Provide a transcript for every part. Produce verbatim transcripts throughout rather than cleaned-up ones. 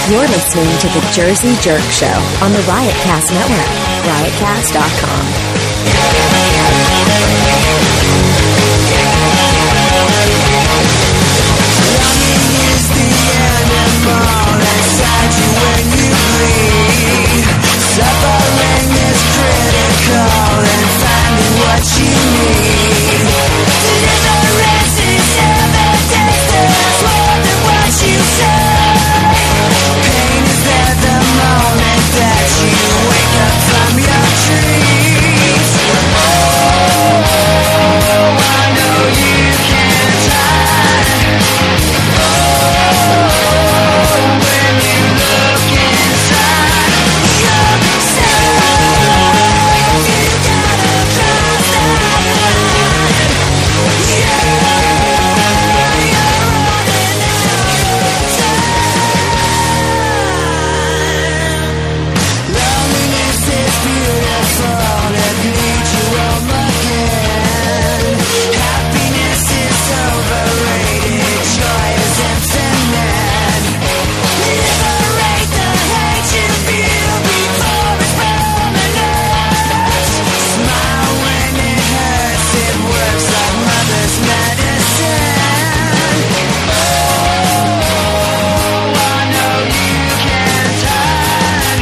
You're listening to the Jersey Jerk Show on the Riotcast Network, riotcast dot com. Longing is the animal inside you when you bleed. Suffering is critical and finding what you need. Deliverance is evidence that's more than what you say. Pain is at the moment that you wake up from your dreams. Oh, I know you can't hide. Oh, when you look inside yourself, you gotta cross that line. Yeah, you're running out of time. Loneliness is beautiful, it needs you home again. Happiness is overrated, joy is infinite. Liberate the hate you feel before it's permanent. Smile when it hurts, it works like mother's medicine. Oh, I know you can't hide.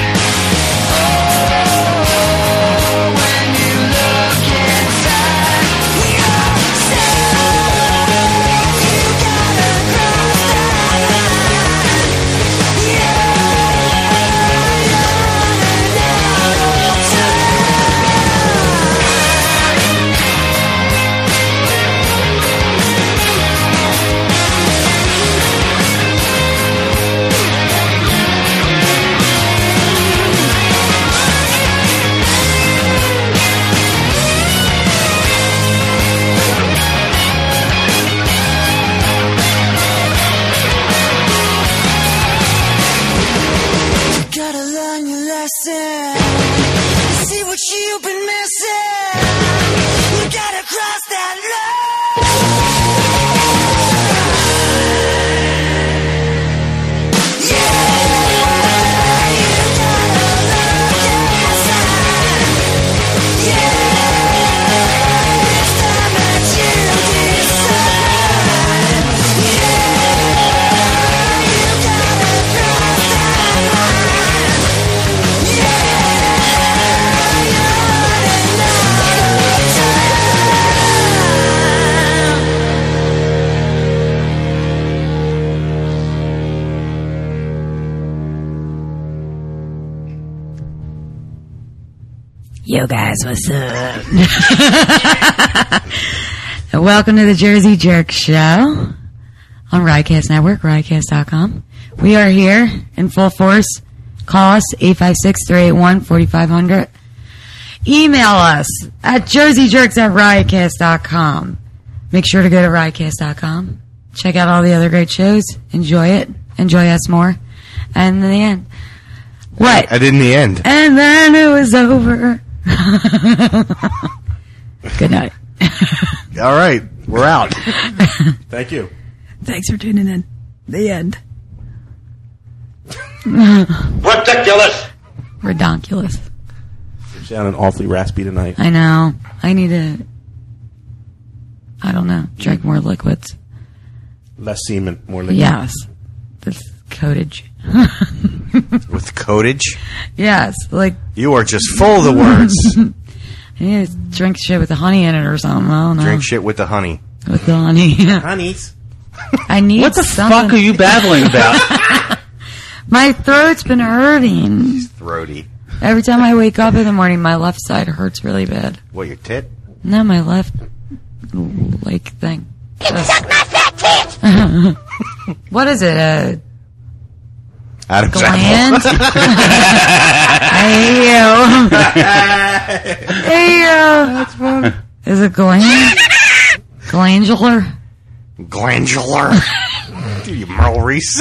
Oh, when you look inside yourself, you gotta cross that line. Yeah, you're running out of You gotta learn your lesson. See what you've been missing. You gotta cross that line. Yeah, you gotta look inside. Yeah, it's time that you decide. Yeah, you gotta cross that line. Yeah, you're running out of Yo guys, what's up? Welcome to the Jersey Jerk Show on Riotcast Network, riotcast dot com. We are here in full force. Call us, eight five six, three eight one, four five zero zero. Email us at jerseyjerks at riotcast dot com. Make sure to go to riotcast dot com. Check out all the other great shows. Enjoy it. Enjoy us more. And in the end, what? I did in the end. And then it was over. Good night. All right, we're out. Thank you. Thanks for tuning in. The end. Ridiculous. Redonkulous. You're sounding awfully raspy tonight. I know. I need to, I don't know, drink more liquids. Less semen, more liquid. Yes. This coatage. With coatage? Yes. Like, You are just full of the words. I need to drink shit with the honey in it or something. I don't know. Drink shit with the honey. With the honey. Honeys. I need What the something. fuck are you babbling about? My throat's been hurting. He's throaty. Every time I wake up in the morning, my left side hurts really bad. What, your tit? No, my left, like, thing. Suck my fat tits! What is it? A Adam's gland? apple. Hey, you. Hey, you. That's funny. Is it gland? Glandular? Glandular. Dude, you Merle Reese.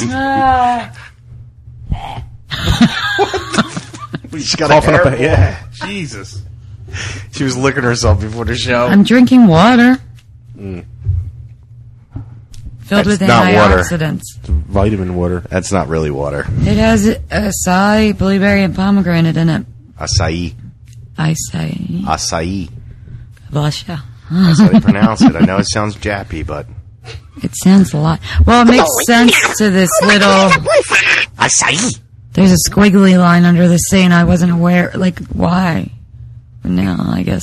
She's got Coughing a up hair. a- Yeah. Jesus. She was licking herself before the show. I'm drinking water. Mm. Filled That's with not water. antioxidants. vitamin water. That's not really water. It has acai, blueberry, and pomegranate in it. Acai. Acai. Acai. Blusha. That's how they pronounce it. I know it sounds jappy, but... It sounds a lot. Well, it makes sense to this little... Acai. There's a squiggly line under the C, and I wasn't aware. Like, why? But now, I guess.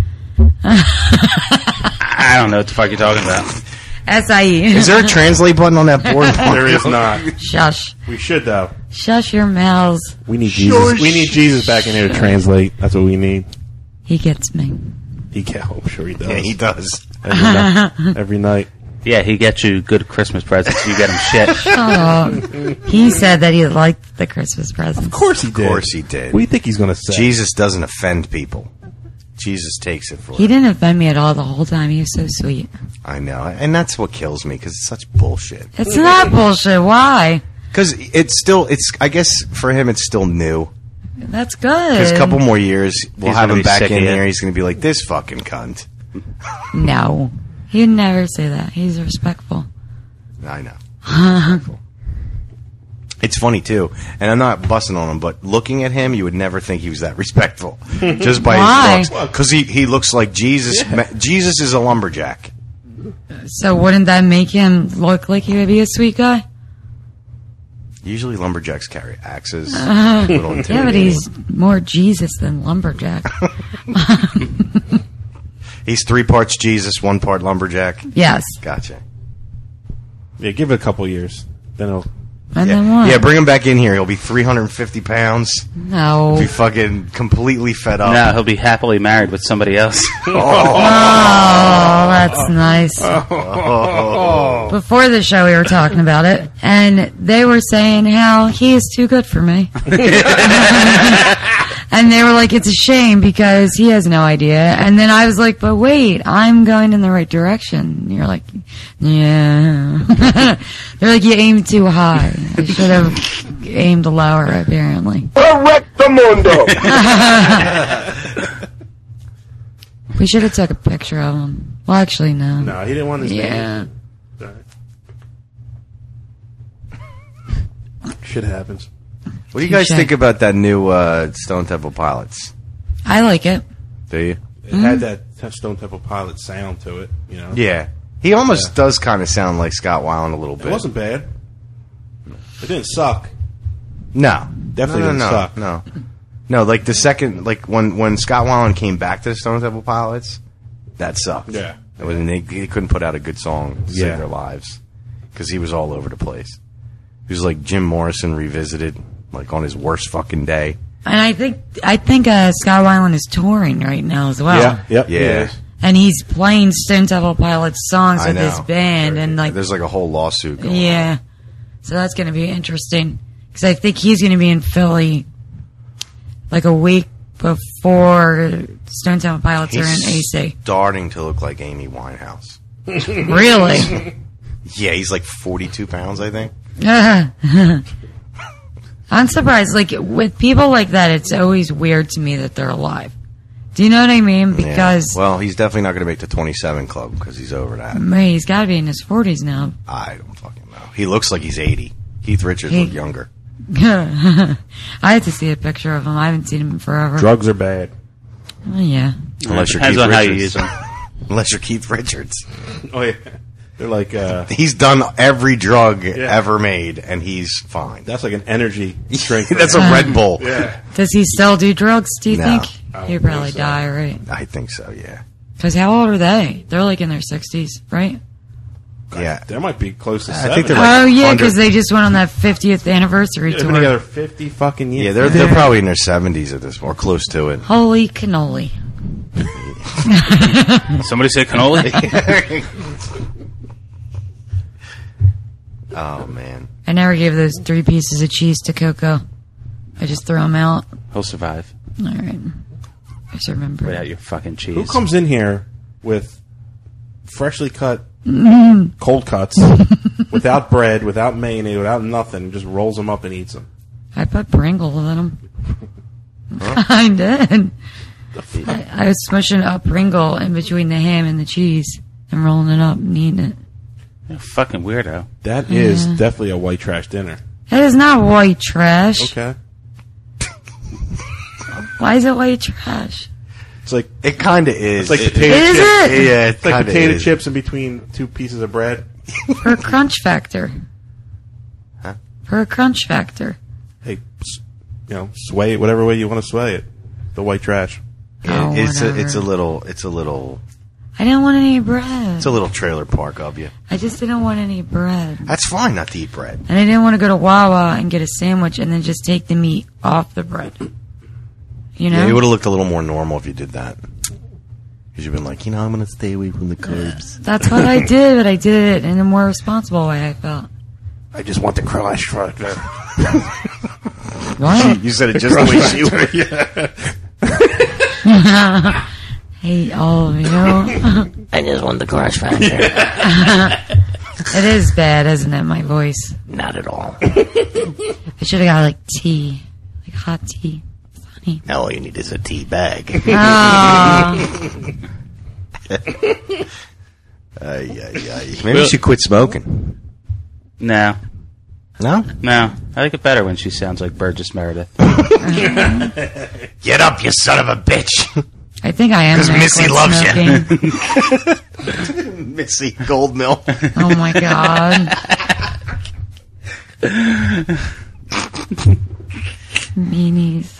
I don't know what the fuck you're talking about. Acai. Is there a translate button on that board? There is not. Shush. We should though. Shush your mouths. We need Jesus. We need Jesus back in here to translate. That's what we need. He gets me. He can. I'm sure he does. Yeah, he does. Every night. Every night. Yeah, he gets you good Christmas presents. You get him shit. Oh, he said that he liked the Christmas presents. Of course he did. Of course he did. What do you think he's going to say? Jesus doesn't offend people. Jesus takes it for He him. didn't offend me at all the whole time. He was so sweet. I know. And that's what kills me, because it's such bullshit. It's not bullshit. Why? Because it's still, it's. I guess for him it's still new. That's good. Because a couple more years, we'll He's have gonna him be back sick in of it. here. He's going to be like, this fucking cunt. No. He'd never say that. He's respectful. I know. It's funny too, and I'm not busting on him, but looking at him, you would never think he was that respectful, just by Why? his looks. Because he, he looks like Jesus. Yeah. Ma- Jesus is a lumberjack. So wouldn't that make him look like he would be a sweet guy? Usually lumberjacks carry axes. A little Yeah, but intimidating. he's more Jesus than lumberjack. He's three parts Jesus, one part lumberjack. Yes. Gotcha. Yeah, give it a couple years. Then he'll... And Yeah. then what? yeah, bring him back in here. He'll be three hundred fifty pounds. No. Be fucking completely fed up. No, he'll be happily married with somebody else. Oh, that's nice. Before the show, we were talking about it, and they were saying how he is too good for me. And they were like, it's a shame because he has no idea. And then I was like, but wait, I'm going in the right direction. And you're like, yeah. They're like, you aimed too high. I should have aimed lower, apparently. We should have took a picture of him. Well, actually, no. No, he didn't want this Yeah. name. Shit happens. What do you guys Touche. think about that new uh, Stone Temple Pilots? I like it. Do you? It had that Stone Temple Pilot sound to it, you know? Yeah. He almost Yeah. does kind of sound like Scott Weiland a little bit. It wasn't bad. It didn't suck. No. Definitely no, no, didn't no, suck. No. No, like the second, like when, when Scott Weiland came back to the Stone Temple Pilots, that sucked. Yeah. It was, they, they couldn't put out a good song to Yeah. save their lives. Because he was all over the place. He was like Jim Morrison revisited, like on his worst fucking day. And I think I think uh, Scott Weiland is touring right now as well. Yeah, yep. Yeah. he is. And he's playing Stone Temple Pilots songs I with know. his band, and like, There's like a whole lawsuit going on. yeah. So that's going to be interesting because I think he's going to be in Philly like a week before Stone Temple Pilots are in A C. starting to look like Amy Winehouse. Really? Yeah, he's like forty-two pounds, I think. I'm surprised. Like with people like that, it's always weird to me that they're alive. Do you know what I mean? Because Yeah. Well, he's definitely not going to make the twenty-seven club because he's over that. man, he's got to be in his forties now. I don't fucking know. He looks like he's eighty. Keith Richards He- looked younger. I had to see a picture of him. I haven't seen him in forever. Drugs are bad. Oh, yeah. Unless you're Depends Keith on how you Richards. use them. Unless you're Keith Richards. Oh, yeah. They're like, uh, He's done every drug ever made, and he's fine. that's like an energy drink. That's a Red Bull. Yeah. Does he still do drugs, do you No. think? I don't He'd probably think so. die, right? I think so, yeah. Because how old are they? They're like in their sixties, right? Yeah. There might be close to I seventy. think they're like oh, yeah, under- because they just went on that fiftieth anniversary They've been tour. together fifty fucking years. Yeah, they're they're probably in their seventies at this point, or close to it. Holy cannoli. Somebody say cannoli? Oh, man. I never gave those three pieces of cheese to Coco. I just throw them out. He'll survive All right. I just remember. without your fucking cheese. Who comes in here with freshly cut cold cuts, without bread, without mayonnaise, without nothing, and just rolls them up and eats them? I put Pringles in them. I did. I, I was smushing a Pringle in between the ham and the cheese and rolling it up and eating it. You're a fucking weirdo. That is definitely a white trash dinner. It is not white trash. Okay. Why is it white trash? It's like It kind of is. it's like It- potato Is chips. it? Yeah, it It's like kinda potato is. chips in between two pieces of bread. For a crunch factor. Huh? For a crunch factor. Hey, s- you know, sway it whatever way you want to sway it. The white trash. Oh, it's a, whatever. it's a little, it's a little, I didn't want any bread. it's a little trailer park of you. I just didn't want any bread. That's fine not to eat bread. And I didn't want to go to Wawa and get a sandwich and then just take the meat off the bread. You know? Yeah, it would have looked a little more normal if you did that. Because you've been like, you know, I'm going to stay away from the carbs. That's what I did, but I did it in a more responsible way, I felt. I just want the crunch factor. What? You said it just the way she would. Hate all of you. I just want the crunch factor. It is bad, isn't it, my voice? Not at all. I should have got, like, tea. Like, hot tea. Funny. Now all you need is a tea bag. Oh. Ay, ay, ay. Maybe you should quit smoking. No. No? No. I like it better when she sounds like Burgess Meredith. Get up, you son of a bitch. I think I am. 'Cause gonna Missy quit loves you. smoking. Missy Gold Mill. Oh, my God. Meanies.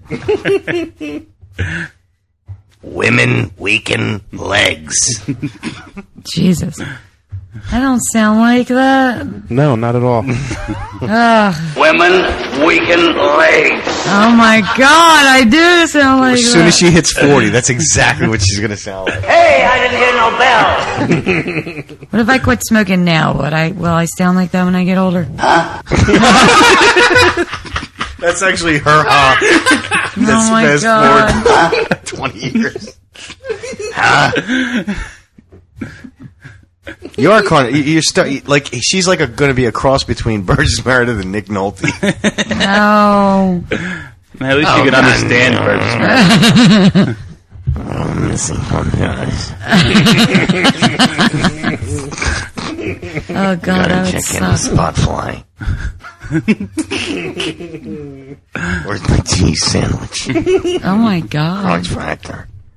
Women weaken legs. Jesus. I don't sound like that. No, not at all. Ugh. Women weaken legs. Oh, my God. I do sound like As that. soon as she hits forty, that's exactly what she's going to sound like. Hey, I didn't hear no bell. What if I quit smoking now? Would I, will I sound like that when I get older? That's actually her, huh? That's Oh, my fast God. forward twenty years. Huh? You are kind of, you're st- like, she's like going to be a cross between Burgess Meredith and Nick Nolte. No. At least Oh, you can God. understand Burgess Meredith. I'm missing one guys. Oh, God, that would Check in the suck. spot fly. Where's my cheese sandwich? Oh, my God. Crunch factor.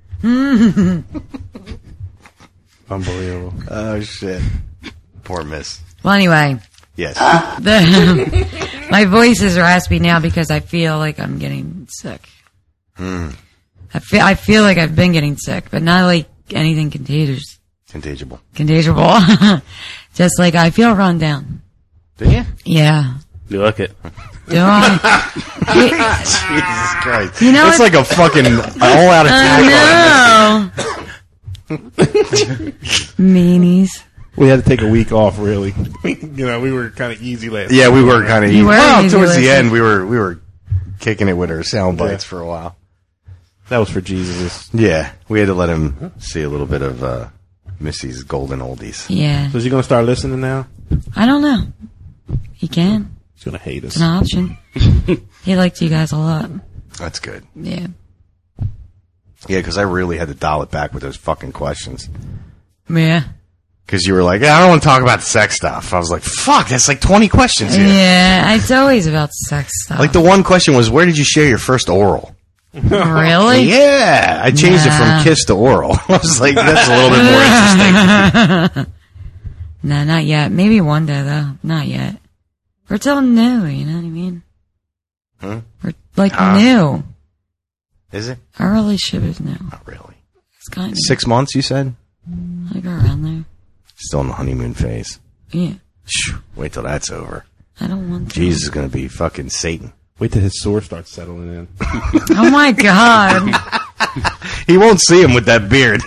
Unbelievable. Oh, shit. Poor miss. Well, anyway. Yes. The, my voice is raspy now because I feel like I'm getting sick. Hmm. I feel I feel like I've been getting sick, but not like anything contagious. Contagiable. Contagiable. Just like I feel run down. Do you? Yeah. You look it. Do I? Jesus Christ. You know It's what? like a fucking all-out attack on I know. Meanies. We had to take a week off, really. You know, we were kind of easy last Yeah, we were kind of You were well easy towards the listening. end. We were we were kicking it with our sound bites Yeah. for a while. That was for Jesus. Yeah, we had to let him see a little bit of uh, Missy's golden oldies. Yeah. So is he going to start listening now? I don't know. He can. He's going to hate us. It's an option. He liked you guys a lot. That's good. Yeah. Yeah, because I really had to dial it back with those fucking questions. Yeah. Because you were like, I don't want to talk about sex stuff. I was like, fuck, that's like twenty questions here. Yeah. It's always about sex stuff. Like the one question was, where did you share your first oral? Really? Yeah, I changed it Nah. from kiss to oral. I was like, that's a little bit more interesting. No, not yet. Maybe one day though. Not yet. We're still new, you know what I mean? Hmm? We're like Huh? new. Is it? Our relationship is new. Not really. It's kind of Six months, you said? like around there. Still in the honeymoon phase. Yeah. Shoo, wait till that's over. I don't want to. Jesus is going to be fucking Satan. Wait till his sore starts settling in. Oh my God. He won't see him with that beard.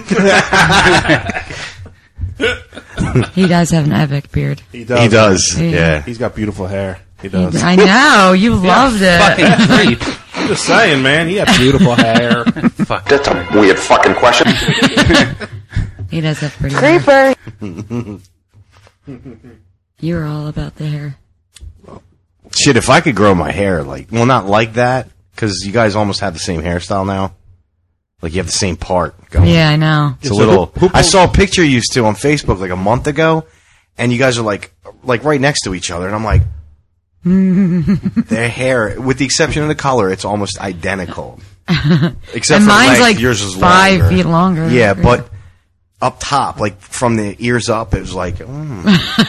He does have an epic beard. He does. He does. Yeah. Yeah. He's got beautiful hair. He He- does. I know. You loved it. Fucking creep. I'm just saying, man. He had beautiful hair. That's a weird fucking question. He does have pretty hair. You're all about the hair. Shit, if I could grow my hair, like, well, not like that, because you guys almost have the same hairstyle now. Like, you have the same part going. Yeah, I know. It's a So little. who- who I saw a picture you used to on Facebook like a month ago, and you guys are like like right next to each other, and I'm like, their hair, with the exception of the color, it's almost identical. Except And for mine's length, like yours is five longer. feet longer. Yeah, but up top, like from the ears up, it was like, mm.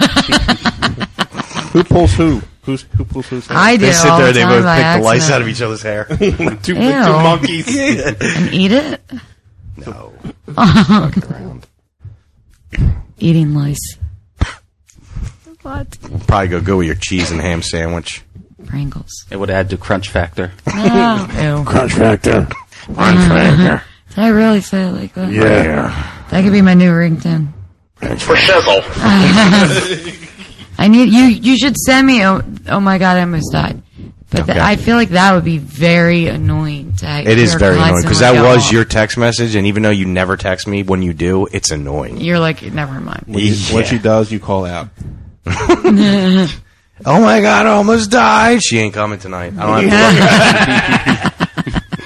Who pulls who? Who's, who pulls who's hair? I do They sit all there, the they time both by pick the lice accident. out of each other's hair. like two, Ew. like two monkeys. And eat it? No, fucking around. Eating lice. What? Probably go good with your cheese and ham sandwich. Pringles. It would add to crunch factor. Oh, ew. Crunch Factor. Crunch Factor. Did I really say it like that? Yeah. That could be my new ringtone. For shizzle. I need you. You should send me. Oh, oh my god, I almost died. But th- Okay. I feel like that would be very annoying. To It is hear very annoying because constantly that go was off. your text message, and even though you never text me, when you do, it's annoying. You're like, never mind. When, you, Yeah. when she does, you call out. Oh my god, I almost died. She ain't coming tonight. I don't have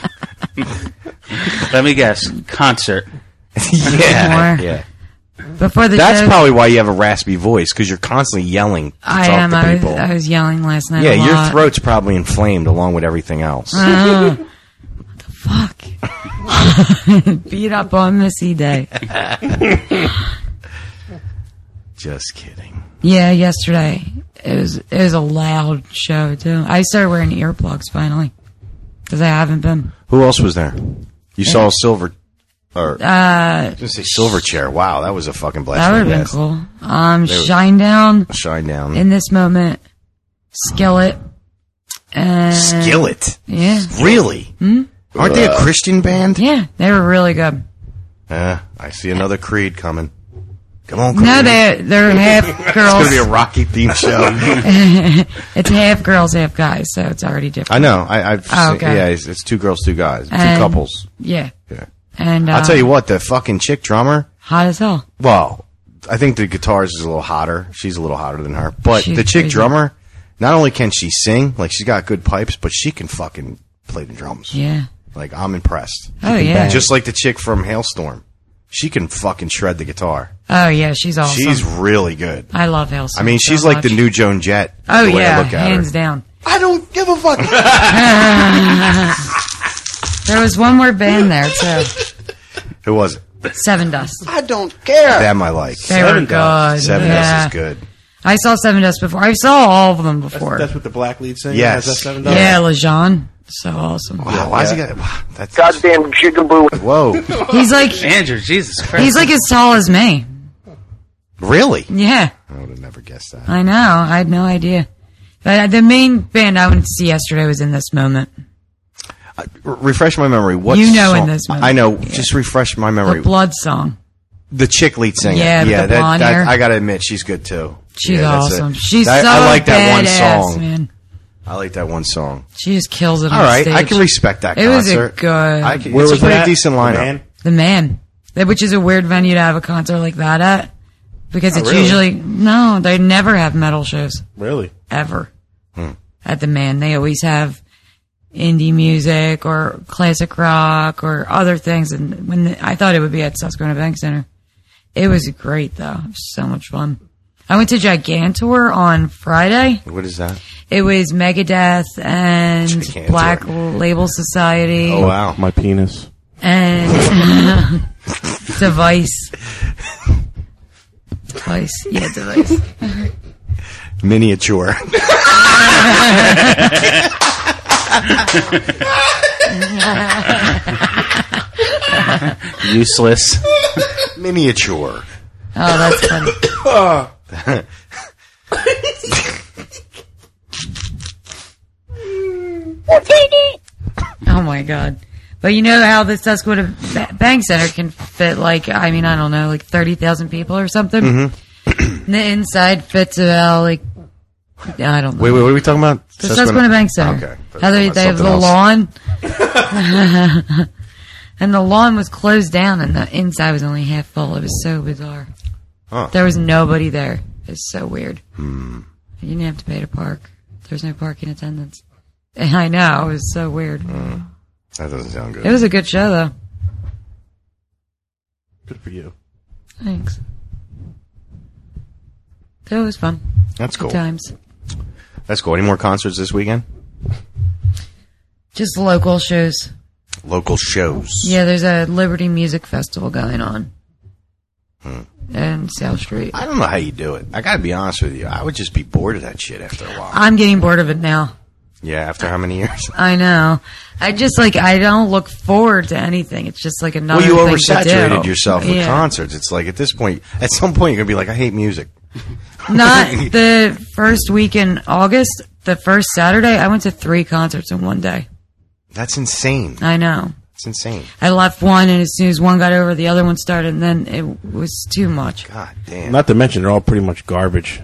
to Let me guess. Concert. yeah, More. yeah. Before the That's show, probably why you have a raspy voice because you're constantly yelling to I talk am. to I was, people. I was yelling last night. yeah, a your lot. throat's probably inflamed along with everything else. Uh, what the fuck? Beat up on Missy Day. Just kidding. Yeah, yesterday it was it was a loud show too. I started wearing earplugs finally because I haven't been. Who else was there? You saw Silver, or Uh, I was gonna say Silverchair. Wow, that was a fucking blast. that would have been cool. Um, Shinedown, Shine down. In This Moment, Skillet, and Skillet. Yeah, Really? Aren't they a Christian band? yeah, they were really good. Uh, I see another Creed coming. Come on, Creed. No, they they're half It's girls. going to be a Rocky themed show. It's half girls, half guys, so it's already different. I know. I, I've Oh, seen, okay. yeah, it's, it's two girls, two guys, two And- couples. Yeah, Yeah. and uh, I'll tell you what, the fucking chick drummer. hot as hell. Well, I think the guitarist is a little hotter. She's a little hotter than her. But She's the chick crazy. drummer, not only can she sing, like she's got good pipes, but she can fucking play the drums. Yeah. Like I'm impressed. Oh yeah. Just like the chick from Hailstorm, she can fucking shred the guitar. Oh yeah, she's awesome. She's really good. I love Hailstorm. I mean, so she's like the much. new Joan Jett. Oh the way I yeah, look at hands her. down. I don't give a fuck. There was one more band there too. Who was it? Seven Dust. I don't care. Them I like. They were good. Seven yeah. Dust is good. I saw Seven Dust before. I saw all of them before. That's what the black lead singer Yes. has. That seven dollars. yeah, Lejean. So awesome. Wow, why's he got? Wow, that's Goddamn jigaboo. whoa. He's like Andrew, Jesus Christ. he's like as tall as me. Really? Yeah, I would have never guessed that. I know. I had no idea. But uh, the main band I went to see yesterday was In This Moment. R- refresh my memory. What You know song? In This Moment. I know. Yeah. Just refresh my The memory. Blood song. The chick lead singer. Yeah, with yeah. the that, blonde that- hair. I gotta admit, she's good too. She's Yeah, that's awesome. it. She's I, so I like that one badass, song. man. I like that one song. She just kills it on All right, stage. I can respect that. It was a concert. good- I can, Where it's a was pretty that? decent The lineup. Man? The Man, That- which is a weird venue to have a concert like that at, because Oh, it's really? usually no, they never have metal shows Really? ever Hmm. at the Man. They always have indie music or classic rock or other things. And when the, I thought it would be at Susquehanna Bank Center, it was great though. It was so much fun. I went to Gigantor on Friday. What is that? It was Megadeth and Gigantor. Black Label Society. Oh wow. My penis. And Device. Device. Yeah, Device. Miniature. Useless. Miniature. Oh, that's funny. Oh my god. But you know how the Susquehanna Ba- Bank Center can fit like, I mean, I don't know, like thirty thousand people or something? Mm-hmm. And the inside fits about like, I don't know. Wait, wait, what are we talking about? The Susquehanna Bank Center. Okay. How they, they have the lawn. And the lawn was closed down and the inside was only half full. It was so bizarre. Huh. There was nobody there. It's so weird. Hmm. You didn't have to pay to park. There's no parking attendance. And I know, it was so weird. That doesn't sound good. It was a good show though. Good for you. Thanks. So it was fun. That's cool. Good times. That's cool. Any more concerts this weekend? Just local shows. Local shows. Yeah, there's a Liberty Music Festival going on. Hmm. In South Street. I don't know how you do it. I gotta be honest with you. I would just be bored of that shit after a while. I'm getting bored of it now. Yeah, after how many years? I know. I just like I don't look forward to anything. It's just like another. Well, you thing to oversaturated do. yourself with Yeah. concerts. It's like at this point, at some point, you're gonna be like, I hate music. Not the first week in August. The first Saturday, I went to three concerts in one day. That's insane. I know. It's insane. I left one, and as soon as one got over, the other one started, and then it was too much. God damn. Not to mention, they're all pretty much garbage.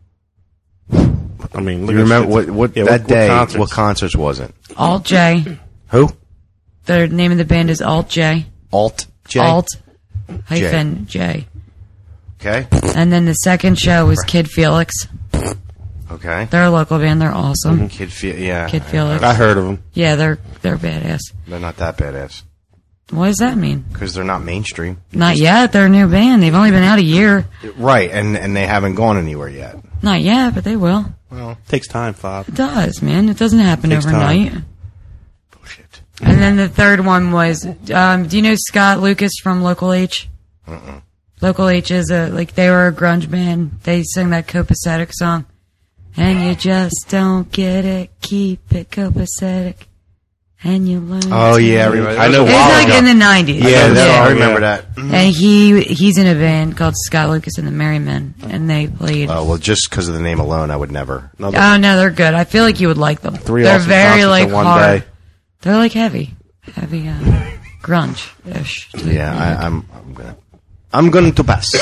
I mean, look You at remember shit. what, what Yeah, that what day? concerts? What concerts was it? Alt J. Who? The name of the band is Alt J. Alt J. Alt hyphen J. Okay. And then the second show was Kid Felix. Okay. They're a local band. They're awesome. Kid Fe- yeah. Kid Felix. I heard of them. Yeah, they're they're badass. They're not that badass What does that mean? because they're not mainstream. Not yet. They're a new band. They've only been out a year. Right, and and they haven't gone anywhere yet. Not yet, but they will. Well, Takes time, Fob. It does, man. It doesn't happen Takes overnight. time. bullshit. And then the third one was, um, do you know Scott Lucas from Local H? Uh-uh. Local H is a, like, they were a grunge band. They sing that copacetic song. And you just don't get it, keep it copacetic. And you learn. Oh to- yeah, I remember. I know It was Wow, like yeah. in the nineties. Yeah, that, Yeah. I remember Yeah. that. And he he's in a band called Scott Lucas and the Merry Men, and they played. Uh, well, just because of the name alone, I would never. Another Oh no, they're good. I feel like you would like them. three they're awesome very concerts like in one hard. day. They're like heavy, heavy uh, grunge ish. Yeah, I, I'm. I'm gonna. I'm going to pass.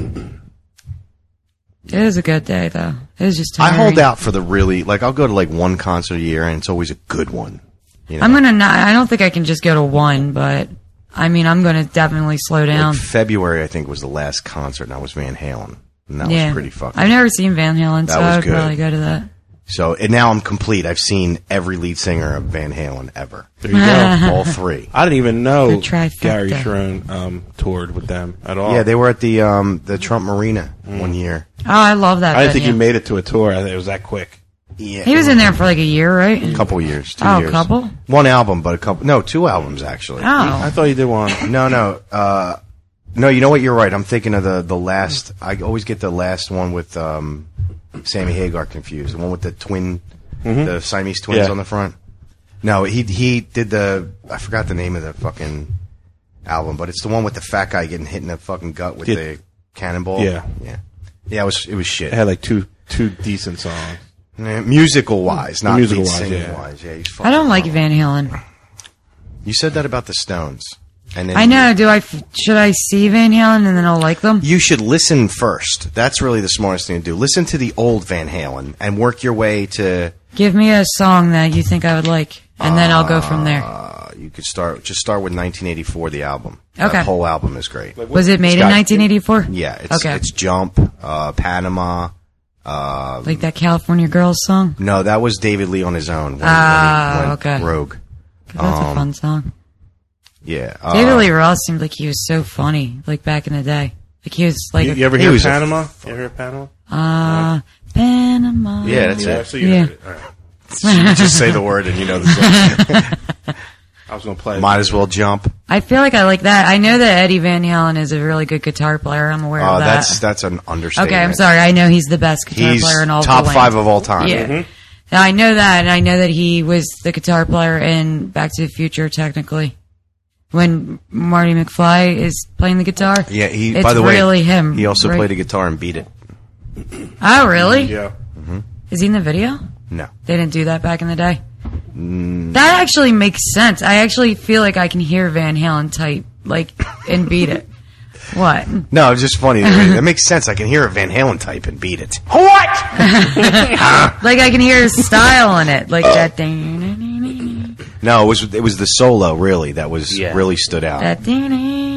It was a good day though. It was just. I Tiring. hold out for the really like. I'll go to like one concert a year, and it's always a good one. You know? I'm gonna not. I don't think I can just go to one, but I mean, I'm gonna definitely slow down. Like February, I think, was the last concert, and that was Van Halen, and that yeah, was pretty fucking. I've never seen Van Halen, That so was I would good. probably go to that. So and now I'm complete. I've seen every lead singer of Van Halen ever. There you go. All three. I didn't even know The trifecta. Gary Sharon um, toured with them at all. Yeah, they were at the um the Trump Marina one year. Oh, I love that. I didn't think venue. he made it to a tour. I think it was that quick. Yeah, He was in there for like a year, right? a couple years, two Oh, a years. couple? One album, but a couple. No, two albums actually. Oh, I thought he did one. No, no, uh, no. You know what? You're right. I'm thinking of the the last. I always get the last one with um, Sammy Hagar confused. The one with the twin, the Siamese twins Yeah. on the front. No, he he did the. I forgot the name of the fucking album, but it's the one with the fat guy getting hit in the fucking gut with Yeah. the cannonball. Yeah. yeah, yeah. It was it was shit. It had like two two decent songs. Yeah, musical wise, not Musical lead wise, singing yeah. wise. Yeah, he's I fucking don't like horrible. Van Halen. You said that about the Stones, and then I know. Do I f- should I see Van Halen and then I'll like them? You should listen first. That's really the smartest thing to do. Listen to the old Van Halen and work your way to. Give me a song that you think I would like, and then I'll go from there. Uh, you could start. Just start with nineteen eighty-four. The album. Okay. That whole album is great. Was it made It's in got- nineteen eighty-four? Yeah. It's Okay. it's Jump, uh, Panama. Uh, Like that California Girls song? no, that was David Lee on his own. When, Ah, when he went okay. Rogue. 'Cause that's a Um, fun song. Yeah. Uh, David Lee Roth seemed like he was so funny, like back in the day. Like he was like, You, you ever He hear was a Panama? You ever hear Panama? uh, Panama. Yeah, that's Yeah, it. so you Yeah. heard it. All right. Just say the word and you know the song. I was going to play it. Might as well jump. I feel like I like that. I know that Eddie Van Halen is a really good guitar player. I'm aware Uh, of that. that's that's an understatement. Okay, I'm sorry. I know he's the best guitar He's player in all top of the five land. of all time. Yeah. Now, I know that, and I know that he was the guitar player in Back to the Future, technically. When Marty McFly is playing the guitar. Yeah, he. It's by the way, really him. He also right? played a guitar and beat it. Oh, really? Yeah. Is he in the video? No. They didn't do that back in the day? Mm. That actually makes sense. I actually feel like I can hear Van Halen type, like, and beat it. What? No, it's just funny. That makes sense. I can hear a Van Halen type and beat it. Like, I can hear his style in it. Like that thing. No, it was it was the solo really that was Yeah. really stood out. That ding.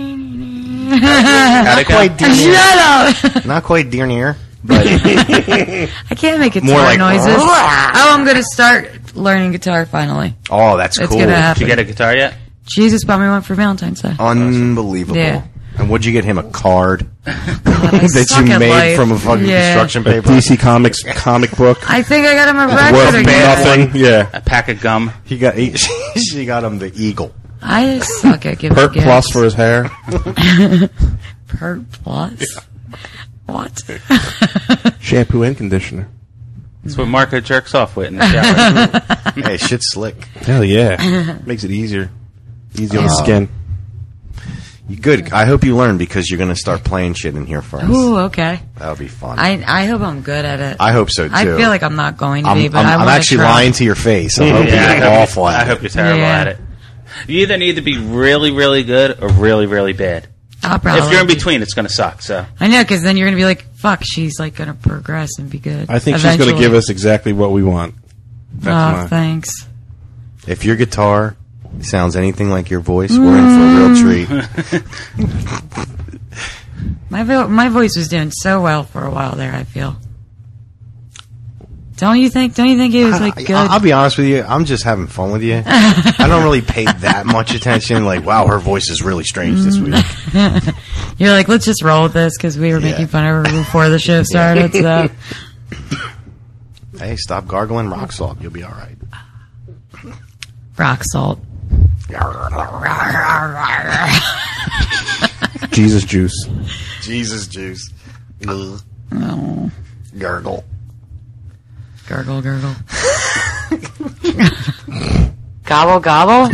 Not quite dear near. Shut up! Not quite dear near, but I can't make guitar More like- noises. Oh, I'm gonna start learning guitar finally. oh, that's It's cool. gonna Did happen. you get a guitar yet? Jesus bought me one for Valentine's Day. Unbelievable. Yeah. And would you get him a card I that suck you at made life. from a fucking Yeah. construction A paper? D C Comics comic book. I think I got him a record Worth again. nothing. Yeah. A pack of gum. He got he, she got him the eagle. I suck at giving Pert gifts. Plus for his hair. Pert Plus? What? Shampoo and conditioner. That's what Marco jerks off with in the shower. Hey, shit's slick. Hell yeah. Makes it easier. Easy on the skin. You good? I hope you learn because you're going to start playing shit in here for us. Ooh, okay. That'll be fun. I, I I hope I'm good at it. I hope so too. I feel like I'm not going to I'm, be, but I'm, I I'm wanna actually try. lying to your face. I'm hoping Yeah, I you're hope awful I at hope it. you're terrible Yeah. at it. You either need to be really, really good or really, really bad. I'll probably If you're in be- between, it's going to suck. So I know, because then you're going to be like, fuck, she's like going to progress and be good. I think she's going to eventually. give us exactly what we want. That's Oh, my- thanks. If your guitar sounds anything like your voice, we're in for a real treat. My vo- my voice was doing so well for a while there, I feel. Don't you think? Don't you think it was like good? I, I'll be honest with you. I'm just having fun with you. I don't really pay that much attention. Like, wow, her voice is really strange this week. You're like, let's just roll with this because we were Yeah. making fun of her before the show started. So Hey, stop gargling rock salt. You'll be all right. rock salt. Jesus juice. Jesus juice. Ugh. Oh, Gurgle. gurgle, gurgle. Gobble, gobble.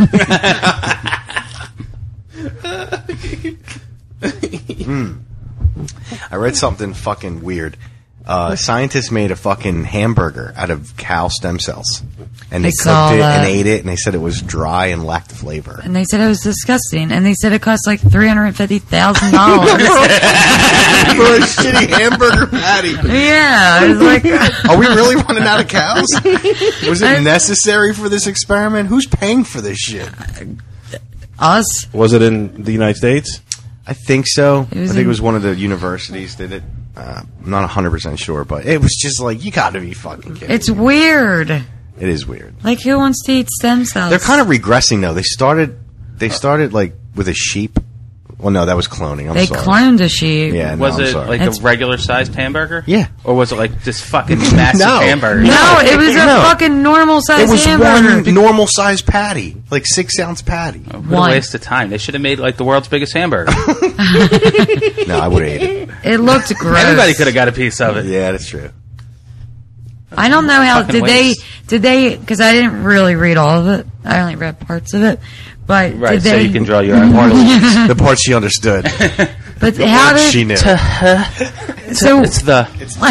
I read something fucking weird. Uh, scientists made a fucking hamburger out of cow stem cells. And they I saw cooked it that. and ate it, and they said it was dry and lacked flavor. And they said it was disgusting. And they said it cost like three hundred fifty thousand dollars. For a shitty hamburger patty. Yeah, I was like, Are we really running out of cows? Was it necessary for this experiment? Who's paying for this shit? us. Was it in the United States? I think so. I It was think in- it was one of the universities did it. Uh, I'm not one hundred percent sure, but it was just like, you gotta be fucking kidding. It's weird. It is weird. Like, who wants to eat stem cells? They're kind of regressing though. They started, they started like with a sheep. Well, no, that was cloning. I'm They sorry. cloned a sheep. Yeah, no, was I'm it sorry. like It's- a regular sized hamburger? Yeah. Or was it like this fucking massive No. hamburger? No, it was a No. fucking normal it size was hamburger. one normal sized patty, like six ounce patty. What One. a waste of time. They should have made like the world's biggest hamburger. No, I would have ate it. It looked gross. Anybody could have got a piece of it. Yeah, that's true. I don't know how Fucking did waste. they did they because I didn't really read all of it. I only read parts of it. But Right, did so they? you can draw your own Part conclusions. the part she understood. but The how words did she knew. so It's the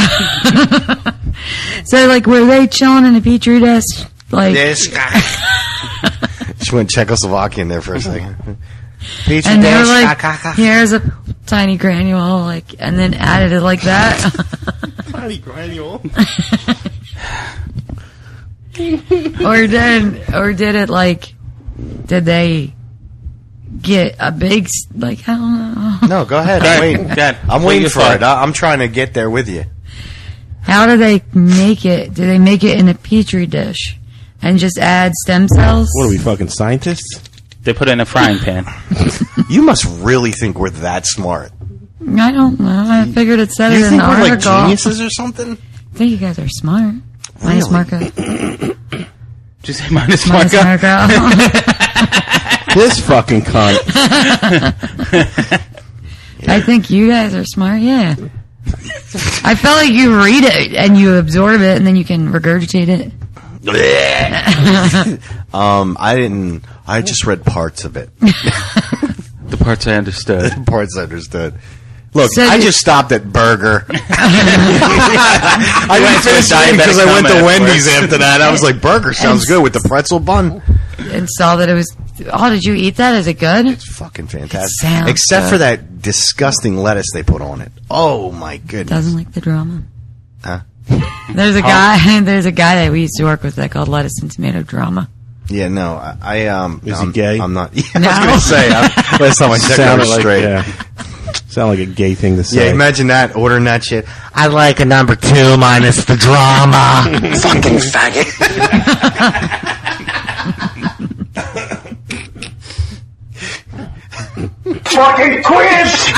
so like were they chilling in a petri dish? Like This guy. She went Czechoslovakian there for a second. Petri and they were dish, like, ka, ka, ka. here's a tiny granule, like, and then added it like that. Tiny granule. or did or did it like? Did they get a big s- like? I don't know. No, go ahead. I'm waiting. Go ahead. I'm What waiting you for thought? it. I, I'm trying to get there with you. How do they make it? Do they make it in a petri dish and just add stem cells? What are we, fucking scientists? they put it in a frying pan. You must really think we're that smart. I don't know. I figured it said You it in think the we're like article. geniuses or something? I think you guys are smart. Minus Really? Marco. Did you say minus Minus Marco? Marco. This fucking cunt. I think you guys are smart. Yeah. I felt like you read it and you absorb it and then you can regurgitate it. um, I didn't. I just read parts of it. The parts I understood. Parts I understood. Look, So I you- just stopped at burger. I went didn't to a finish it diabetic because I went to comment Wendy's afterwards. after that. I was like, burger sounds good with the pretzel bun. And saw that it was. Oh, did you eat that? Is it good? It's fucking fantastic. sounds Except good. for that disgusting lettuce they put on it. Oh my goodness. Doesn't like the drama. Huh? There's a guy. There's a guy that we used to work with that called Lettuce and Tomato Drama. Yeah, no, I, I um. Is he I'm, gay? I'm not. Yeah, I No. was gonna say. I, last time I checked, I Sounded was like, straight. yeah. Sound like a gay thing to say. Yeah, imagine that ordering that shit. I like a number two minus the drama. Fucking faggot. fucking quiz!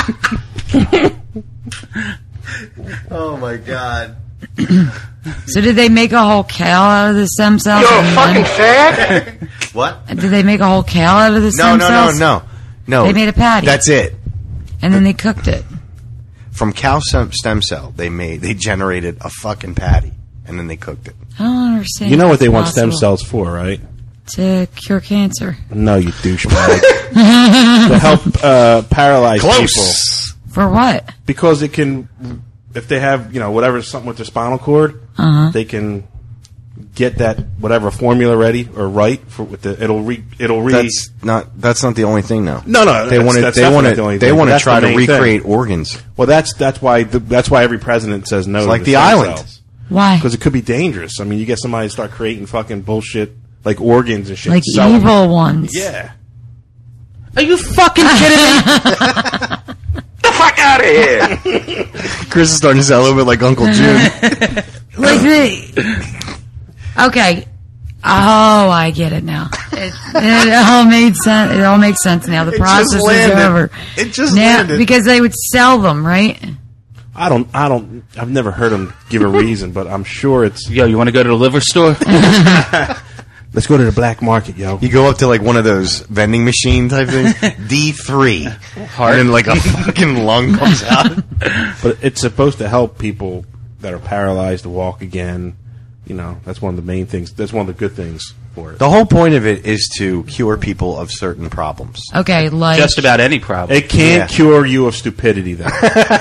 Oh my god. So did they make a whole cow out of the stem cells? You're and fucking then- fat? What? Did they make a whole cow out of the No, stem no, no, cells? no. No. They made a patty. That's it. And then they cooked it. From cow stem stem cell, they made they generated a fucking patty, and then they cooked it. I don't understand. You know how what they it's want stem possible. cells for, right? To cure cancer. No, you douchebag. To help uh, paralyze people. For what? Because it can, if they have, you know, whatever, something with their spinal cord, Uh-huh. they can get that whatever formula ready or right for with the it'll re it'll re. That's not. That's not the only thing, though. No, no, They that's- want to. that's They definitely want not the only to. They thing, want but to that's try the to main thing. recreate organs. Well, that's that's why the, that's why every president says no. It's to like the stem island. cells. Why? Because it could be dangerous. I mean, you get somebody to start creating fucking bullshit like organs and shit. Like selling evil it. ones. Yeah. Are you fucking kidding me? The fuck out of here! Chris is starting to sound a little bit like Uncle June. Like the. Okay. Oh, I get it now. It, it all made sense. It all makes sense now. The It process just is landed. over. It just now, landed. because they would sell them, right? I don't. I don't. I've never heard them give a reason, but I'm sure it's. Yo, you want to go to the liver store? Let's go to the black market, yo. You go up to like one of those vending machine type things, D three, and then like a fucking lung comes out. But it's supposed to help people that are paralyzed to walk again. You know, that's one of the main things. That's one of the good things for it. The whole point of it is to cure people of certain problems. Okay, like. Just about any problem. It can't Yeah. cure you of stupidity, though.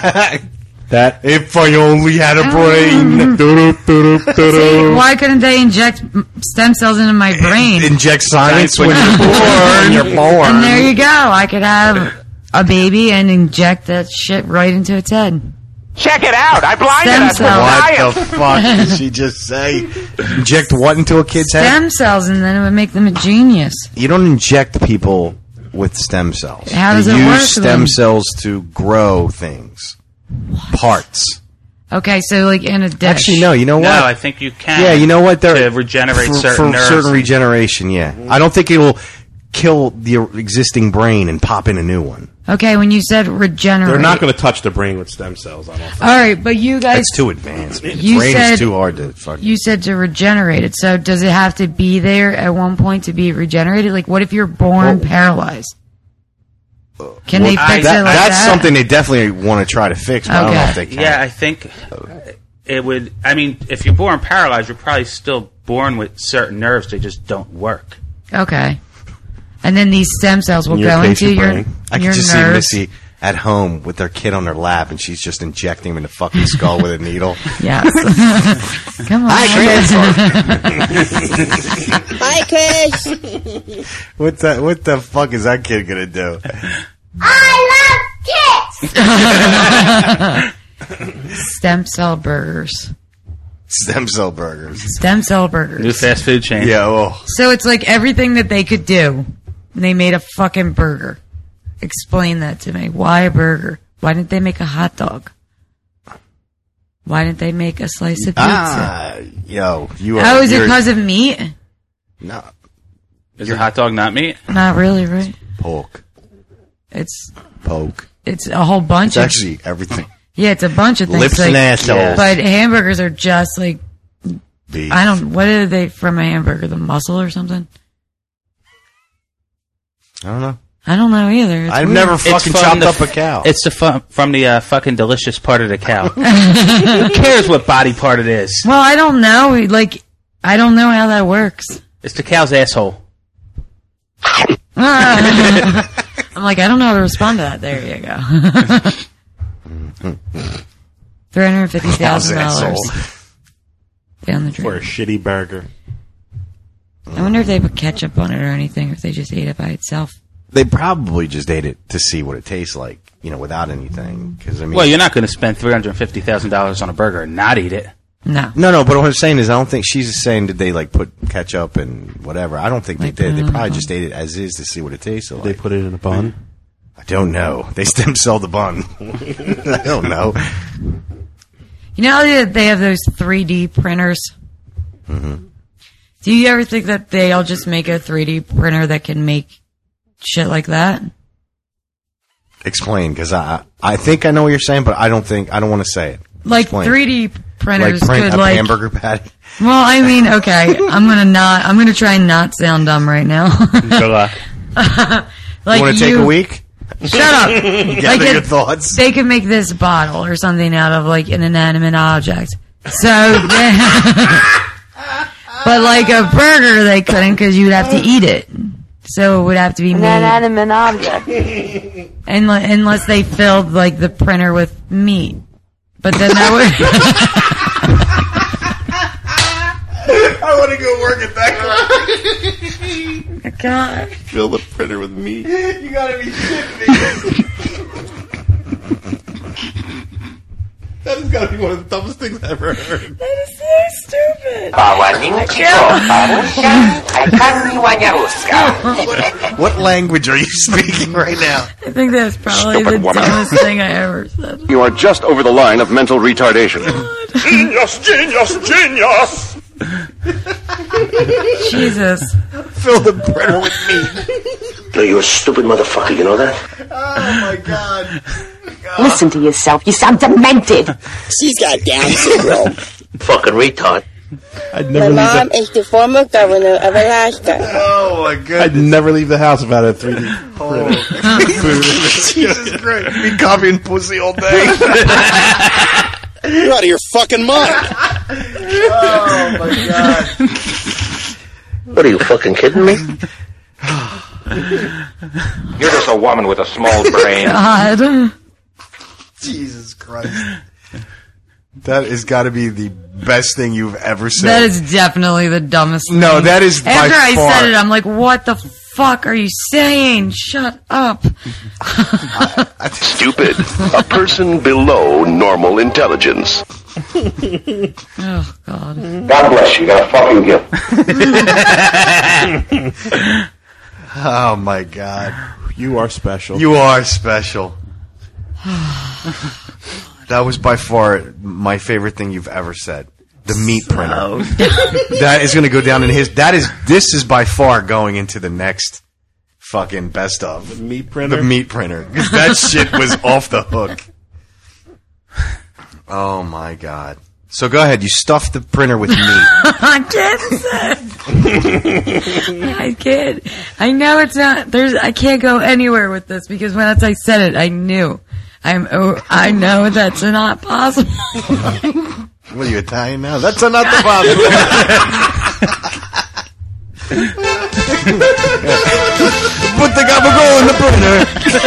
That If I only had a brain, See, why couldn't they inject m- stem cells into my brain? inject science when Science you're born. When you're born. And there you go. I could have a baby and inject that shit right into its head. Check it out! I blinded Stem us with cells. What science! the fuck did she just say? Inject what into a kid's head? Stem cells, and then it would make them a genius. You don't inject people with stem cells. How does you it use work, stem then? cells to grow things. Parts. Okay, so like in a dish. Actually, no. You know what? No, I think you can. Yeah, you know what? They're, to regenerate for, certain for nerves. certain regeneration. Yeah, I don't think it will kill the existing brain and pop in a new one. Okay, when you said regenerate. they're not going to touch the brain with stem cells. I don't think. All right, but you guys. That's too advanced. Man. You brain said- is too hard to fucking. You said to regenerate it. So does it have to be there at one point to be regenerated? Like, what if you're born Well- paralyzed? Can they Well, fix I- it like that's that? something they definitely want to try to fix, but I don't know Okay. if they can. Yeah, I think it would. I mean, if you're born paralyzed, you're probably still born with certain nerves. They just don't work. Okay. And then these stem cells will In your go into patient your, brain. I your can just nerves. see Missy at home with their kid on her lap, and she's just injecting him in the fucking skull with a needle. Yes. Come on. Hi, Chris. What the what the fuck is that kid gonna do? I love tits. Stem cell burgers. Stem cell burgers. Stem cell burgers. New fast food chain. Yeah. Oh. So it's like everything that they could do. And they made a fucking burger. Explain that to me. Why a burger? Why didn't they make a hot dog? Why didn't they make a slice of pizza? Ah, yo, you are. oh, is it you're- because of meat? No, Is a hot dog not meat? Not really, right? pork, It's poke. it's a whole bunch It's of actually everything. yeah, it's a bunch of things. Lips like, and assholes. But hamburgers are just like Beef. I don't. What are they from a hamburger? The muscle or something? I don't know. I don't know either. It's I've weird. never It's fucking from chopped the up a f- cow. It's the fu- from the uh, fucking delicious part of the cow. Who cares what body part it is? Well, I don't know. Like I don't know how that works. It's the cow's asshole. I'm like, I don't know how to respond to that. There you go. Three hundred fifty thousand dollars Asshole. down the For a drain. shitty burger. I wonder if they put ketchup on it or anything, or if they just ate it by itself. They probably just ate it to see what it tastes like, you know, without anything. Because I mean, Well, you're not going to spend three hundred fifty thousand dollars on a burger and not eat it. No. no, no. But what I'm saying is, I don't think she's saying did they like put ketchup and whatever. I don't think Like they did. They put it on probably a just ate it as is to see what it tasted like. They put it in a bun. I don't know. They stem cell the bun. I don't know. You know how they they have those three D printers? Mm-hmm. Do you ever think that they'll just make a three D printer that can make shit like that? Explain, because I I think I know what you're saying, but I don't think I don't want to say it. Like Explain. three D printers like print could a like hamburger patty. Well, I mean, okay, I'm gonna not. I'm gonna try and not sound dumb right now. Good luck. Like you want to take a week? Shut up. Gather Like your if thoughts. They could make this bottle or something out of like an inanimate object. So, but like a burger, they couldn't because you'd have to eat it. So it would have to be An made. inanimate object. Unless, unless they filled like the printer with meat, but then that would. I want to go work at that God, Fill the printer with meat. You gotta be shitting me. That has got to be one of the dumbest things I've ever heard. that is so stupid. What language are you speaking right now? I think that's probably Stupid the woman. dumbest thing I ever said. You are just over the line of mental retardation. Genius, genius, genius! Jesus. Fill the printer with meat. No, you're a stupid motherfucker, you know that? Oh my god. Listen to yourself. You sound demented. She's got Down syndrome. Fucking retard. I'd My never leave mom the, is the former governor of Alaska. Oh my I'd god. never leave the house without a three D printer. Jesus Christ. Be copying pussy all day. You're out of your fucking mind. Oh my god. What, are you fucking kidding me? You're just a woman with a small brain. God. Jesus Christ. That has got to be the best thing you've ever said. That is definitely the dumbest thing. No, that is by After I far- said it, I'm like, what the fuck are you saying? Shut up. Stupid. A person below normal intelligence. Oh, God. God bless you. You got a fucking gift. Oh my god. You are special. You are special. That was by far my favorite thing you've ever said. The meat printer. That is going to go down in his. That is. This is by far going into the next fucking best of. The meat printer? The meat printer. Because that shit was off the hook. Oh my god. So go ahead. You stuff the printer with meat. I can't. I can't. I know it's not. There's. I can't go anywhere with this because once I said it, I knew. I'm. Oh, I know that's not possible. What are you, Italian now? That's not the possible. Put the gabagool in the printer.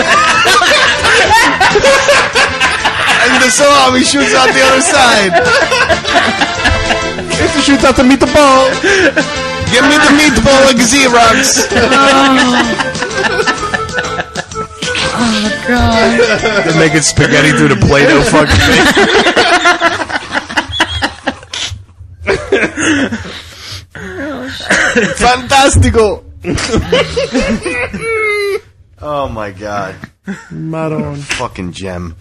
And the salami shoots out the other side. If you shoot out the meatball. Give me the meatball like Xerox. Oh God! They're making spaghetti through the Play-Doh fucking thing. Fantastico. Oh my god. Maron. Fucking gem.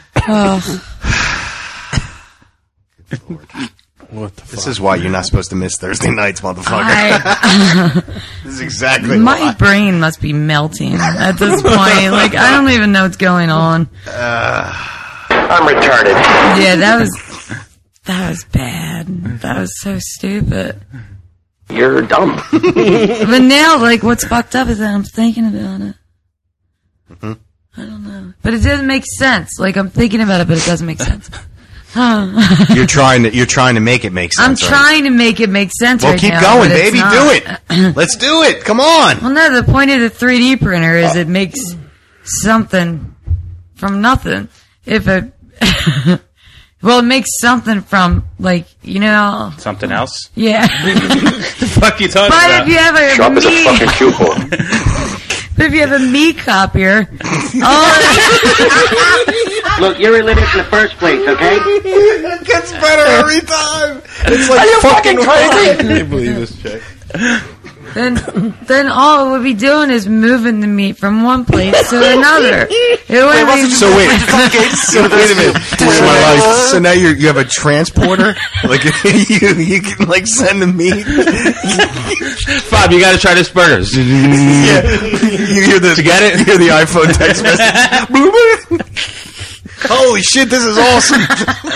What the This fuck? is why you're not supposed to miss Thursday nights, motherfucker. I, This is exactly my why. brain must be melting at this point. Like I don't even know what's going on. I'm retarded. Yeah, that was that was bad. That was so stupid. You're dumb. But now, like, what's fucked up is that I'm thinking about it. Mm-hmm. I don't know, but it doesn't make sense. Like I'm thinking about it, but it doesn't make sense. You're trying to you're trying to make it make sense. I'm right? trying to make it make sense. Well, right keep now, going, but it's baby. not. Do it. Let's do it. Come on. Well, no, the point of the three D printer is it makes something from nothing. If it, well, it makes something from, like, you know. Something else? Yeah. The fuck you talking But about? if you have a Sharp as a meat, fucking cue ball. but if you have a meat copier, oh, Look, you're illiterate in the first place, okay? It gets better every time. It's like Are you fucking fucking crazy? I can't believe this chick. then then all it would be doing is moving the meat from one place to another. It wouldn't be So wait, so wait a minute. So, so now you you have a transporter, like you you can like send the meat. Bob, you got to try this burger. Yeah, you hear the To get it? You hear the iPhone text message. Holy shit! This is awesome.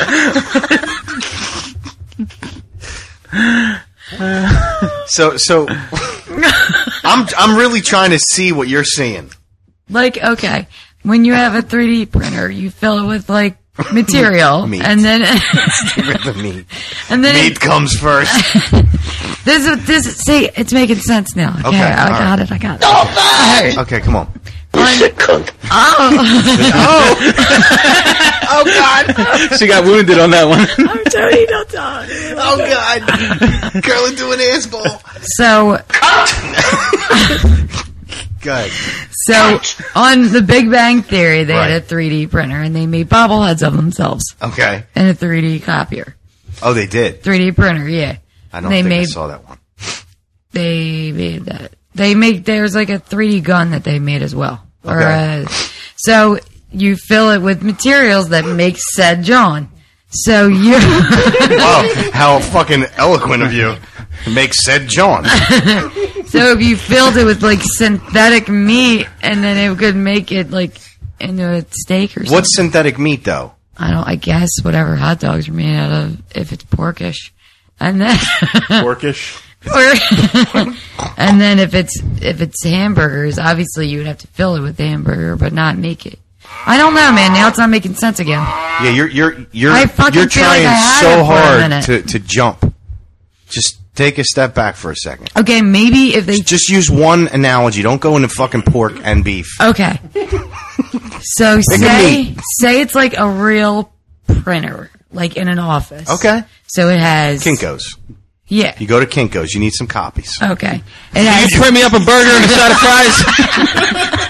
so so, I'm I'm really trying to see what you're seeing. like okay. When you have a three D printer, you fill it with like material, Meat. and then the meat. and then Meat it, comes first. this is this is, see, it's making sense now. Okay, Okay, I all got right. it. I got it. All right. Okay, come on. You sick cunt. Oh, Oh God! She got wounded on that one. I'm Tony. Don't talk. Oh God! Girl into an ass ball. So, Good. so on The Big Bang Theory, they had Right. a three D printer and they made bobbleheads of themselves Okay. in a three D copier. Oh, they did. three D printer, yeah. I don't they think I made, saw that one. They made that. They make, there's like a three D gun that they made as well. Or, Okay. uh, so you fill it with materials that make said John. So you, Wow, how fucking eloquent of you. Makes said John. so if you filled it with like synthetic meat and then it could make it like into a steak or something. What's synthetic meat, though? I don't, I guess whatever hot dogs are made out of, if it's porkish. And then, Porkish. or, and then if it's, if it's hamburgers, obviously you would have to fill it with the hamburger, but not make it. I don't know, man. Now it's not making sense again. Yeah, you're you're you're I fucking you're feel like trying I had so it for a hard minute. to to jump. Just take a step back for a second. Okay, maybe if they, Just use one analogy. Don't go into fucking pork and beef. okay. So Think of say, meat. say it's like a real printer, like in an office. Okay. So it has, Kinko's. yeah. You go to Kinko's. You need some copies. Okay. It has, Print me up a burger and a side of fries.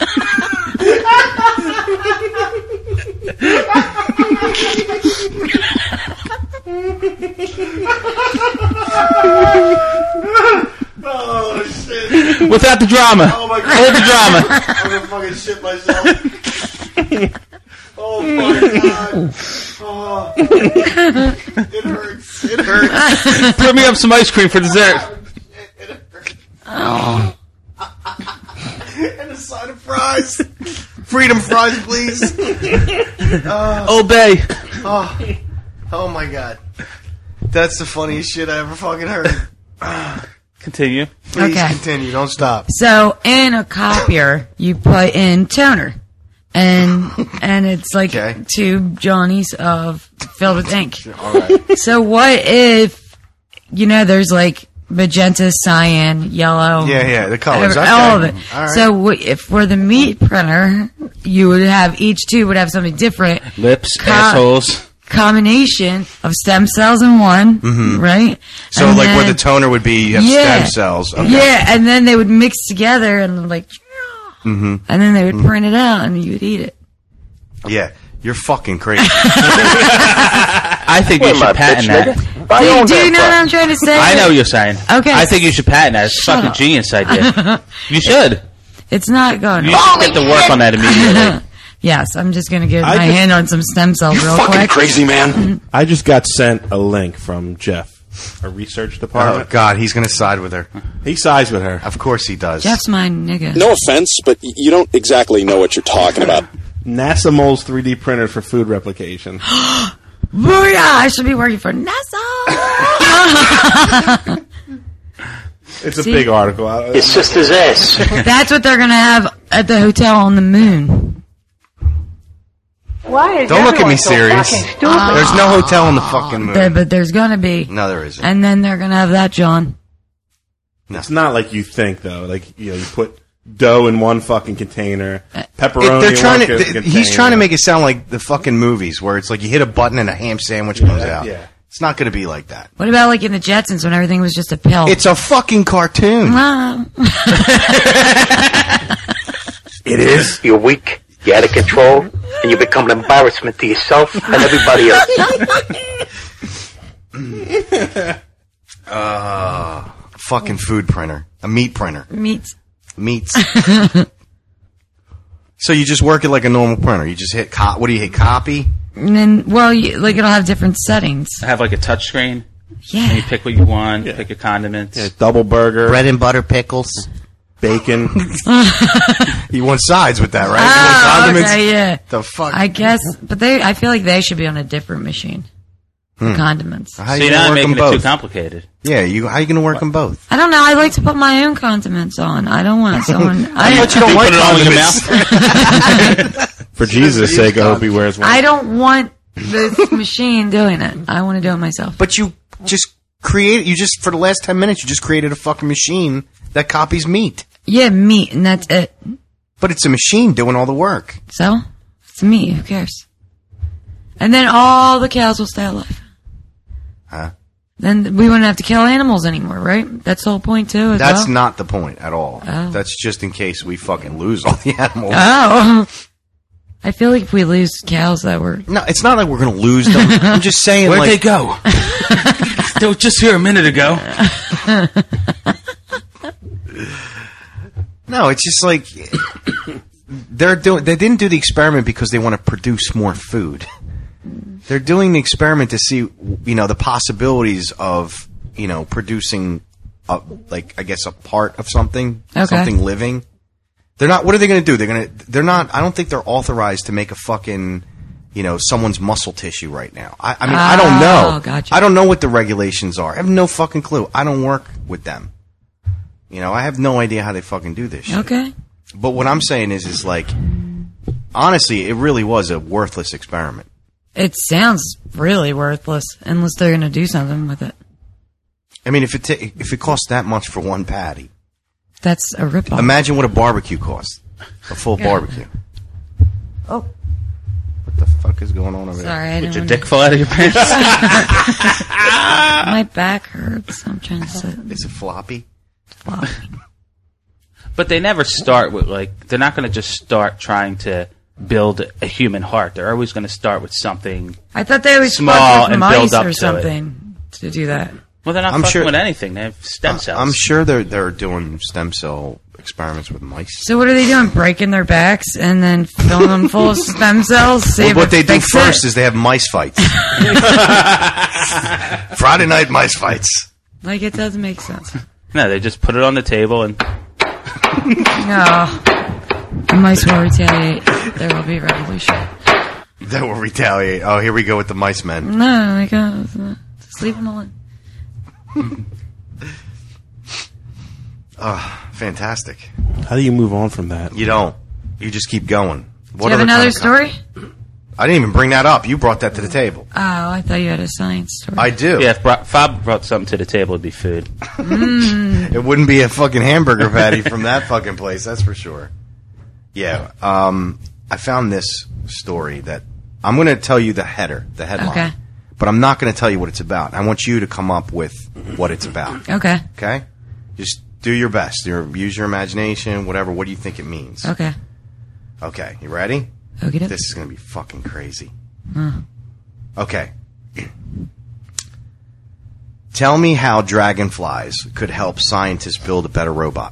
Oh shit! Without the drama. Oh my Hold the drama. I'm gonna fucking shit myself. Oh my god! Oh. It hurts. It hurts. Print me up some ice cream for dessert. oh, And a side of fries. Freedom fries, please. Obey. Oh, oh my god. That's the funniest shit I ever fucking heard. Continue. Please Okay. continue. Don't stop. so in a copier, you put in toner. And, and it's like Okay. two Johnnies of filled with ink. All right. So what if, you know, there's like magenta, cyan, yellow. Yeah, yeah, the colors. every- Okay. All of it. All right. So w- if for the meat printer, you would have each two would have something different. Lips, Co- assholes. Combination of stem cells in one, right? So, And like, where then- the toner would be, you have Yeah. stem cells. Okay. Yeah, and then they would mix together and like, Mm-hmm. and then they would print it out and you would eat it. Yeah. You're fucking crazy. I think you Wait, my should patent bitch, that. nigga. Buy Do, your own do you damn know what fries. I'm trying to say? I know what you're saying. Okay. I think you should patent that. It's a Shut fucking up. genius idea. You should. It's not going. You should get to work on that immediately. Yes, I'm just going to get I my just- hand on some stem cells real Fucking quick. crazy, man. I just got sent a link from Jeff, a research Oh, department. God. He's going to side with her. He sides with her. Of course he does. Jeff's my nigga. No offense, but y- you don't exactly know what you're talking about. NASA molds three D printer for food replication. Booyah! I should be working for NASA. It's a See? big article. I- His sister's ass. That's what they're going to have at the hotel on the moon. Why is Don't look at me everyone so serious. fucking stupid? There's no hotel on the fucking moon. There- but there's going to be. No, there isn't. And then they're going to have that, John. It's not like you think, though. Like, you know, you put dough in one fucking container, It- pepperoni they're in trying one to. container. th- he's trying to make it sound like the fucking movies, where it's like you hit a button and a ham sandwich comes that- out. yeah. It's not going to be like that. What about like in the Jetsons when everything was just a pill? It's a fucking cartoon. Ah. It is. You're weak. You're out of control. And you become an embarrassment to yourself and everybody else. Uh, fucking food printer, a meat printer. Meats. Meats. So you just work it like a normal printer. You just hit co- what do you hit? Copy? And then, well, you, like it'll have different settings. Have like a touch screen. Yeah. And you pick what you want. Yeah. Pick your condiments. Yeah, double burger, Bread and butter pickles. bacon. You want sides with that, right? Oh, you want condiments? okay, yeah. The fuck? I guess, but they, I feel like they should be on a different machine. The condiments. How So you you're gonna not work making them it too both? complicated. Yeah, you. How you gonna work them both? I don't know. I like to put my own condiments on. I don't want someone. I, But you don't like Put it all in your condiments. For Jesus' sake, I hope he wears one. I don't want the machine doing it. I want to do it myself. But you just create. You just for the last ten minutes, you just created a fucking machine that copies meat. Yeah, meat, and that's it. But it's a machine doing all the work. So it's meat. Who cares? And then all the cows will stay alive. Huh? Then we wouldn't have to kill animals anymore, right? That's the whole point too. As That's well? not the point at all. Oh. That's just in case we fucking lose all the animals. Oh. I feel like if we lose cows, that we're. No, it's not like we're gonna lose them. I'm just saying. Where'd like, they go? They were just here a minute ago. No, it's just like they're doing. They didn't do the experiment because they want to produce more food. They're doing the experiment to see, you know, the possibilities of, you know, producing, a, like I guess, a part of something, Okay. something living. They're not. What are they going to do? They're going to. They're not. I don't think they're authorized to make a fucking, you know, someone's muscle tissue right now. I, I mean, I don't know. Oh, gotcha. I don't know what the regulations are. I have no fucking clue. I don't work with them. You know, I have no idea how they fucking do this shit. Okay. But what I'm saying is, is like, honestly, it really was a worthless experiment. It sounds really worthless unless they're going to do something with it. I mean, if it ta- if it costs that much for one patty, That's a ripoff. imagine what a barbecue costs. A full barbecue. Oh. What the fuck is going on over Sorry, I With didn't your want dick fall out of your pants. My back hurts. I'm trying to sit. there? Is it floppy? Wow. But they never start with, like, they're not going to just start trying to build a human heart. They're always going to start with something. I thought they always Small fucked with and mice build up or to something to do that. Well, they're not I'm fucking sure- with anything. They have stem cells. I'm sure they're they're doing stem cell experiments with mice. So what are they doing? Breaking their backs and then filling them full of stem cells? See Well, if what it they do fixes first it? is they have mice fights. Friday night mice fights. Like, it doesn't make sense. No, they just put it on the table and No. The mice will retaliate. There will be revolution. That will retaliate. Oh, here we go with the mice men. No, like, uh, just leave them alone. Oh, fantastic. How do you move on from that? You don't. You just keep going. Do you have other another kind of- story? I didn't even bring that up. You brought that to the table. Oh, I thought you had a science story. I do. yeah, if Bro- Fob brought something to the table, it'd be food. It wouldn't be a fucking hamburger patty from that fucking place, that's for sure. Yeah. Um, I found this story that I'm going to tell you the header, the headline. Okay. But I'm not going to tell you what it's about. I want you to come up with what it's about. Okay. Okay? Just do your best. Your, use your imagination, whatever. What do you think it means? Okay. Okay. You ready? Okay. This is going to be fucking crazy. Huh. Okay. Tell me how dragonflies could help scientists build a better robot.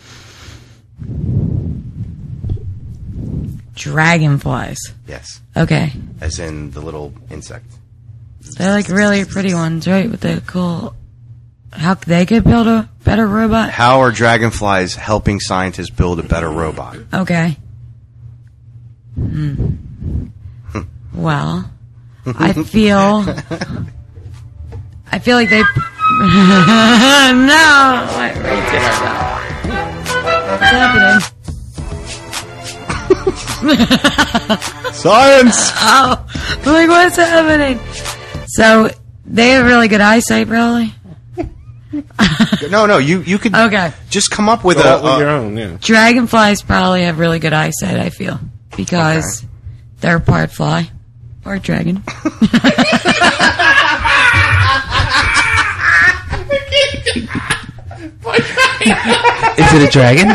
Dragonflies. Yes. Okay. As in the little insect. They're like really pretty ones, right? With the cool. How they could build a better robot? How are dragonflies helping scientists build a better robot? Okay. Hmm. Well, I feel. I feel like they. No! What right there, What's happening? Science! Oh, like what's happening? So they have really good eyesight, probably. No, no, you, you could Okay. just come up with Go a, out with a- your own, yeah. Dragonflies probably have really good eyesight, I feel, because they're part fly or dragon. Is it a dragon?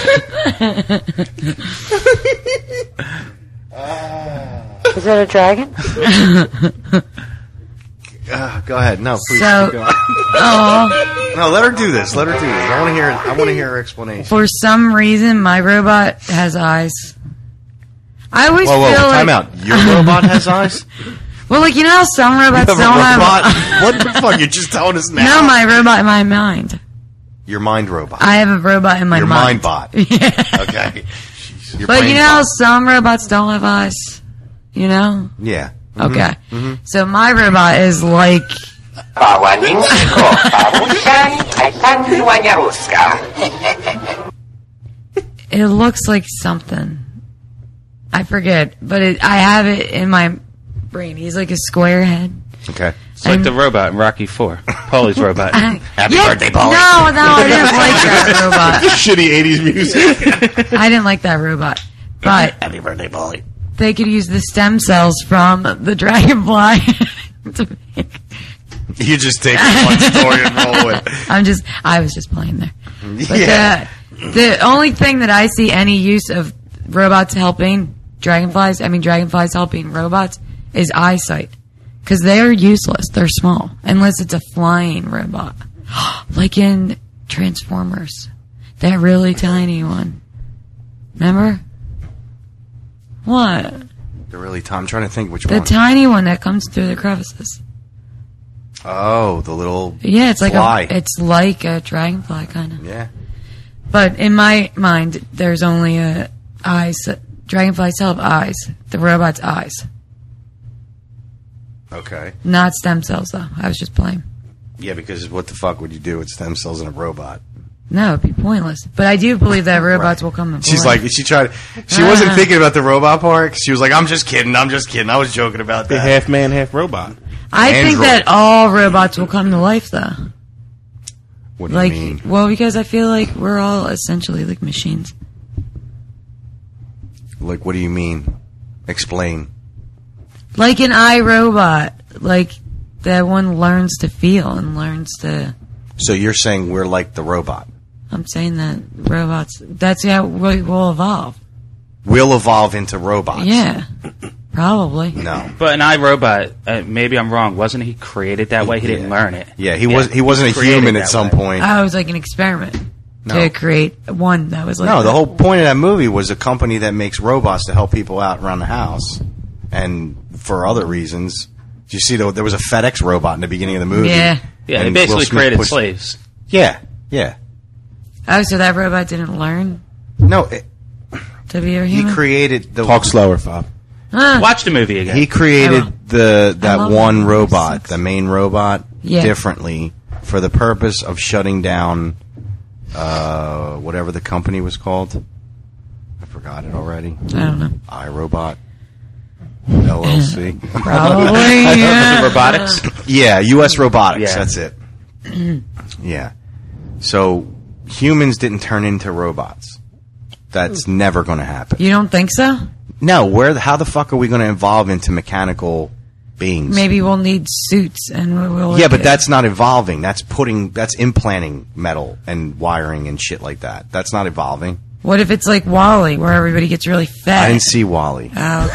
Is that a dragon? uh, go ahead. No, please. So- keep going. Oh, No, let her do this. Let her do this. I want to hear. I want to hear her explanation. For some reason, my robot has eyes. I always Whoa, whoa! feel Time like out. Your robot has eyes. well, like you know, how some robots You have a don't robot? have. What the fuck? You're just telling us now. No, my robot in my mind. Your mind robot. I have a robot in my Your mind. mind bot. Yeah. Okay. Your But brain you know how bot. some robots don't have eyes? You know? Yeah. Mhm. Okay. Mhm. So my robot is like... It looks like something. I forget, but it, I have it in my brain. He's like a square head. Okay. It's like the robot in Rocky Four. Paulie's robot. Happy Yeah, birthday, Paulie. No, no, I didn't like that robot. Shitty eighties music. I didn't like that robot. But Happy birthday, Paulie. they could use the stem cells from the dragonfly to make... You just take one story and roll with. I'm just, I was just playing there. But Yeah. the, the only thing that I see any use of robots helping dragonflies, I mean dragonflies helping robots, is eyesight. Because they're useless. They're small. Unless it's a flying robot. Like in Transformers. That really tiny one. Remember? What? They're really. T- I'm trying to think which The one. tiny one that comes through the crevices. Oh, the little. Yeah, it's like fly. a, it's like a dragonfly kind of. Yeah. But in my mind, there's only a eyes. Dragonflies have eyes. The robot's eyes, Okay. not stem cells. Though I was just playing. Yeah, because what the fuck would you do with stem cells in a robot? No, it'd be pointless. But I do believe that robots will come. And She's play. like, she tried. She wasn't thinking about the robot part. She was like, I'm just kidding. I'm just kidding. I was joking about The that. half man, half robot. I think Android. that all robots will come to life, though. What do Like, you mean? well, because I feel like we're all essentially like machines. Like, what do you mean? Explain. Like an iRobot, like that one learns to feel and learns to. So you're saying we're like the robot? I'm saying that robots. That's how we will evolve. We'll evolve into robots. Yeah, probably. No. But an iRobot, uh, maybe I'm wrong. Wasn't he created that way? He didn't learn it. Yeah, he was. He wasn't a created human at that some way. point. I was like an experiment No. to create one that was like. No, the that. whole point of that movie was a company that makes robots to help people out around the house, and for other reasons. Did you see the, there was a FedEx robot in the beginning of the movie? Yeah. Yeah, they And basically Will Smith created pushed- slaves. Yeah, yeah. Oh, so that robot didn't learn No, it, to be a he human. created the. Talk slower, Fob. Huh. Watch the movie again. He I created will. the that love one that. robot, Six. the main robot, Yeah. differently for the purpose of shutting down uh, whatever the company was called. I forgot it already. I don't know. iRobot, L L C. Probably. Yeah. The robotics. Yeah, U S Robotics. Yeah. That's it. Yeah. So humans didn't turn into robots. That's never going to happen. You don't think so? No. Where? The, how the fuck are we going to evolve into mechanical beings? Maybe we'll need suits and we will. Yeah, but that's not evolving. That's putting. That's implanting metal and wiring and shit like that. That's not evolving. What if it's like Wall-E, where everybody gets really fat? I didn't see Wall-E. Oh,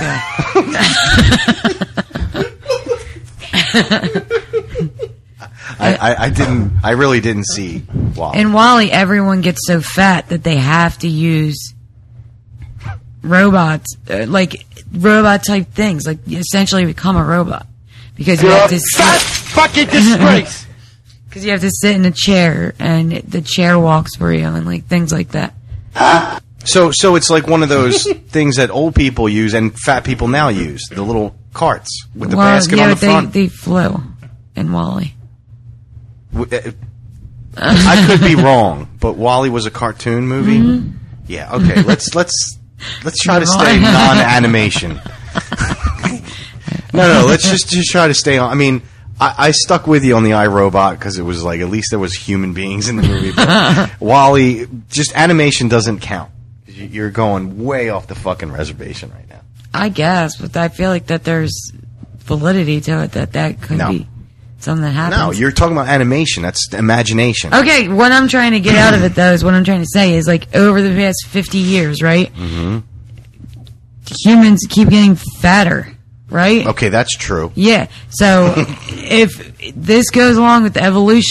okay. I, I, I didn't. I really didn't see Wall-E. In Wall-E, everyone gets so fat that they have to use robots, uh, like robot type things, like you essentially become a robot because you have to fat fucking disgrace. because you have to sit in a chair and the chair walks for you and like things like that. So, so it's like one of those things that old people use and fat people now use. The little carts with the well, basket yeah, on the but they, front. they flew in Wall-E. W- uh, I could be wrong, but Wall-E was a cartoon movie. Mm-hmm. Yeah. Okay. Let's let's let's try to Move stay on. non-animation. no, no. Let's just just try to stay on. I mean, I, I stuck with you on the iRobot because it was like at least there was human beings in the movie. But Wall-E, just animation doesn't count. You- You're going way off the fucking reservation right now. I guess, but I feel like that there's validity to it that that could No. be something that happens. No, you're talking about animation. That's imagination. Okay, what I'm trying to get out of it, though, is what I'm trying to say is, like, over the past fifty years, right? Mm-hmm. Humans keep getting fatter, right? Okay, that's true. Yeah. So, if this goes along with the evolution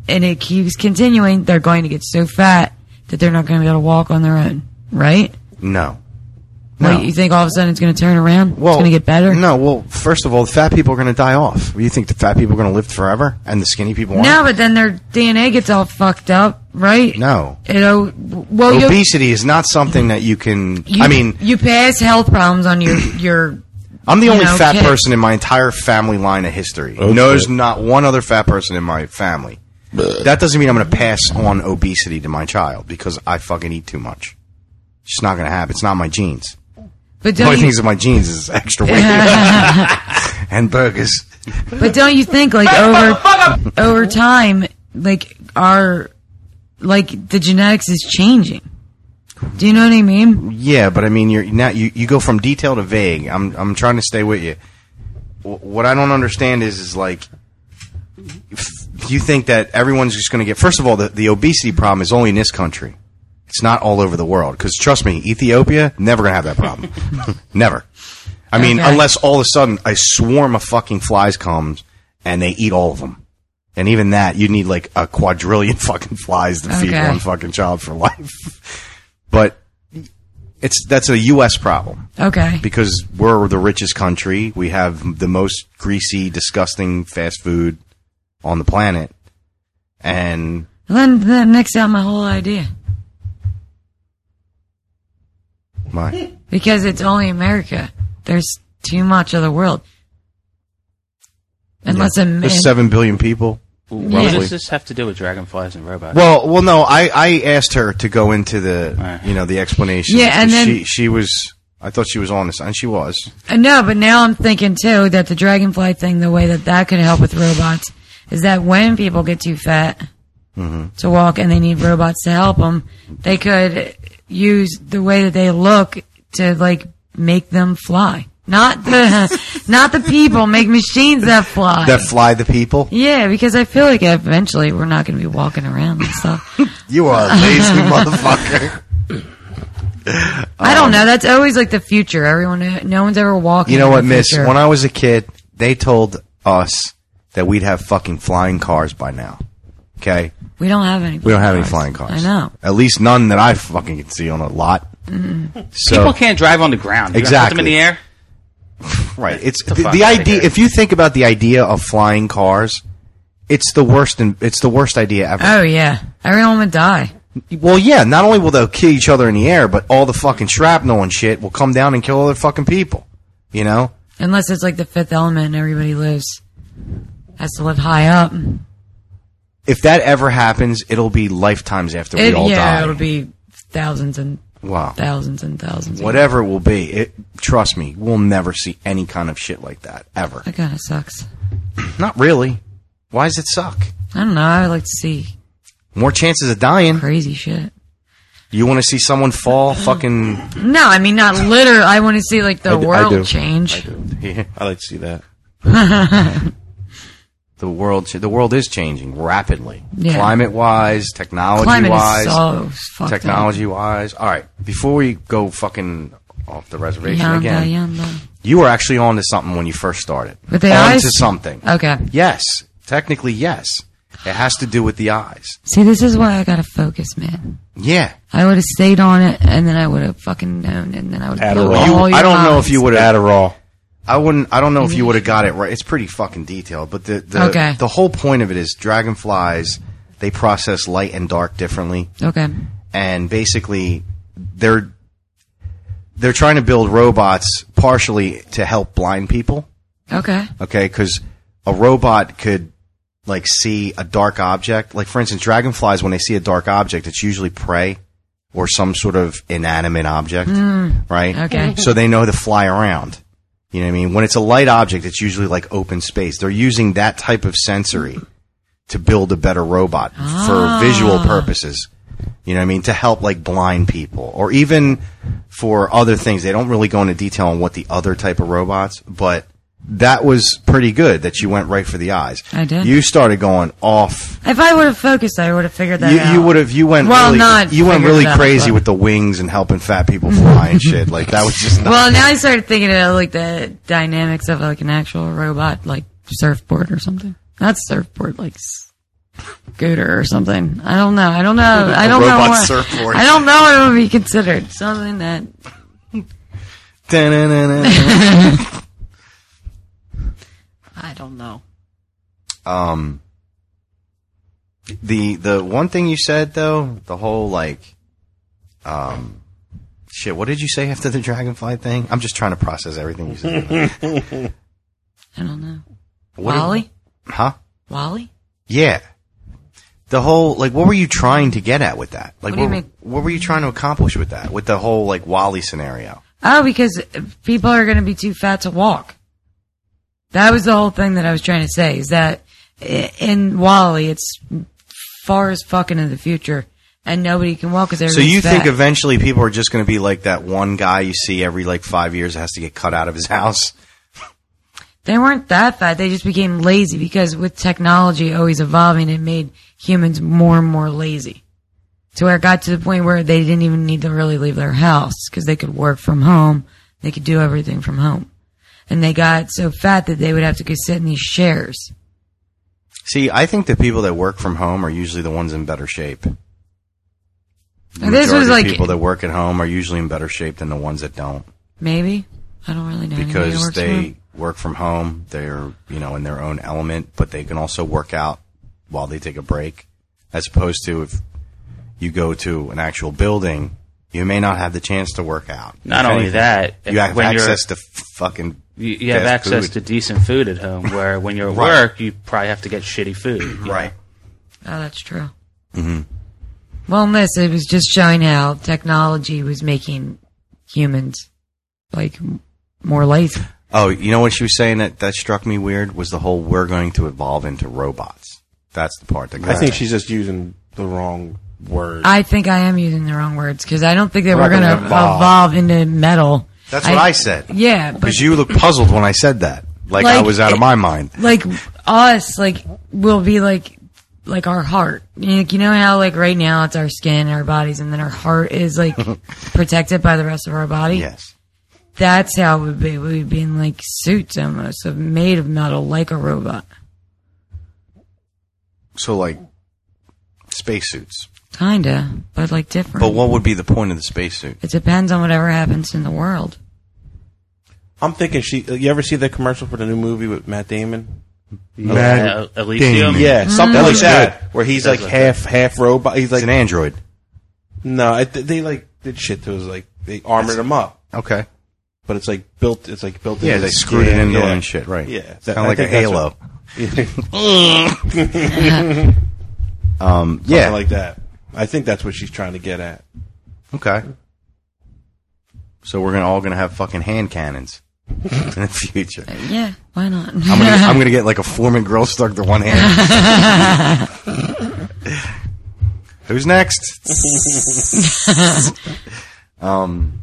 and it keeps continuing, they're going to get so fat that they're not going to be able to walk on their own, right? No. Well, No. you think all of a sudden it's going to turn around? Well, it's going to get better? No, well, first of all, the fat people are going to die off. You think the fat people are going to live forever and the skinny people aren't? No, but then their D N A gets all fucked up, right? No. You know, well, you Obesity is not something that you can. you, I mean, you pass health problems on your your. I'm the you only know, fat kid. person in my entire family line of history. Oh, Knows shit. not one other fat person in my family. That doesn't mean I'm going to pass on obesity to my child because I fucking eat too much. It's just not going to happen. It's not my genes. But The only don't thing you, that's in my genes is extra weight and burgers. but don't you think like over over time, like our like the genetics is changing? Do you know what I mean? Yeah, but I mean, you're now you, you go from detail to vague. I'm I'm trying to stay with you. W- What I don't understand is is like, if you think that everyone's just going to get. First of all, the, the obesity problem is only in this country. It's not all over the world. Because trust me, Ethiopia never going to have that problem. Never. I mean, Okay. unless all of a sudden a swarm of fucking flies comes and they eat all of them. And even that, you need like a quadrillion fucking flies to feed Okay. one fucking child for life. But it's that's a U S problem Okay. because we're the richest country. We have the most greasy, disgusting fast food on the planet. And Then that nixes out my whole idea my because it's only America. There's too much of the world. Unless a man, there's seven billion people. What Yeah. does this have to do with dragonflies and robots? Well, well, no. I, I asked her to go into the Right. you know the explanation. Yeah, and then- she she was. I thought she was on this, and she was. I know, but now I'm thinking too that the dragonfly thing, the way that that could help with robots, is that when people get too fat Mm-hmm. to walk and they need robots to help them, they could use the way that they look to like make them fly. Not the not the people, make machines that fly. That fly the people. Yeah, because I feel like eventually we're not going to be walking around and stuff. You are a lazy motherfucker. I don't know. That's always like the future. Everyone, no one's ever walking. You know in what, the Miss? future. When I was a kid, they told us that we'd have fucking flying cars by now. Okay? we don't have any. We don't have any cars. flying cars. I know. At least none that I fucking can see on a lot. So, People can't drive on the ground. You gotta Exactly. Put them in the air. right. It's the the, fuck the outta idea. here. If you think about the idea of flying cars, it's the worst. In, it's the worst idea ever. Oh yeah, everyone would die. Well, yeah. Not only will they kill each other in the air, but all the fucking shrapnel and shit will come down and kill other fucking people. You know? Unless it's like the Fifth Element and everybody lives has to live high up. If that ever happens, it'll be lifetimes after we It, all yeah, die. it'll be thousands and Wow. thousands and thousands. of Whatever it will be, it, trust me, we'll never see any kind of shit like that ever. years. That kind of sucks. Not really. Why does it suck? I don't know. I would like to see More chances of dying. crazy shit. You want to see someone fall? Fucking. No, I mean not literal. I want to see like the I do- I world do. change. Yeah. I like to see that. The world. ch- The world is changing rapidly. Yeah. Climate wise, technology Climate wise, is so fucked technology wise. All right. Before we go fucking off the up. reservation Yanda, again, yanda. you were actually on to something when you first started. With the on eyes? to something. Okay. Yes. Technically, yes. It has to do with the eyes. See, this is why I gotta focus, man. Yeah. I would have stayed on it, and then I would have fucking known, and then I would have Adderall. You, all your I don't know eyes. if you would have. Adderall. I wouldn't. I don't know if you would have got it right. It's pretty fucking detailed, but the the, Okay. the whole point of it is dragonflies. They process light and dark differently, Okay. and basically they're they're trying to build robots partially to help blind people. Okay. Okay, because a robot could like see a dark object. Like for instance, dragonflies when they see a dark object, it's usually prey or some sort of inanimate object, right? Okay. So they know to fly around. You know what I mean? When it's a light object, it's usually like open space. They're using that type of sensory to build a better robot for visual purposes. You know what I mean? To help like blind people or even for other things. They don't really go into detail on what the other type of robots, but that was pretty good that you went right for the eyes. I did. You started going off. If I would have focused, I would have figured that You, out. you would have. You went. Well, really, not You went figured really it out, crazy but- with the wings and helping fat people fly and shit. Like that was just. Not Well, now I started thinking of like the dynamics of like an actual robot, like surfboard or something. Not surfboard, like s- scooter or something. I don't know. I don't know. I don't know robot what. surfboard. I don't know what it would be considered. Something that. I don't know. Um. The the one thing you said though, the whole like, um, shit. What did you say after the dragonfly thing? I'm just trying to process everything you said. I don't know. What Wally? did- huh? Wally? Yeah. The whole, like, what were you trying to get at with that? Like, What do you what, mean? what were you trying to accomplish with that? With the whole, like, Wally scenario? Oh, because people are going to be too fat to walk. That was the whole thing that I was trying to say, is that i- in Wally, it's far as fucking in the future, and nobody can walk because So everybody's you fat. think eventually people are just going to be like that one guy you see every, like, five years that has to get cut out of his house? They weren't that fat. They just became lazy because with technology always evolving, it made humans more and more lazy. To where it got to the point where they didn't even need to really leave their house because they could work from home. They could do everything from home. And they got so fat that they would have to go sit in these chairs. See, I think the people that work from home are usually the ones in better shape. The And this majority was of like- people that work at home are usually in better shape than the ones that don't. Maybe. I don't really know. anybody that Because works from they home. work from home, they're, you know, in their own element, but they can also work out while they take a break. As opposed to if you go to an actual building, you may not have the chance to work out. Not If only anything, that, you have when you're- access to fucking You, you have fast access food. to decent food at home, where when you're at Right. work, you probably have to get shitty food. you know? Right. Oh, that's true. Mm-hmm. Well, in this, it was just showing how technology was making humans, like, m- more lazy. Oh, you know what she was saying that, that struck me weird was the whole we're going to evolve into robots. That's the part that I think she's just using the wrong word. I think I am using the wrong words because I don't think that We're we're, not going to gonna evolve. evolve into metal. That's what I, said. Yeah, but Because you looked puzzled when I said that. Like, I Like, was out of it- my mind. like us, like will be like like our heart. You know, you know how like right now it's our skin, our bodies, and then our heart is like protected by the rest of our body. Yes. That's how it would be. We would be in like suits almost, so made of metal, like a robot. So, like, spacesuits. Kinda, but like different. But what would be the point of the spacesuit? It depends on whatever happens in the world. I'm thinking she. You ever see the commercial for the new movie with Matt Damon? Matt Uh, Elysium? Damon. Yeah, something Mm. like Looks that. good. Where he's Does like look half half robot. He's like an android. No, I, they like did shit to his like they armored him up. Okay. But it's like built. It's like built. Yeah, into they his screwed it skin, into yeah. it and shit, right. Yeah, It's kinda like a Halo. Halo. Um, Something yeah. like that. I think that's what she's trying to get at. Okay. So we're gonna all gonna have fucking hand cannons in the future. Yeah, why not? I'm gonna get, I'm gonna get like a Foreman grill stuck to one hand. Who's next? um.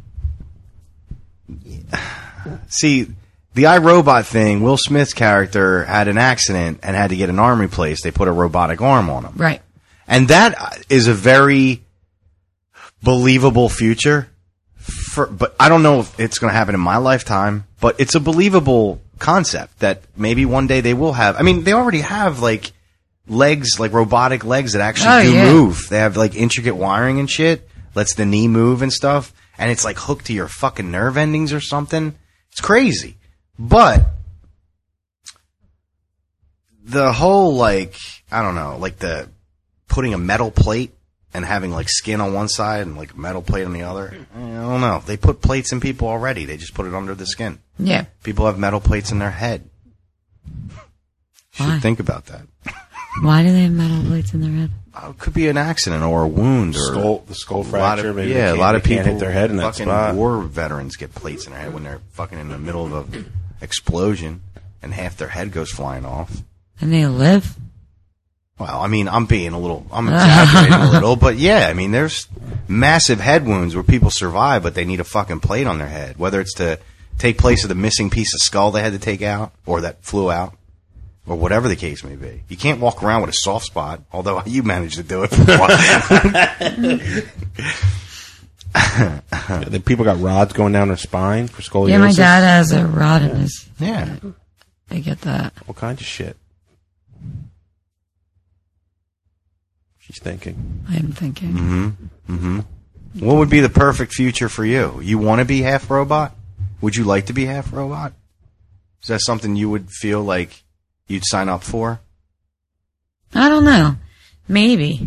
See, the iRobot thing. Will Smith's character had an accident and had to get an arm replaced. They put a robotic arm on him. Right. And that is a very believable future. For, but I don't know if it's going to happen in my lifetime, but it's a believable concept that maybe one day they will have. I mean, they already have like legs, like robotic legs that actually Oh, do yeah. move. They have like intricate wiring and shit, lets the knee move and stuff. And it's like hooked to your fucking nerve endings or something. It's crazy. But the whole like, I don't know, like the putting a metal plate and having like skin on one side and like a metal plate on the other. I don't know. They put plates in people already. They just put it under the skin. Yeah. People have metal plates in their head. Should Why? think about that. Why do they have metal plates in their head? Oh, it could be an accident or a wound or Skull- the skull a lot fracture, Of, maybe they yeah, a can't- lot of they people can't hit their head in that fucking spot. war veterans get plates in their head when they're fucking in the middle of a explosion and half their head goes flying off. And they live? Well, I mean, I'm being a little, I'm exaggerating a little, but yeah, I mean, there's massive head wounds where people survive, but they need a fucking plate on their head, whether it's to take place of the missing piece of skull they had to take out, or that flew out, or whatever the case may be. You can't walk around with a soft spot, although you managed to do it for a while. Yeah, the people got rods going down their spine for scoliosis. Yeah, my dad has a rod in his. Yeah. I get that. What kind of shit? She's thinking. I am thinking. Mm-hmm. Mm-hmm. What would be the perfect future for you? You want to be half robot? Would you like to be half robot? Is that something you would feel like you'd sign up for? I don't know. Maybe.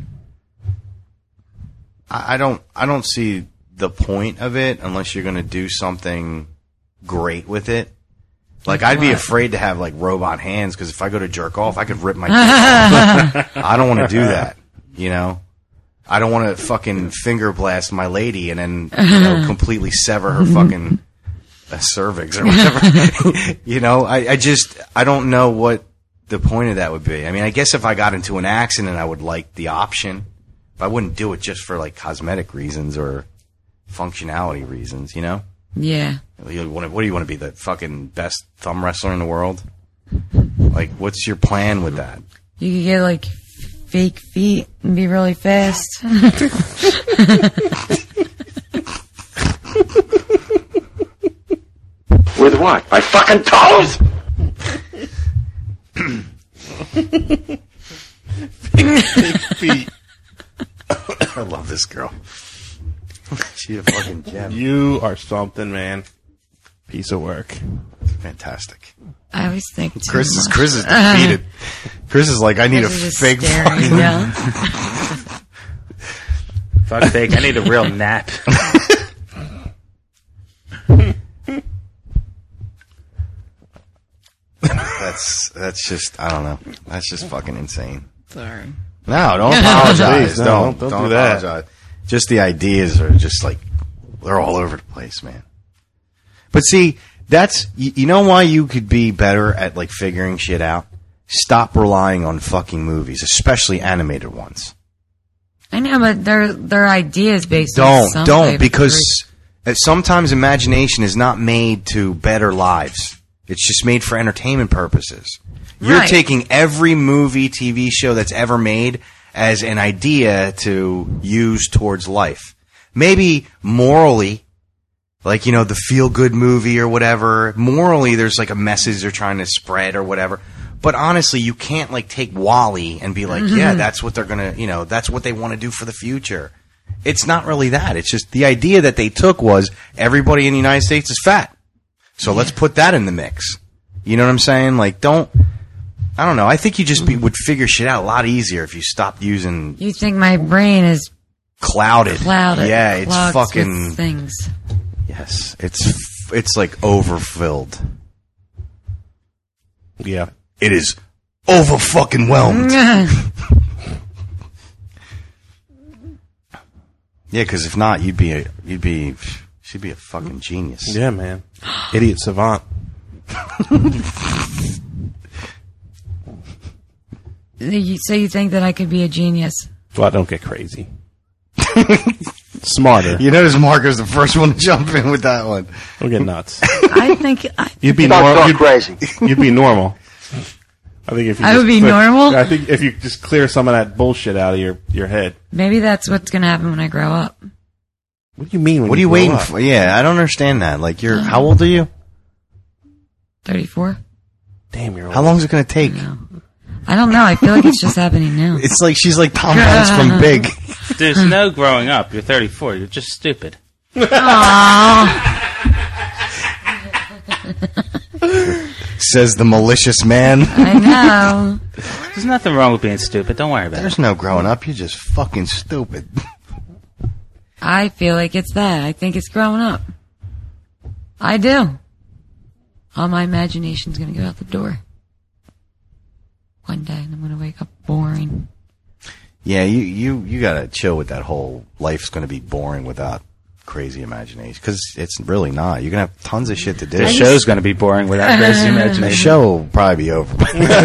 I, I don't. I don't see the point of it unless you're going to do something great with it. Like, I'd be afraid to have like robot hands because if I go to jerk off, I could rip my dick off. I don't want to do that. You know, I don't want to fucking finger blast my lady and then you know, completely sever her fucking uh, cervix or whatever. You know, I, I just I don't know what the point of that would be. I mean, I guess if I got into an accident, I would like the option, but I wouldn't do it just for like cosmetic reasons or functionality reasons. You know? Yeah. You want to, what do you want to be, the fucking best thumb wrestler in the world? Like, what's your plan with that? You could get like fake feet and be really fast. With what? My fucking toes? Fake feet. I love this girl. She's a fucking gem. You are something, man. Piece of work. Fantastic. I always think too Chris is much. Chris is defeated. Chris is like, I need Chris a is just fake staring, fucking. yeah. Fuck fake. I need a real nap. That's that's just I don't know. That's just fucking insane. Sorry. No, don't apologize. Please, no, don't don't don't do that. apologize. Just the ideas are just like they're all over the place, man. But see, that's you, you know why you could be better at like figuring shit out. Stop relying on fucking movies, especially animated ones. I know, but their their ideas based on Don't some don't type of because uh, sometimes imagination is not made to better lives. It's just made for entertainment purposes. You're Right. taking every movie, T V show that's ever made as an idea to use towards life. Maybe morally, like, you know, the feel-good movie or whatever. Morally, there's like a message they're trying to spread or whatever. But honestly, you can't like take WALL-E and be like, yeah, that's what they're going to, you know, that's what they want to do for the future. It's not really that. It's just the idea that they took was everybody in the United States is fat. So let's put that in the mix. You know what I'm saying? Like, don't, I don't know. I think you just be, would figure shit out a lot easier if you stopped using You think my brain is clouded. clouded? Yeah, it's clogged fucking, with things. yes, it's, it's like overfilled. Yeah. It is over fucking whelmed. Yeah, because if not, you'd be a, you'd be, she'd be a fucking genius. Yeah, man. Idiot savant. You- So you think that I could be a genius? Well, don't get crazy. Smarter. You notice Marco's the first one to jump in with that one. Don't get nuts. I think I, You'd be Don't normal. talk You'd, crazy. you'd be normal. I think if you I just would be clear- normal? I think if you just clear some of that bullshit out of your, your head. maybe that's what's going to happen when I grow up. What do you mean? When What are you grow waiting up? for? Yeah, I don't understand that. Like, you're, how old are you? thirty-four? Damn, you're old. How long is it going to take? No. I don't know. I feel like it's just happening now. It's like she's like Tom Hanks from Big. There's no growing up. You're thirty-four. You're just stupid. Says the malicious man. I know. There's nothing wrong with being stupid. Don't worry about There's it. no growing up. You're just fucking stupid. I feel like it's that. I think it's growing up. I do. All my imagination's going to go out the door. One day, and I'm going to wake up boring. Yeah, you, you, you gotta chill with that whole life's gonna be boring without crazy imagination. Cause it's really not. You're gonna have tons of shit to do. The show's going to be boring without crazy The imagination. show will probably be over.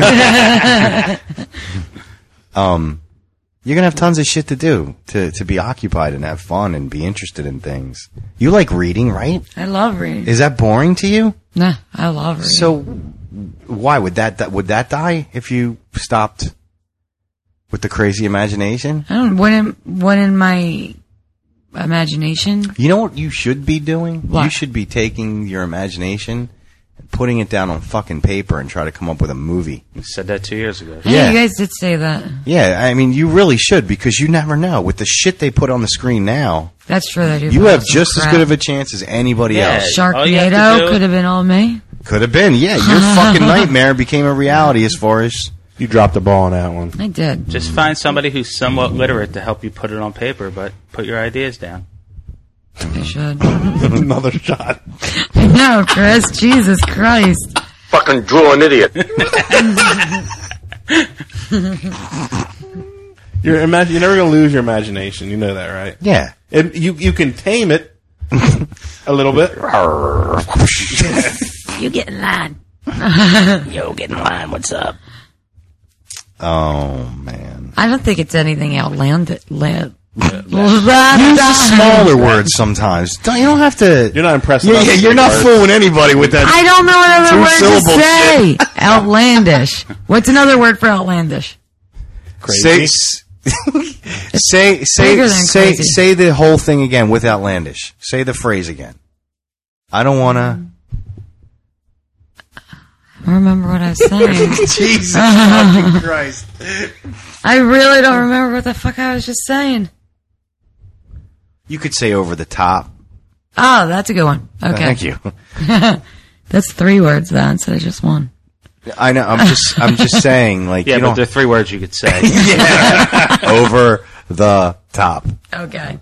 um, you're gonna have tons of shit to do to, to be occupied and have fun and be interested in things. You like reading, right? I love reading. Is that boring to you? Nah, I love reading. So, why would that, that would that die if you stopped with the crazy imagination? I don't. What in what in my imagination? You know what you should be doing? What? You should be taking your imagination putting it down on fucking paper and try to come up with a movie. You said that two years ago. Hey, Yeah. you guys did say that. Yeah, I mean, you really should because you never know. With the shit they put on the screen now, That's true. They do you put have out some just as crap. good of a chance as anybody Yeah. else. All you have to Sharknado do- could have been all me. Could have been, yeah. Your fucking nightmare became a reality as far as... You dropped the ball on that one. I did. Just find somebody who's somewhat literate to help you put it on paper, but put your ideas down. I should. Another shot. No, Chris. Jesus Christ. Fucking Drew, an idiot. You're imagine. You're never gonna lose your imagination. You know that, right? Yeah. It, you you can tame it a little bit. You get in line. Yo, get in line. What's up? Oh, man. I don't think it's anything outlandish. Land- Use the smaller words sometimes. Don't, you don't have to... You're not impressed. Yeah, enough yeah, to you're say not words. fooling anybody with that. I don't know what other word Two-syllable to say. Outlandish. What's another word for outlandish? Crazy. Say, say, say, bigger than say, crazy. say the whole thing again with outlandish. Say the phrase again. I don't want to... I don't remember what I was saying. Jesus fucking Christ. I really don't remember what the fuck I was just saying. You could say over the top. Oh, that's a good one. Okay. Thank you. That's three words though, instead of just one. I know. I'm just. I'm just saying. Like, Yeah, you but don't there are three words you could say. yeah. Over the top. Okay.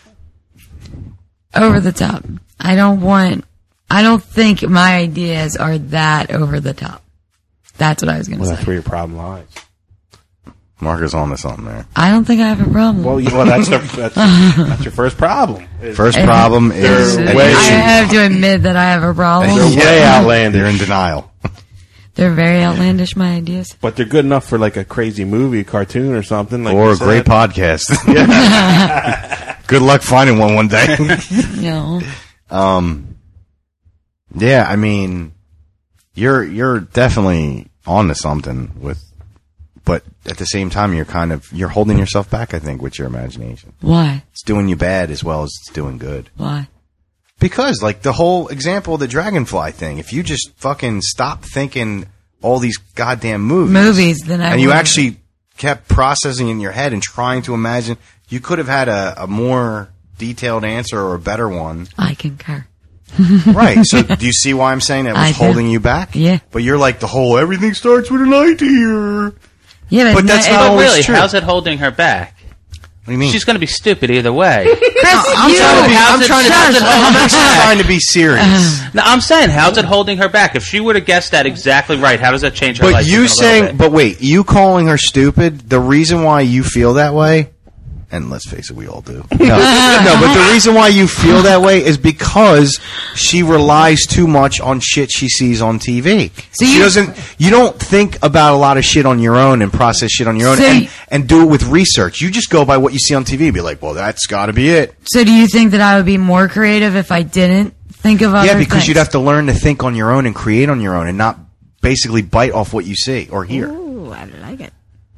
Over the top. I don't want, I don't think my ideas are that over the top. That's what I was going to Well, say. that's where your problem lies. Mark is on to something there. I don't think I have a problem. Well, you, well that's, the, that's, that's your first problem. First problem is They're I way- admission. have to admit that I have a problem. They're way outlandish. They're in denial. They're very outlandish, my ideas. But they're good enough for like a crazy movie, cartoon, or something. Like Or you a great said. podcast. Good luck finding one one day. No. Um, yeah, I mean, you're you're definitely on to something with, but at the same time, you're kind of you're holding yourself back. I think with your imagination, Why? it's doing you bad as well as it's doing good. Why? Because, like, the whole example of the Dragonfly thing, if you just fucking stop thinking all these goddamn movies, Movies, then I and you wouldn't. actually kept processing in your head and trying to imagine, you could have had a, a more detailed answer or a better one. I concur. Right. So do you see why I'm saying that was I do. holding you back? Yeah. But you're like, the whole everything starts with an idea. Yeah, But that's no- not But always really, true. how's it holding her back? What do you mean? She's going to be stupid either way. Chris, I'm you, trying to be, how's I'm it- trying to, how's it I'm hold actually her back? trying to be serious. No, I'm saying, how's it holding her back? If she would have guessed that exactly right, how does that change her But life? you even a little saying, bit? but wait, you calling her stupid, the reason why you feel that way, and let's face it, we all do. No, no, but the reason why you feel that way is because she relies too much on shit she sees on T V. So she you- doesn't, you don't think about a lot of shit on your own and process shit on your own So and, you- and do it with research. You just go by what you see on T V and be like, well, that's gotta be it. so do you think that I would be more creative if I didn't think of other Yeah, because things? you'd have to learn to think on your own and create on your own and not basically bite off what you see or hear. Ooh, I like it.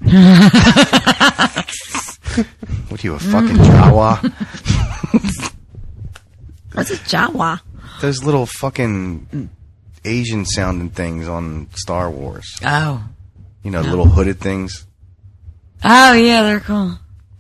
What are you, a fucking Jawa? What's a Jawa? Those little fucking Asian sounding things on Star Wars. Oh. You know, little hooded things. Oh, yeah, they're cool.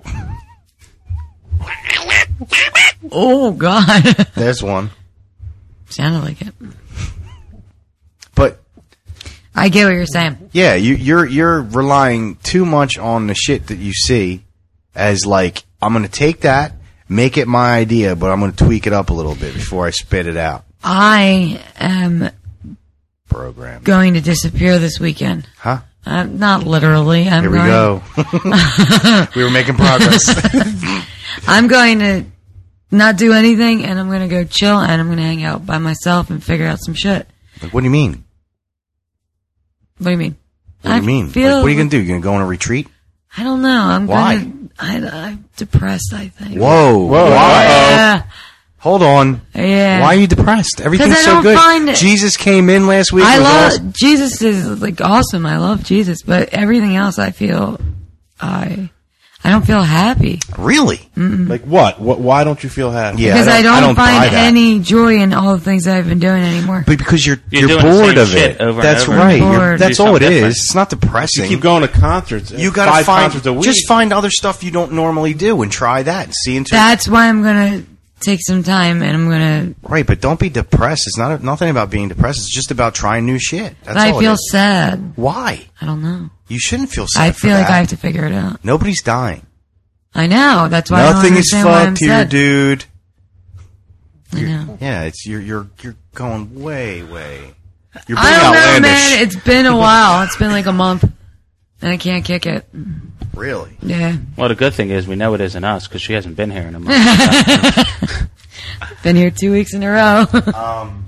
Oh, God. There's one. Sounded like it. But I get what you're saying. yeah, you, you're you're relying too much on the shit that you see as like, I'm gonna take that, make it my idea, but I'm gonna tweak it up a little bit before I spit it out. I am Program. going to disappear this weekend. Huh? Uh, not literally. I'm Here we going, go. We were making progress. I'm going to not do anything, and I'm going to go chill, and I'm going to hang out by myself and figure out some shit. Like, what do you mean? What do you mean? What do you mean? Like, feel- what are you gonna do? You gonna go on a retreat? I don't know. I'm Why? Gonna, I, I'm depressed, I think. Whoa. Whoa. Why? Yeah. Hold on. Yeah. Why are you depressed? Everything's 'Cause I so don't good. find it- Jesus came in last week. I was love awesome. Jesus is like awesome. I love Jesus, but everything else I feel I I don't feel happy. Really? Mm-mm. Like what? What? Why don't you feel happy? Yeah, Because I don't, I don't buy find that. any joy in all the things that I've been doing anymore. But because you're You're you're, doing the bored same of shit it. over and That's over. right. I'm You're- bored. that's Do all it something is. different. It's not depressing. You keep going to concerts. You gotta five find concerts a week. just find other stuff you don't normally do and try that and see into That's why I'm gonna take some time and I'm gonna. right. But don't be depressed. It's not nothing about being depressed. It's just about trying new shit. That's But I all feel it is. sad. Why? I don't know. You shouldn't feel sad. I for feel like that. I have to figure it out. Nobody's dying. I know. That's why I don't Nothing is understand why I'm fucked here, sad. dude. I know. Yeah, it's you're you're you're going way way. You're being I don't know, outlandish. man. It's been a while. It's been like a month, and I can't kick it. Really? Yeah. Well, the good thing is we know it isn't us because she hasn't been here in a month. Been here two weeks in a row. Um,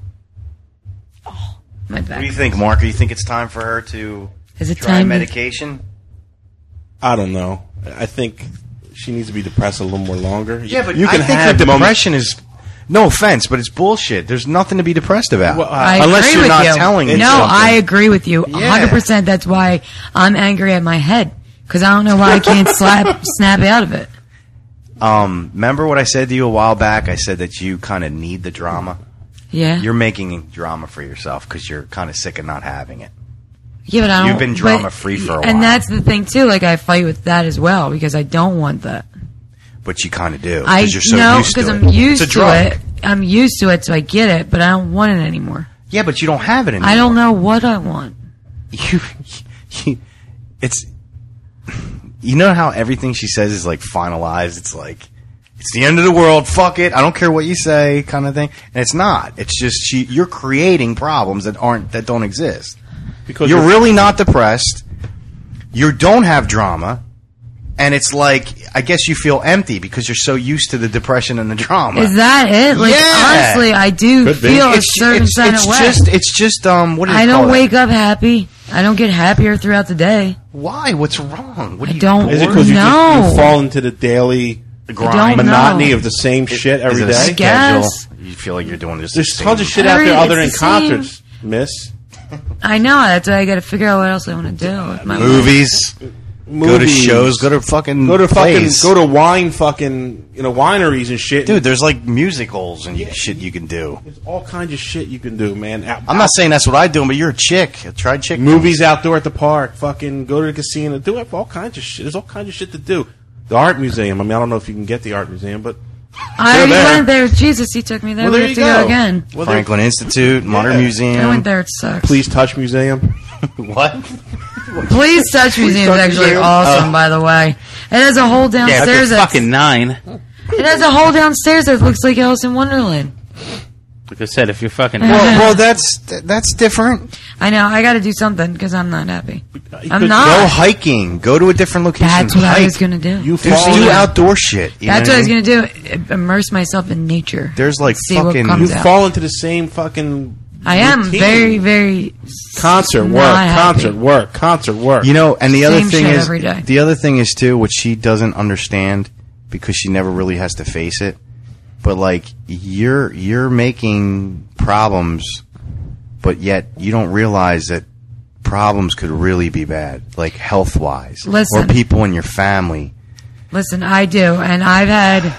My what back. do you think, Mark? Do you think it's time for her to Is it try time to- medication? I don't know. I think she needs to be depressed a little more longer. Yeah, but you can I think her have moments- depression is. No offense, but it's bullshit. There's nothing to be depressed about. Well, I unless agree you're with not you. telling me No, something. I agree with you. one hundred percent. That's why I'm angry at my head. Because I don't know why I can't slap, snap out of it. Um, remember what I said to you a while back? I said that you kind of need the drama. Yeah. You're making drama for yourself because you're kind of sick of not having it. Yeah, but I don't. You've been but- drama-free for a while. And that's the thing, too. Like, I fight with that as well because I don't want that. But you kind of do I because you're so know used to because it. I'm used it's a to drug. it. I'm used to it, so I get it, but I don't want it anymore. Yeah, but you don't have it anymore. I don't know what I want. You, you, it's, you know how everything she says is like finalized. It's like it's the end of the world. Fuck it. I don't care what you say, kind of thing. And it's not. It's just she. You're creating problems that aren't that don't exist. because You're you're- really not depressed. You don't have drama. And it's like, I guess you feel empty because you're so used to the depression and the drama. Is that it? Like, Yeah. honestly, I do Could be. feel a It's- certain it's- kind it's of way. just- it's just, um, what do you I call don't that? wake up happy. I don't get happier throughout the day. Why? What's wrong? What I are you don't Is it because you, know. just- you fall into the daily don't monotony know. of the same shit Is every it a day? I guess. schedule? You feel like you're doing this. There's the tons of same- shit out there Every- other than it's the same. concerts, miss. I know. That's why I got to figure out what else I want to do with my life. Movies. Go to Movies. shows. Go to fucking Go to fucking plays. go to wine fucking you know wineries and shit. Dude, there's like musicals and shit you can do. There's all kinds of shit you can do, man. Out, I'm not saying that's what I do, but you're a chick. A tried chick. movies outdoor at the park. Fucking go to the casino. Do all kinds of shit. There's all kinds of shit to do. The art museum. I mean, I don't know if you can get the art museum, but I they're already there. went there. Jesus, he took me there. Well, we there have you to go, go. again. Well, there- Franklin Institute, Modern Yeah. Museum. I went there. It sucks. Please Touch Museum. What? Please Touch Museum is Touch actually Museum? awesome, by the way. It has a whole Yeah, downstairs. after that's- fucking nine. it has a whole downstairs that looks like Alice in Wonderland. Like I said, if you're fucking Well, well, that's that's different. I know. I got to do something because I'm not happy. I'm Go not. hiking. Go to a different location. That's what I Hike. was gonna do. You Just fall do in- outdoor shit. you That's know what I was mean? gonna do. Immerse myself in nature. There's like See what fucking. comes You out. fall into the same fucking. I am routine. very, very concert not work, happy. concert work, concert work. You know, and the other Same thing shit is, every day. the other thing is too, what she doesn't understand because she never really has to face it. But like, you're you're making problems, but yet you don't realize that problems could really be bad, like health wise, Listen. or people in your family. Listen, I do, and I've had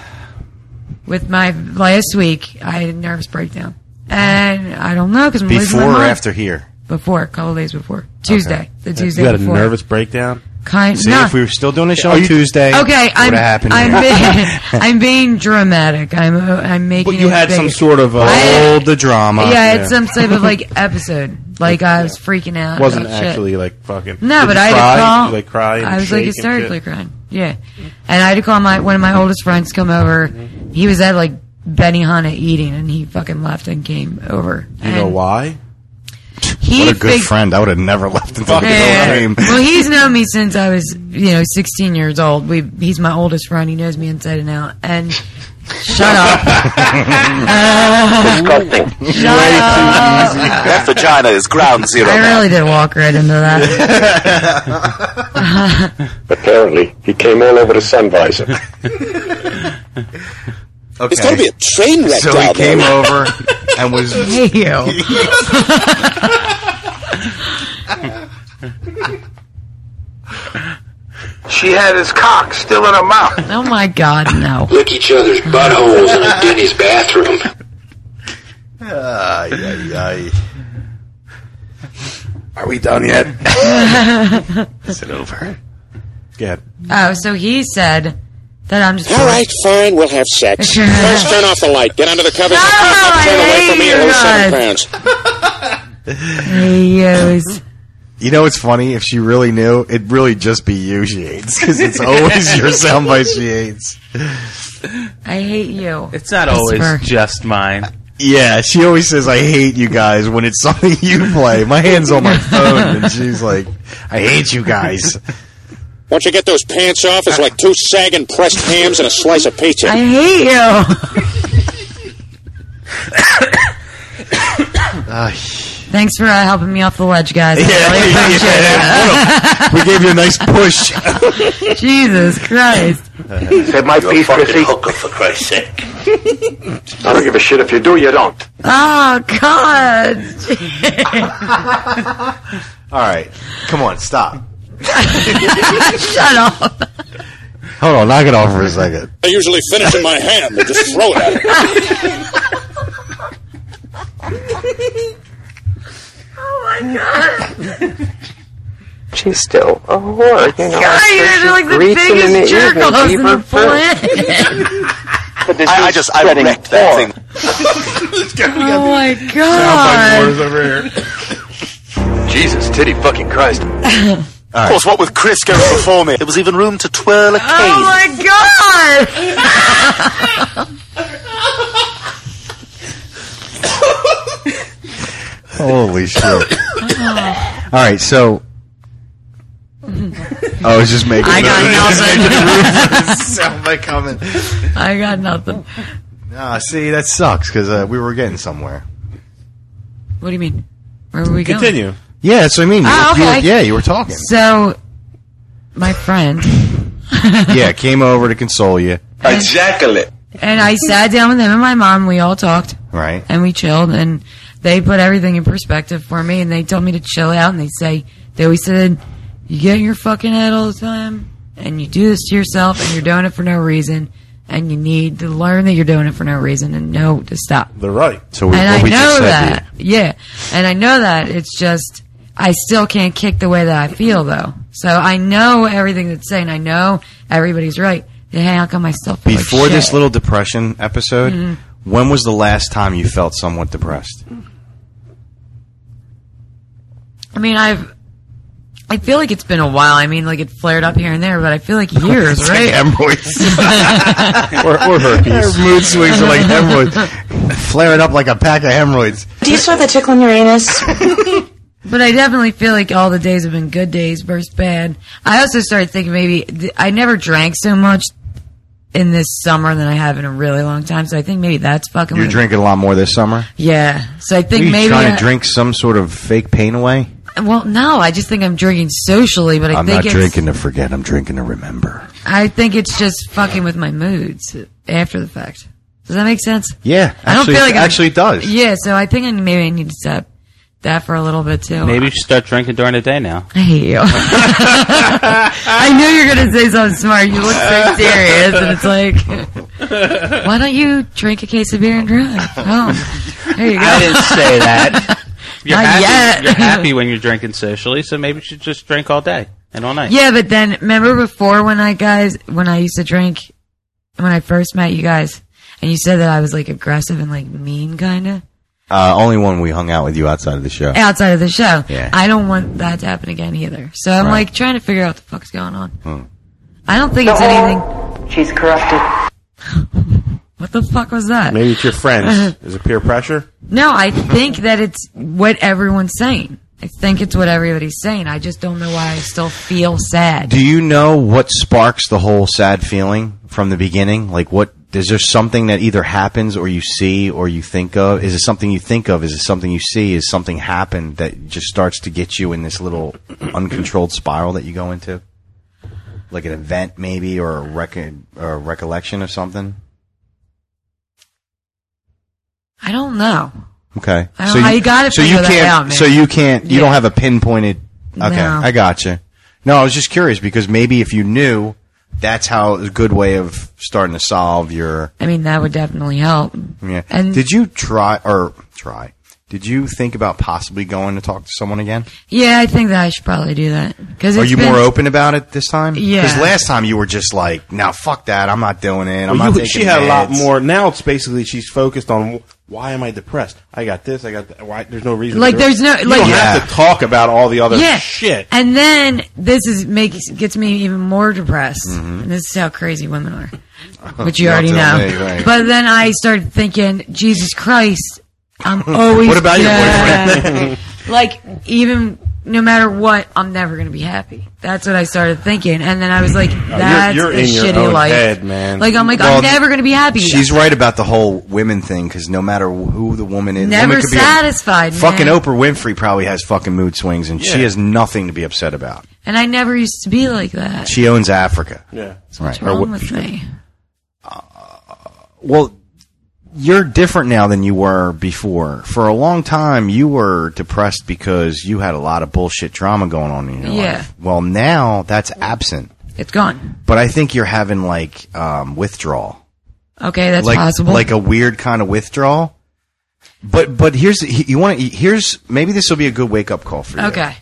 with my last week. I had a nervous breakdown, and I don't know because I'm losing my Before or mind. after here? Before, a couple days before Tuesday, the Tuesday you had a before. nervous breakdown. Kind. See, no. if we were still doing a show Are on you- Tuesday, Okay, what I'm would have happened? I'm here? being, I'm being dramatic. I'm uh, I'm making. But you it had some big. sort of. Uh, I- All the drama. Yeah, I had some type of like episode. Like I was freaking out. wasn't about shit. actually like fucking. No, Did but you I had cry? to call. You, like cry. And I was shake like and hysterically shit? crying. Yeah, and I had to call my one of my oldest friends come over. He was at like Benihana eating, and he fucking left and came over. You know why? He What a good fig- friend! I would have never left until the Yeah. game. Well, he's known me since I was, you know, sixteen years old. We he's my oldest friend. He knows me inside and out. And shut up. Disgusting. Shut up. That vagina is ground zero. I really did walk right into that. Apparently, he came all over the sun visor. Okay. It's going to be a train wreck So he out came there. over and was. Hey you. she had his cock still in her mouth. Oh my God, no. Lick each other's buttholes in a Denny's bathroom. Ay, ay, ay. Are we done yet? Is it over? Yeah. Oh, so he said that I'm just... All right, fine, we'll have sex. First, turn off the light. Get under the covers. No, and turn away from me you and lose guys. seven pounds. Yes. You know what's funny? If she really knew, it'd really just be you she hates. Because it's always your soundbite she hates. I hate you. It's not Whisper. always just mine. Yeah, she always says, I hate you guys when it's something you play. My hand's on my phone, and she's like, I hate you guys. Once you get those pants off, it's like two sagging pressed hams and a slice of pizza. I hate you. uh, Thanks for uh, helping me off the ledge, guys. I yeah, really appreciate yeah, yeah. We gave you a nice push. it. Jesus Christ. Said my piece, Chrissy. hooker, for Christ's sake. I don't give a shit if you do, you don't. Oh, God. All right. Come on, stop. Shut up. Hold on, knock it off for a second. I usually finish in my hand. They just throw it at it. Oh, my God. She's still a whore, you know. God, you're like the biggest jerk off in the planet. I, I just, I wrecked that thing. Oh, my God. over here. Jesus, titty fucking Christ. Of course, what with Chris going before me, there was even room to twirl a cane. Oh, my God. Holy shit. Oh. All right, so... Oh, I was just making... I got nothing. Sound like coming. I got nothing. Ah, see, that sucks, because uh, we were getting somewhere. What do you mean? Where were we going? Continue. Yeah, that's what I mean. You Oh, were, you were- okay. yeah, you were talking. So, my friend... Yeah, came over to console you. Ejaculate. And I sat down with him and my mom. We all talked. Right. And we chilled. And they put everything in perspective for me. And they told me to chill out. And they say, they always said, you get in your fucking head all the time. And you do this to yourself. And you're doing it for no reason. And you need to learn that you're doing it for no reason. And know to stop. They're right. So we, And what I we know just said that. to you. Yeah. And I know that. It's just, I still can't kick the way that I feel, though. So I know everything that's saying. I know everybody's right. Hey, how come I still feel Before like this shit? little depression episode, Mhm. when was the last time you felt somewhat depressed? I mean, I've... I feel like it's been a while. I mean, like, it flared up here and there, but I feel like years, It's right? like hemorrhoids. or, or herpes. Her mood swings are like hemorrhoids. Flaring up like a pack of hemorrhoids. Do you still have the tickle in your anus? But I definitely feel like all the days have been good days versus bad. I also started thinking maybe... th- I never drank so much in this summer than I have in a really long time, so I think maybe that's fucking... You're with- drinking a lot more this summer? Yeah. So I think Are you maybe... trying I- to drink some sort of fake pain away? Well, no, I just think I'm drinking socially, but I I'm think not it's... drinking to forget. I'm drinking to remember. I think it's just fucking with my moods after the fact. Does that make sense? Yeah, I don't actually- feel like I'm- actually it does. Yeah, so I think I, maybe I need to stop that for a little bit too. Maybe you should start drinking during the day now. I hate you. I knew you were going to say something smart. You look so serious, and it's like, why don't you drink a case of beer and drive? Oh, there you go. I didn't say that. You're Not happy, yet. You're happy when you're drinking socially, so maybe you should just drink all day and all night. Yeah, but then remember before when I guys when I used to drink when I first met you guys, and you said that I was like aggressive and like mean, kind of Uh, only when we hung out with you outside of the show. outside of the show. Yeah. I don't want that to happen again either. So I'm Right. like trying to figure out what the fuck's going on. Hmm. I don't think The it's whore. anything. She's corrupted. What the fuck was that? Maybe it's your friends. Is it peer pressure? No, I think that it's what everyone's saying. I think it's what everybody's saying. I just don't know why I still feel sad. Do you know what sparks the whole sad feeling from the beginning? Like, what is there something that either happens or you see or you think of? Is it something you think of? Is it something you see? Is something happened that just starts to get you in this little uncontrolled spiral that you go into? Like an event, maybe, or a, rec- or a recollection of something? I don't know. Okay. I don't know how you gotta so figure you that can't, out, man. So you can't, you Yeah. don't have a pinpointed, okay, No. I gotcha. No, I was just curious because maybe if you knew, that's how a good way of starting to solve your. I mean, that would definitely help. Yeah. And did you try or try? Did you think about possibly going to talk to someone again? Yeah, I think that I should probably do that. Cause Are it's you been, more open about it this time? Yeah. Because last time you were just like, "No, fuck that. I'm not doing it. I'm Well, not you- taking she had a lot meds." more. Now it's basically she's focused on why am I depressed? I got this. I got that. Why? There's no reason. Like, to do it. there's no- You like- don't Yeah. have to talk about all the other yeah. shit. And then this is makes gets me even more depressed. Mm-hmm. And this is how crazy women are, which you Don't already tell know. me, right. But then I started thinking, Jesus Christ, I'm always. What about your sad. boyfriend? Like, even no matter what, I'm never going to be happy. That's what I started thinking. And then I was like, that's you're a in your shitty own life. head, man. Like, I'm like, Well, I'm never going to be happy. She's right about the whole women thing because no matter who the woman is, Never woman could be a- satisfied, fucking man. Oprah Winfrey probably has fucking mood swings, and she Yeah. has nothing to be upset about. And I never used to be like that. She owns Africa. Yeah. What's Right. wrong with me? Well, you're different now than you were before. For a long time, you were depressed because you had a lot of bullshit drama going on in your Yeah. life. Well, now that's absent. It's gone. But I think you're having like um, withdrawal. Okay, that's like, possible. Like a weird kind of withdrawal. But but here's you want to here's maybe this will be a good wake up call for you. Okay.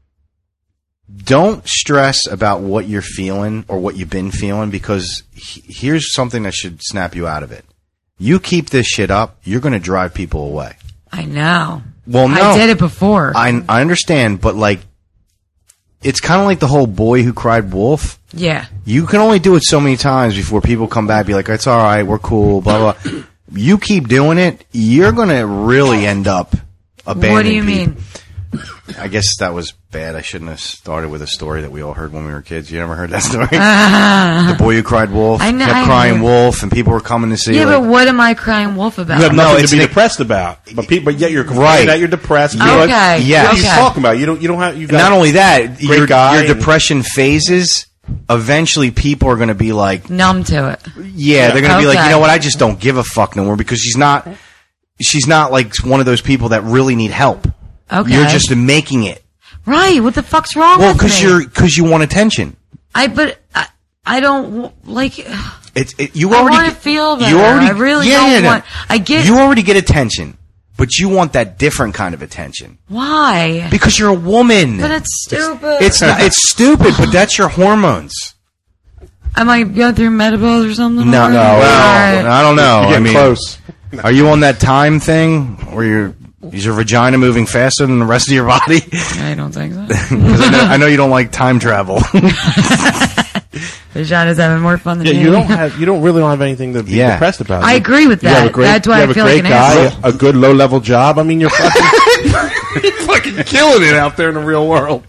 Don't stress about what you're feeling or what you've been feeling because he- here's something that should snap you out of it. You keep this shit up, you're going to drive people away. I know. Well, no. I did it before. I I understand, but like it's kind of like the whole boy who cried wolf. yeah. You can only do it so many times before people come back and be like, it's all right, we're cool, blah, blah. You keep doing it, you're going to really end up abandoning What do you people. mean? I guess that was bad. I shouldn't have started with a story that we all heard when we were kids. You never heard that story? Ah. The boy who cried wolf. I know- kept I crying know. wolf, and people were coming to see. Yeah, like, but what am I crying wolf about? You have No, nothing it's to be Nick- depressed about, but people, but yet you're complaining Right. that you're depressed. Okay, You're like, yeah. what are you okay. talking about? You don't. You don't have. You got not only that, great your, guy your and- depression phases. Eventually, people are going to be like, Numb to it. yeah, they're going to be like, Okay. you know what? I just don't give a fuck no more because she's not. She's not like one of those people that really need help. Okay. You're just making it. Right. What the fuck's wrong Well, with because me? you're because you want attention. I, but I, I don't, w- like, It's it, you I already wanna get- feel You better. already, I really yeah, don't yeah, no. want- I get- you already get attention, but you want that different kind of attention why? because you're a woman. But it's stupid. It's not, it's stupid, but that's your hormones. Am I going through menopause or something? No, already? no, All well, right. I don't know. You're I getting mean, close. are you on that time thing where you're is your vagina moving faster than the rest of your body? I don't think so. 'Cause I, know, I know you don't like time travel. Vagina's having more fun than Yeah, me. you don't have. You don't really don't have anything to be Yeah. depressed about. I You- agree with You have that. a great, That's why you I have a feel great like an guy, asshole. a good low level job. I mean, you're fucking, you're fucking killing it out there in the real world.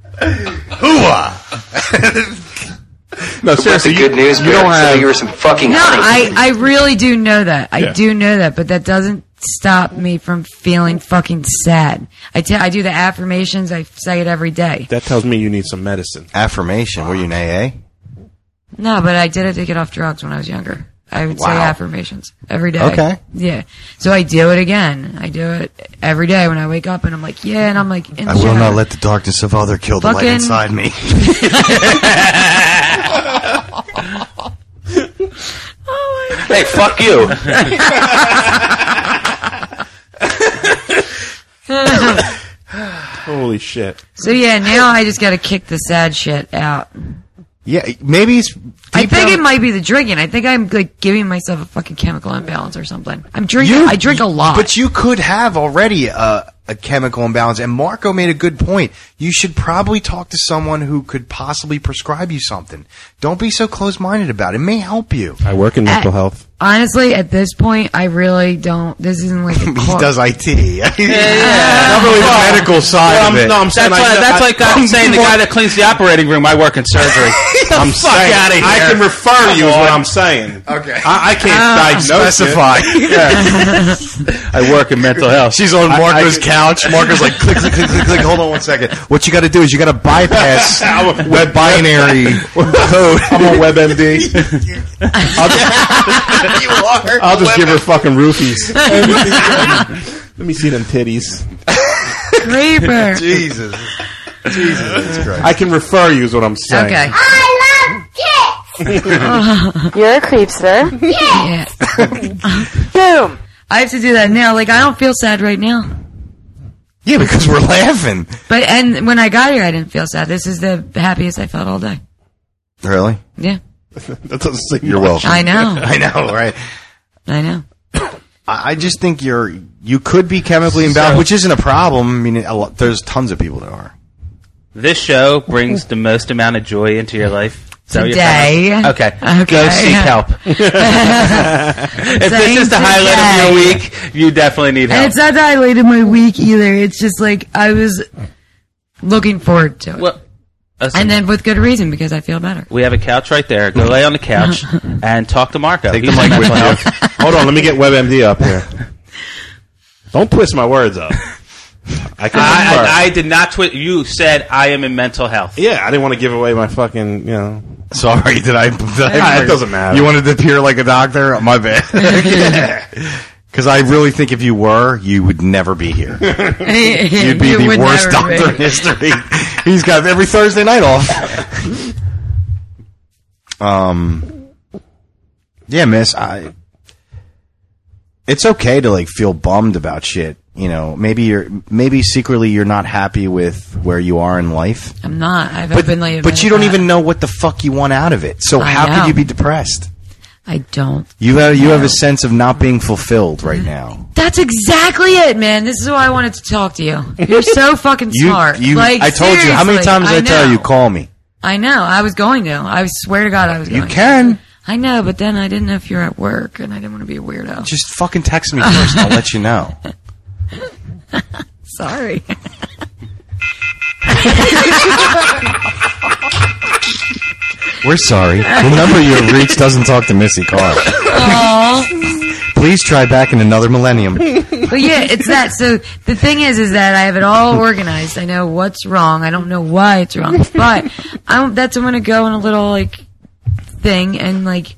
No, That's seriously, the you, good news, you Bear. don't So have. you were some fucking No, honey. I, I really do know that. I Yeah. do know that, but that doesn't stop me from feeling fucking sad. I tell, I do the affirmations. I say it every day. That tells me you need some medicine. Affirmation. Were you in A A? No, but I did it to get off drugs when I was younger. I would say Wow. affirmations every day. Okay. Yeah. So I do it again. I do it every day when I wake up, and I'm like, yeah, and I'm like, in I will general. not let the darkness of other kill the light Fucking- inside me. Hey, fuck you. Holy shit! So yeah, now I just got to kick the sad shit out. Yeah, maybe it's. I deep think down- it might be the drinking. I think I'm like giving myself a fucking chemical imbalance or something. I'm drinking. You- I drink a lot. But you could have already a, a chemical imbalance. And Marco made a good point. You should probably talk to someone who could possibly prescribe you something. Don't be so close-minded about it. It may help you. I work in mental Uh, health. Honestly, at this point, I really don't. This isn't like a He cor- does I T. Yeah, Not really the medical side Well, of I'm- it. no, I'm saying That's, I- why, that's I- like I'm saying the guy that cleans the operating room. I work in surgery. I'm fuck saying, outta here. I can refer to you is Come what on. I'm saying. Okay. I, I can't diagnose Specify. it. I work in mental health. She's on I- Marco's I- couch. Marco's like, click, click, click, click, click. Hold on one second. What you got to do is you got to bypass web binary code. I'm on WebMD. I'll just, You are. I'll just give her fucking roofies. Let me see them titties. Creeper. Jesus. Jesus Christ. I can refer you is what I'm saying. Okay. I love tits! You're a creepster. Yeah. Boom! I have to do that now. Like, I don't feel sad right now. Yeah, because we're laughing. But, and when I got here, I didn't feel sad. This is the happiest I felt all day. Really? Yeah. That doesn't seem You're much. welcome. I know. I know, right? I know. I I just think you're you could be chemically imbalanced, So- which isn't a problem. I mean, a lot, there's tons of people that are. This show brings the most amount of joy into your life. So you're Today. kinda- okay. Okay. Go seek help. If this is the highlight of your week, you definitely need And help. it's not the highlight of my week either. It's just like I was looking forward to it. Well, listen, And then with good reason, because I feel better. we have a couch right there. Go lay on the couch and talk to Marco. Take He's the in mic with mental you. health. Hold on, let me get WebMD up here. Don't twist my words up. I can I, refer. I, I did not twist. You said I am in mental health. Yeah, I didn't want to give away my fucking, you know. Sorry, did I? Did I It doesn't matter. You wanted to appear like a doctor? My bad. Because I really think if you were, you would never be here. You'd be You the would worst never doctor be. in history. He's got every Thursday night off. um, yeah, miss. I. It's okay to like feel bummed about shit. You know, maybe you're maybe secretly you're not happy with where you are in life. I'm not. I've But, openly but you don't admitted even know what the fuck you want out of it. So I how know. could you be depressed? that. I don't. You have you have a sense of not being fulfilled right now. That's exactly it, man. This is why I wanted to talk to you. You're so fucking You, smart. you, like, I told you how many seriously, times did I, tell know. you call me. I know. I was going to. I swear to God, I was going. You can I know, but then I didn't know if you're at work, and I didn't want to be a weirdo. just fucking text me first. And I'll let you know. Sorry. We're sorry. The number you have reached doesn't talk to Missy Carr. Aw. Please try back in another millennium. But yeah, it's that. So the thing is, is that I have it all organized. I know what's wrong. I don't know why it's wrong, but I'm, that's I'm gonna go in a little like thing and like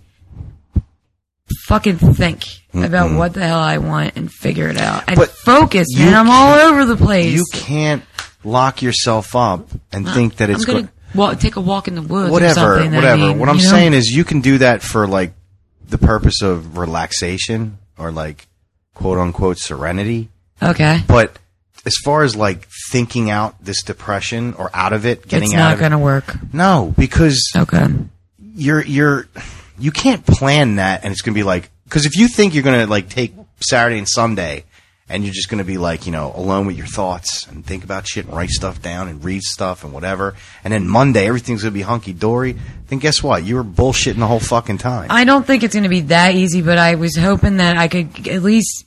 fucking think about what the hell I want and figure it out and But focus. you Man, I'm all can't- over the place. You can't lock yourself up and think that it's I'm gonna go- wa- take a walk in the woods. Or whatever, something, I whatever. mean, what I'm you know? saying is, you can do that for like the purpose of relaxation or like quote unquote serenity. Okay. But as far as like thinking out this depression or out of it, getting It's out not of going to it, work. no, because Okay. you're you're you can't plan that, and it's going to be like, because if you think you're going to like take Saturday and Sunday and you're just going to be like, you know, alone with your thoughts and think about shit and write stuff down and read stuff and whatever, and then Monday everything's going to be hunky dory, then guess what? You were bullshitting the whole fucking time. I don't think it's going to be that easy, but I was hoping that I could at least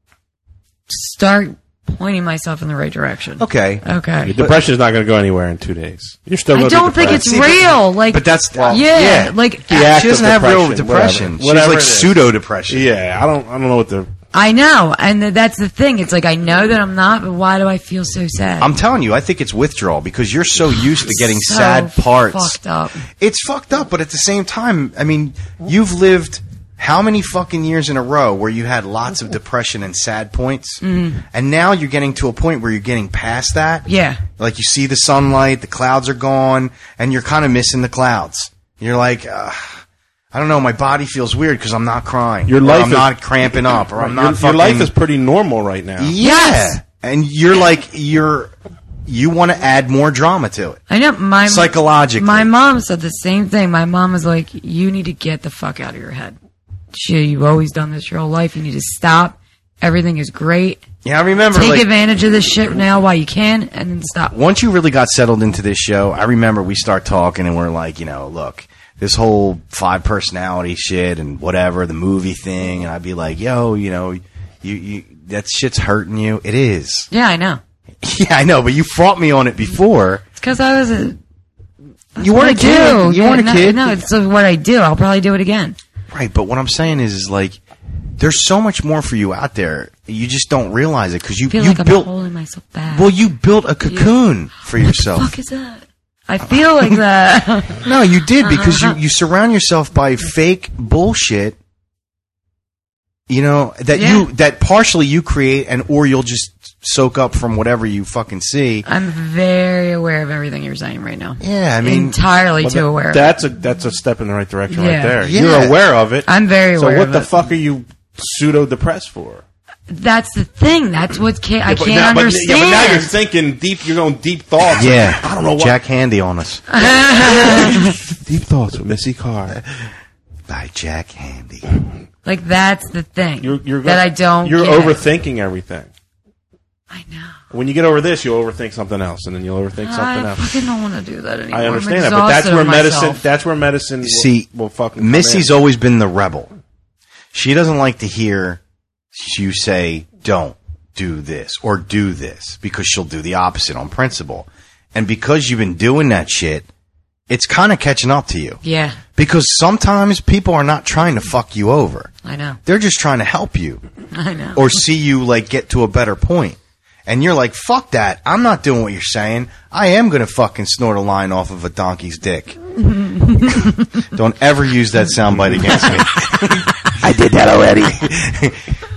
start pointing myself in the right direction. Okay. Okay. Your depression is not going to go anywhere in two days. You're still I going to don't think it's See, but- real. Like, but that's yeah, yeah. like The act She doesn't of have real depression, depression. whatever. She's Whatever like it is. pseudo depression. Yeah, I don't. I don't know what the. I know, and th- that's the thing. It's like I know that I'm not, but why do I feel so sad? I'm telling you, I think it's withdrawal because you're so used to getting So sad parts. fucked up. It's fucked up, but at the same time, I mean, you've lived how many fucking years in a row where you had lots of depression and sad points, Mm. and now you're getting to a point where you're getting past that. Yeah. Like you see the sunlight, the clouds are gone, and you're kind of missing the clouds. You're like, uh, I don't know, my body feels weird because I'm not crying. Your or life I'm is- not cramping up, or I'm not Your, your fucking. life is pretty normal right now. Yeah. Yes. And you're like, you're, you want to add more drama to it. I know my Psychologically. My mom said the same thing. My mom was like, "You need to get the fuck out of your head. She, you've always done this your whole life. You need to stop. Everything is great. Yeah, I remember. Take like, advantage of this shit now while you can, and then stop." once you really got settled into this show, I remember we start talking and we're like, you know, look, this whole five personality shit and whatever, the movie thing, and I'd be like, yo, you know, you, you, that shit's hurting you. It is. Yeah, I know. Yeah, I know, but you fought me on it before. It's because I was a. that's You what weren't I a kid. do. You Yeah, weren't a no, kid. No, it's what I do. I'll probably do it again. Right, but what I'm saying is, is like, there's so much more for you out there. You just don't realize it because you, I feel you like I'm built, holding myself back. well, you built a cocoon for yourself. What the fuck is that? I feel like that. No, you did because you, you surround yourself by fake bullshit You know, that Yeah. you, that partially you create and, or you'll just soak up from whatever you fucking see. I'm very aware of everything you're saying right now. Yeah, I mean. entirely Well, too that- aware. That's a that's a step in the right direction Yeah. right there. Yeah. You're aware of it. I'm very so aware what of the it. fuck are you pseudo depressed for? That's the thing. That's what ca- I Yeah, but can't now, but- understand. yeah, but now you're thinking deep. You're going deep thoughts. Yeah. I don't know what. Jack Handy on us. Deep thoughts with Missy Carr. By Jack Handy. Like that's the thing You're, you're that I don't. You're get. overthinking everything. I know. When you get over this, you'll overthink something else, and then you'll overthink something I else. fucking don't want to do that anymore. I I'm understand that, but that's exhausted where of medicine. myself. That's where medicine. Will, See, will fucking. come Missy's in. always been the rebel. She doesn't like to hear you say, don't do this or do this, because she'll do the opposite on principle. And because you've been doing that shit, it's kind of catching up to you. Yeah, Because sometimes people are not trying to fuck you over. I know. They're just trying to help you I know. or see you like get to a better point. And you're like, fuck that. I'm not doing what you're saying. I am going to fucking snort a line off of a donkey's dick. Don't ever use that soundbite against me. I did that already.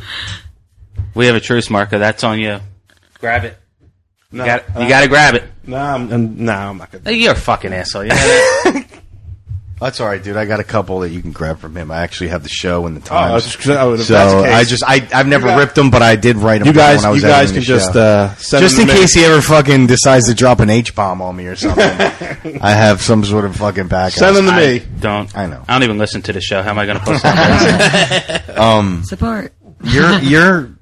We have a truce marker. That's on you. Grab it. You No, got. uh, You got to grab it. No, I'm, I'm, no, I'm not gonna. You're a fucking asshole. You know that? That's all right, dude. I got a couple that you can grab from him. I actually have the show and the Oh, times. that's- oh, if so that's the case- I just I I've never You got- ripped them, but I did write them. You guys, when I was you guys editing can the just show. uh, send just them in to me. case he ever fucking decides to drop an H bomb on me or something. I have some sort of fucking backup. Send them to I me. don't. I know. I don't even listen to the show. How am I going to post that? Um, Support. you're you're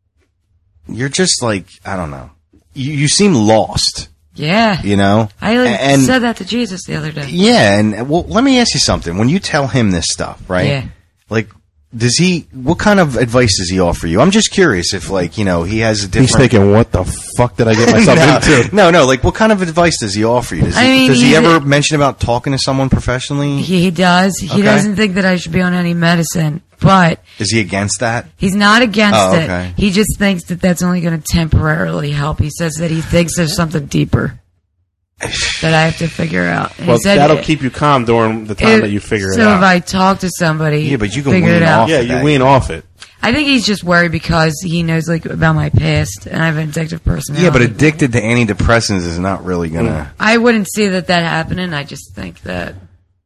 you're just like, I don't know. You you seem lost. Yeah. You know. I like, and said that to Jesus the other day. yeah, and well, let me ask you something. When you tell him this stuff, right? Yeah. Like, does he? What kind of advice does he offer you? I'm just curious if, like, you know, he has a different. He's thinking, what the fuck did I get myself no, into? no, no. Like, what kind of advice does he offer you? Does he, I mean, does he he's ever a- mention about talking to someone professionally? He, he does. He Okay. doesn't think that I should be on any medicine, but Is he against that? he's not against Oh, okay. it. He just thinks that that's only going to temporarily help. He says that he thinks there's something deeper that I have to figure out. And Well, he said that'll it- keep you calm during the time it- that you figure it so out. if I talk to somebody, Yeah, but you can figure wean it out. off yeah, of you that. wean off it. I think he's just worried because he knows like about my past, and I have an addictive personality. Yeah, but addicted to antidepressants is not really gonna. I wouldn't see that that happening. I just think that,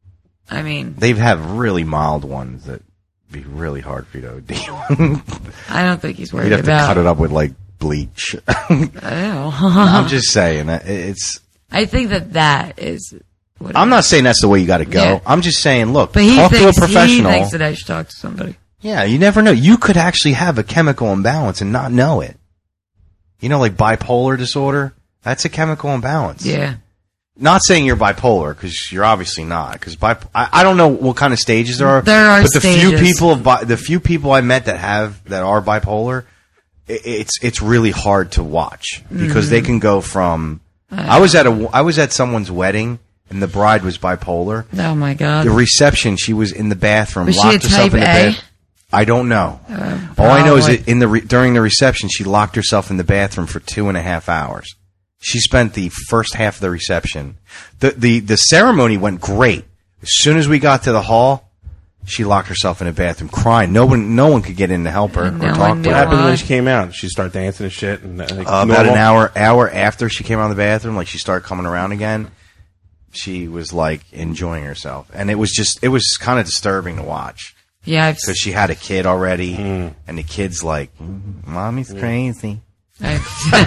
I mean, They have really mild ones that be really hard for you to deal. I don't think he's worried You'd have to about. cut it up with like bleach. Ew. I'm just saying that it's. I think that that is. What it I'm is. not saying that's the way you got to go. Yeah. I'm just saying, look, But he talk thinks to a professional. he thinks that I should talk to somebody. Yeah, you never know. You could actually have a chemical imbalance and not know it. You know, like bipolar disorder? That's a chemical imbalance. Yeah. Not saying you're bipolar, because you're obviously not. Because bip- I, I don't know what kind of stages there are. There are but the few stages. people, of bi- the few people I met that have that are bipolar, i it's it's really hard to watch because Mm-hmm. they can go from. I was at a I was at someone's wedding and the bride was bipolar. Oh my god. The reception, she was in the bathroom, Was she locked a herself type in the A? bath. I don't know. Uh, All I know is probably. that in the re- during the reception, she locked herself in the bathroom for two and a half hours. She spent the first half of the reception. the the The ceremony went great. As soon as we got to the hall, she locked herself in the bathroom, crying. No one, no one could get in to help her No or talk one to knew What her. happened why? when she came out? She started dancing and shit. And, like, Uh, about normal? an hour hour after she came out of the bathroom, like she started coming around again. She was like enjoying herself, and it was just it was kind of disturbing to watch. Yeah, I've, Because she had a kid already, Mm. and the kid's like, "Mm, "Mommy's crazy." I've,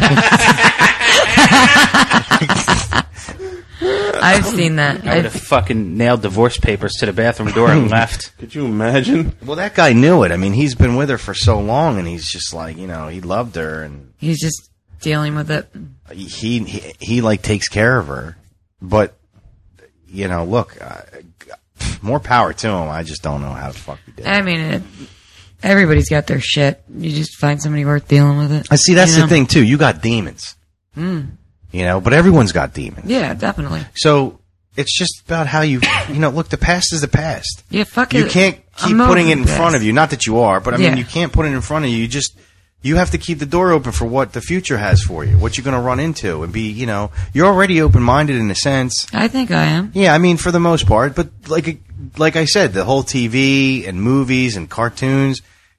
I've seen that. I would have I've, fucking nailed divorce papers to the bathroom door and left. Could you imagine? Well, that guy knew it. I mean, he's been with her for so long, and he's just like, you know, he loved her, and he's just dealing with it. he he, he like takes care of her. But you know, look, uh, more power to him. I just don't know how the fuck he did. I mean, it, everybody's got their shit. You just find somebody worth dealing with it. I see. That's you the know? thing too. You got demons, Mm. you know, but everyone's got demons. Yeah, definitely. So it's just about how you, you know, look, the past is the past. Yeah, fuck You it. can't keep I'm putting over it in this. front of you. Not that you are, but I mean, Yeah. you can't put it in front of you. You just, you have to keep the door open for what the future has for you, what you're going to run into, and be, you know, you're already open-minded in a sense. I think I am. Yeah, I mean, for the most part, but like, like I said, the whole T V and movies and cartoons,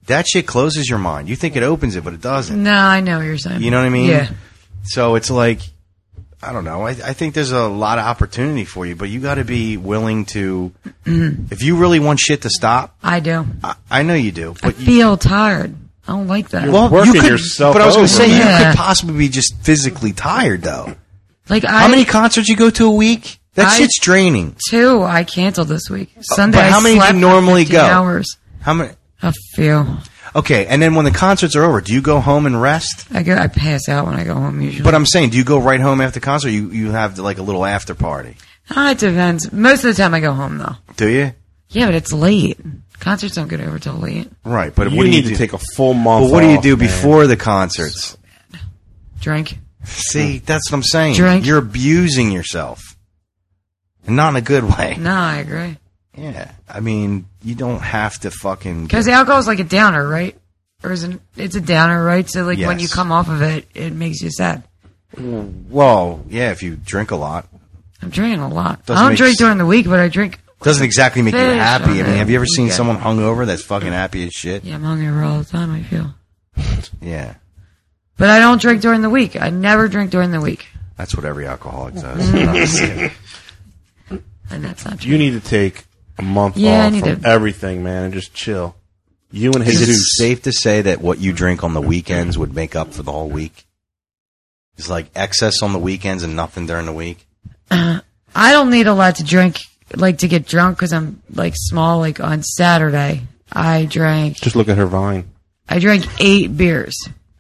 that shit closes your mind. You think it opens it, but it doesn't. No, I know what you're saying. You know what I mean? Yeah. So it's like, I don't know. I, I think there's a lot of opportunity for you, but you got to be willing to. If you really want shit to stop, I do. I, I know you do. I But you, feel tired. I don't like that. You're well, working you could, yourself But I was going to over, say man. you Yeah. could possibly be just physically tired, though. Like I, How many concerts you go to a week? That I- shit's draining. Two I canceled this week. Sunday. but how I many do you slept for normally fifteen go? Hours. How many? A few. Okay, and then when the concerts are over, do you go home and rest? I go. I pass out when I go home usually. But I'm saying, do you go right home after the concert? Or you you have like a little after party? Ah, it depends. Most of the time I go home though. Do you? Yeah, but it's late. Concerts don't get over till late. Right, but You what do need you to do? take a full month. But what do you off, do man. before the concerts? Drink. See, that's what I'm saying. Drink. You're abusing yourself, and not in a good way. No, I agree. Yeah, I mean, you don't have to fucking. Because alcohol is like a downer, right? Or is it? It's a downer, right? So like when Yes. you come off of it, it makes you sad. Well, yeah, if you drink a lot, I'm drinking a lot. Doesn't I don't make drink s- during the week, but I drink. doesn't exactly make you Fish happy. on I mean, it. have you ever seen Yeah. someone hungover that's fucking happy as shit? Yeah, I'm hungover all the time. I feel. Yeah, But I don't drink during the week. I never drink during the week, that's what every alcoholic does. and that's not true. You need to take a month Yeah, I off need from to- everything, man, and just chill. You and Is it Jesus. safe to say that what you drink on the weekends would make up for the whole week? It's like excess on the weekends and nothing during the week. Uh, I don't need a lot to drink, like to get drunk, because I'm like small. Like on Saturday, I drank. Just look at her Vine. I drank eight beers.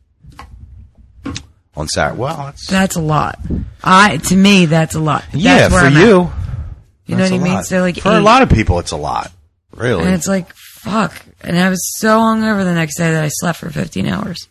On Saturday, well, that's, That's a lot. I to me, that's a lot. That's yeah, where for I'm you. at. You know That's what I a mean? lot. So like for eight. a lot of people, it's a lot. Really, And it's like, fuck. And I was so hungover the next day that I slept for fifteen hours.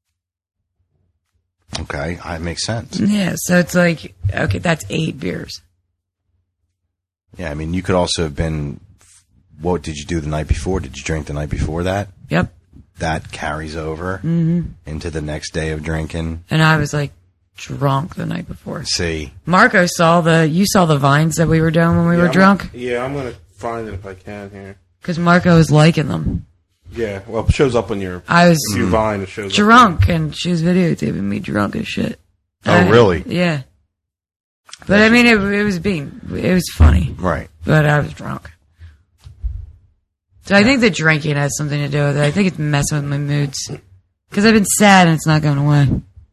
okay, it makes sense. Yeah, so it's like, okay, that's eight beers. Yeah, I mean, you could also have been. What did you do the night before? Did you drink the night before that? Yep. That carries over hmm into the next day of drinking. And I was like drunk the night before. See, Marco saw the, you saw the vines that we were doing when we Yeah, were I'm drunk? gonna- yeah, I'm going to find it if I can here. Because Marco was liking them. Yeah, well, it shows up on your, I was your Vine. It shows up. drunk, and she was videotaping me drunk as shit. Oh, I- really? Yeah. But I mean, it, it was being, it was funny. right? But I was drunk. So I think the drinking has something to do with it. I think it's messing with my moods. Because I've been sad and it's not going away.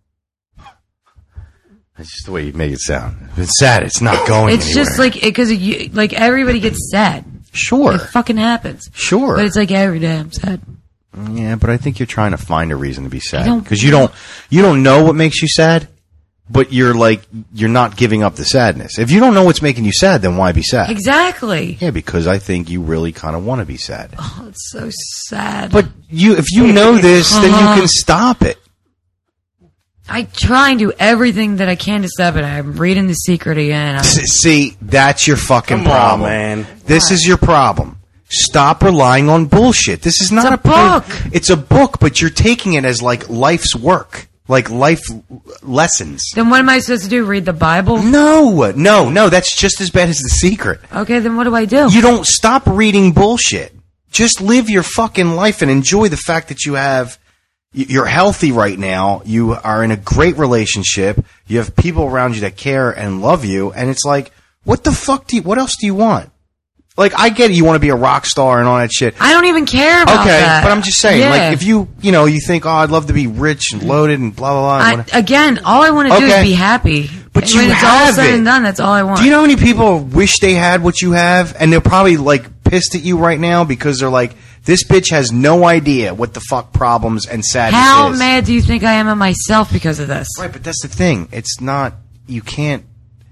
That's just the way you make it sound. If it's sad, it's not going. It's just anywhere. like, because you, like everybody gets sad. Sure, It fucking happens. sure. But it's like every day I'm sad. Yeah, but I think you're trying to find a reason to be I sad don't- because you don't you don't know what makes you sad, but you're like you're not giving up the sadness. If you don't know what's making you sad, then why be sad? Exactly. Yeah, because I think you really kind of want to be sad. Oh, it's so sad. But you, if you know this, then you Uh-huh. can stop it. I try and do everything that I can to stop it. I'm reading The Secret again. I'm, S- See, that's your fucking Come on, problem, man. This is your problem. Stop relying on bullshit. This is not a book. It's a book, but you're taking it as like life's work, like life l- lessons. then what am I supposed to do? Read the Bible? No, no, no. That's just as bad as The Secret. Okay, then what do I do? You don't stop reading bullshit. Just live your fucking life and enjoy the fact that you have. y- You're healthy right now. You are in a great relationship. You have people around you that care and love you. And it's like, what the fuck do you? What else do you want? Like, I get it. You want to be a rock star and all that shit. I don't even care about Okay, that. but I'm just saying, Yeah. like, if you, you know, you think, oh, I'd love to be rich and loaded and blah blah blah. and I, whatever. again, all I want to do Okay. is be happy. But And you when it's all have said it. and done, that's all I want. Do you know how many people wish they had what you have, and they're probably like pissed at you right now because they're like, this bitch has no idea what the fuck problems and sadness How is. mad do you think I am at myself because of this? Right, but that's the thing. It's not. You can't.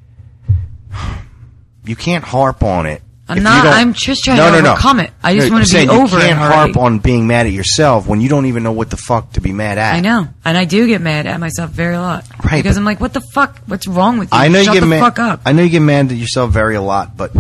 You can't harp on it. I'm if not- you don't- I'm just trying no, to no, no. overcome it. I just No, wanna I'm be saying over You it can't already. harp on being mad at yourself when you don't even know what the fuck to be mad at. I know, and I do get mad at myself very a lot. Right, because but- I'm like, what the fuck? What's wrong with you? I know Shut you get the mad. fuck up. I know you get mad at yourself very a lot, but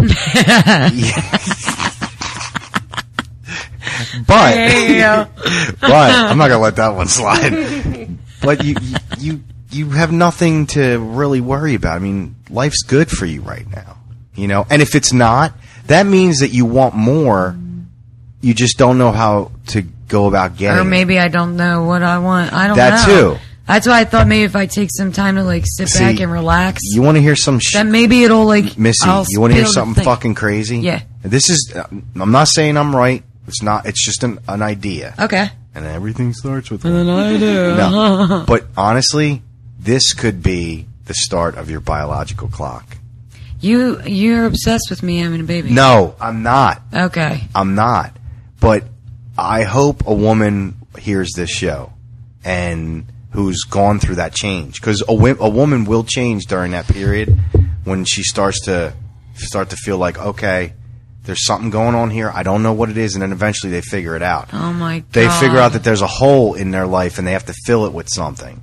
but Yeah. but I'm not gonna let that one slide. But you you you have nothing to really worry about. I mean, life's good for you right now, you know. And if it's not, that means that you want more. You just don't know how to go about getting Or maybe it. I don't know what I want. I don't That know. too. That's why I thought maybe if I take some time to like sit See, back and relax, You want to hear some shit? then maybe it'll like Missy, I'll you want to be hear able something think. fucking crazy? Yeah. This is, uh, I'm not saying I'm right. It's not, it's just an, an idea. Okay. And everything starts with And then I do. No. But honestly, this could be the start of your biological clock. You you're obsessed with me having a baby. No, I'm not. Okay. I'm not. But I hope a woman hears this show and who's gone through that change. Because a, wi- a woman will change during that period when she starts to start to feel like, okay, there's something going on here. I don't know what it is. And then eventually they figure it out. Oh my god. They figure out that there's a hole in their life and they have to fill it with something.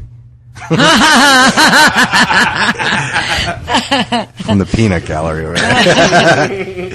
From the peanut gallery, right?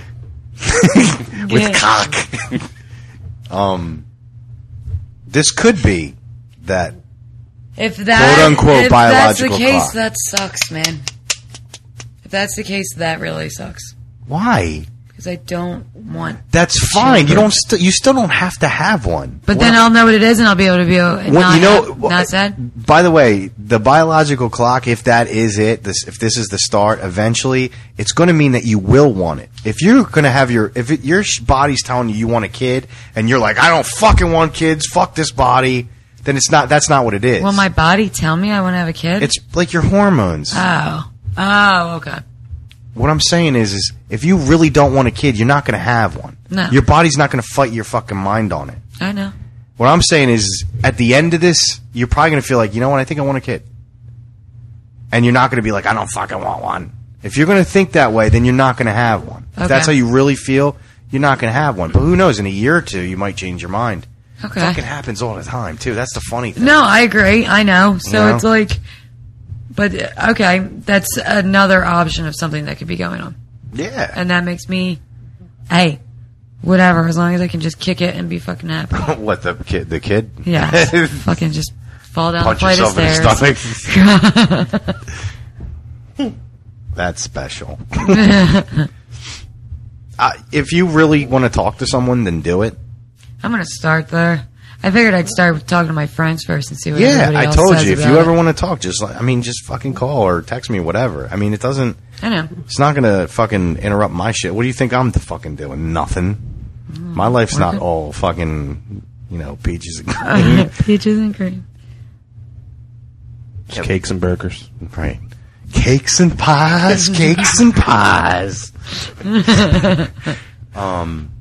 With Yeah. cock. um, this could be that If that quote unquote if biological that's the case, clock. that sucks, man. If that's the case, that really sucks. Why? Because I don't want. That's fine. You children. don't. St- you still don't have to have one. But then I'll know what it is, and I'll be able to be able, Well, not, you know, not sad. By the way, the biological clock, if that is it, this, if this is the start, eventually, it's going to mean that you will want it. If you're going to have your, if it, your sh- body's telling you you want a kid, and you're like, I don't fucking want kids, fuck this body, then it's not. That's not what it is. Will my body tell me I want to have a kid? It's like your hormones. Oh. Oh, okay. What I'm saying is, is if you really don't want a kid, you're not going to have one. No. Your body's not going to fight your fucking mind on it. I know. What I'm saying is, at the end of this, you're probably going to feel like, you know what, I think I want a kid. And you're not going to be like, I don't fucking want one. If you're going to think that way, then you're not going to have one. If Okay. that's how you really feel, you're not going to have one. But who knows, in a year or two, you might change your mind. Okay. It fucking happens all the time, too. That's the funny thing. No, I agree. I know. So You know? it's like, but uh, okay, that's another option of something that could be going on. Yeah. And that makes me, hey, whatever, as long as I can just kick it and be fucking happy. What, the kid? The kid? Yeah. Fucking just fall down Punch the flight of yourself in stairs. the stomach. That's special. uh, if you really want to talk to someone, then do it. I'm going to start there. I figured I'd start with talking to my friends first and see what Yeah, everybody I else told says you. If about you it. ever want to talk, just like, I mean, just fucking call or text me, whatever. I mean, it doesn't. I know. It's not gonna fucking interrupt my shit. What do you think I'm fucking doing? Nothing. My life's not working. all fucking, you know, peaches and cream. Peaches and cream. Just cakes and burgers. Right. Cakes and pies, cakes and pies. um.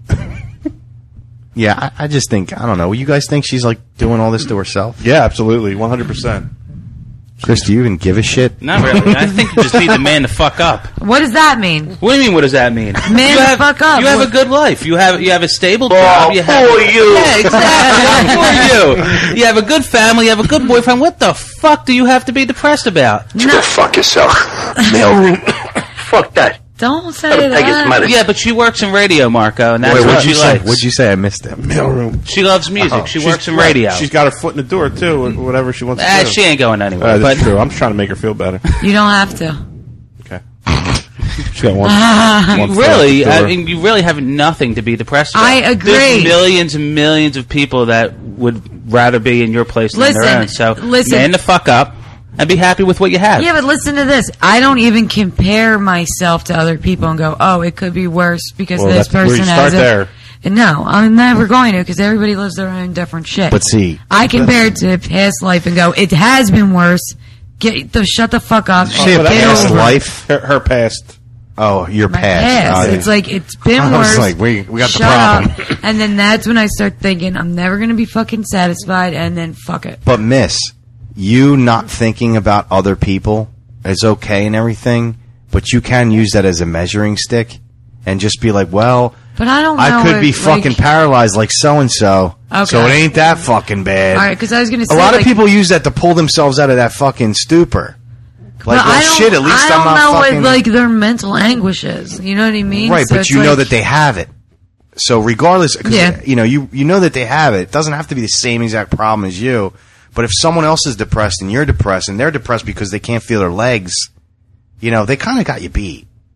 Yeah, I, I just think, I don't know. You guys think she's like doing all this to herself? Yeah, absolutely, one hundred percent. Chris, do you even give a shit? Not really. I think you just need the man to fuck up. What does that mean? What do you mean? What does that mean? Man you to have, fuck up. You have What- a good life. You have you have a stable job. You have, for you. Yeah, exactly. For you. You have a good family. You have a good boyfriend. What the fuck do you have to be depressed about? You go fuck yourself. Mailroom. Fuck that. Don't say That'll take his that. money. Yeah, but she works in radio, Marco, and that's Wait, what what'd she you say? likes. What'd you say? I missed it. Mailroom. She loves music. she She's- works in right. radio. She's got her foot in the door too. wh- Whatever she wants to Ah, do. she ain't going anywhere. Uh, that's but true. I'm just trying to make her feel better. You don't have to. Okay. She's got one. one foot really, at the I door. mean, you really have nothing to be depressed about. I agree. There's millions and millions of people that would rather be in your place than Listen, their own. So, listen. man the fuck up and be happy with what you have. Yeah, but listen to this. I don't even compare myself to other people and go, oh, it could be worse because Well, this that's where person you has start it. there. No, I'm never going to because everybody lives their own different shit. But see, I compare it to past life and go, it has been worse. Get the shut the fuck up. Say and a get past over it. life. her, her past. Oh, your My past. past. Oh, yeah. It's like it's been I was worse. like, we- we got the Shut problem. up. And then that's when I start thinking I'm never going to be fucking satisfied. And then fuck it. But miss, you not thinking about other people is okay and everything, but you can use that as a measuring stick and just be like, well, But I don't know. I could be if, fucking like, paralyzed like so and so, Okay. so it ain't that fucking bad. All right, because I was going to A say lot like, of people use that to pull themselves out of that fucking stupor. Like, but well, I don't, shit, at least I don't I'm not know fucking... what like their mental anguish is. You know what I mean? Right, So but it's you know like- that they have it. So regardless, cause, Yeah. you know, you, you know that they have it. It doesn't have to be the same exact problem as you. But if someone else is depressed and you're depressed and they're depressed because they can't feel their legs, you know, they kind of got you beat.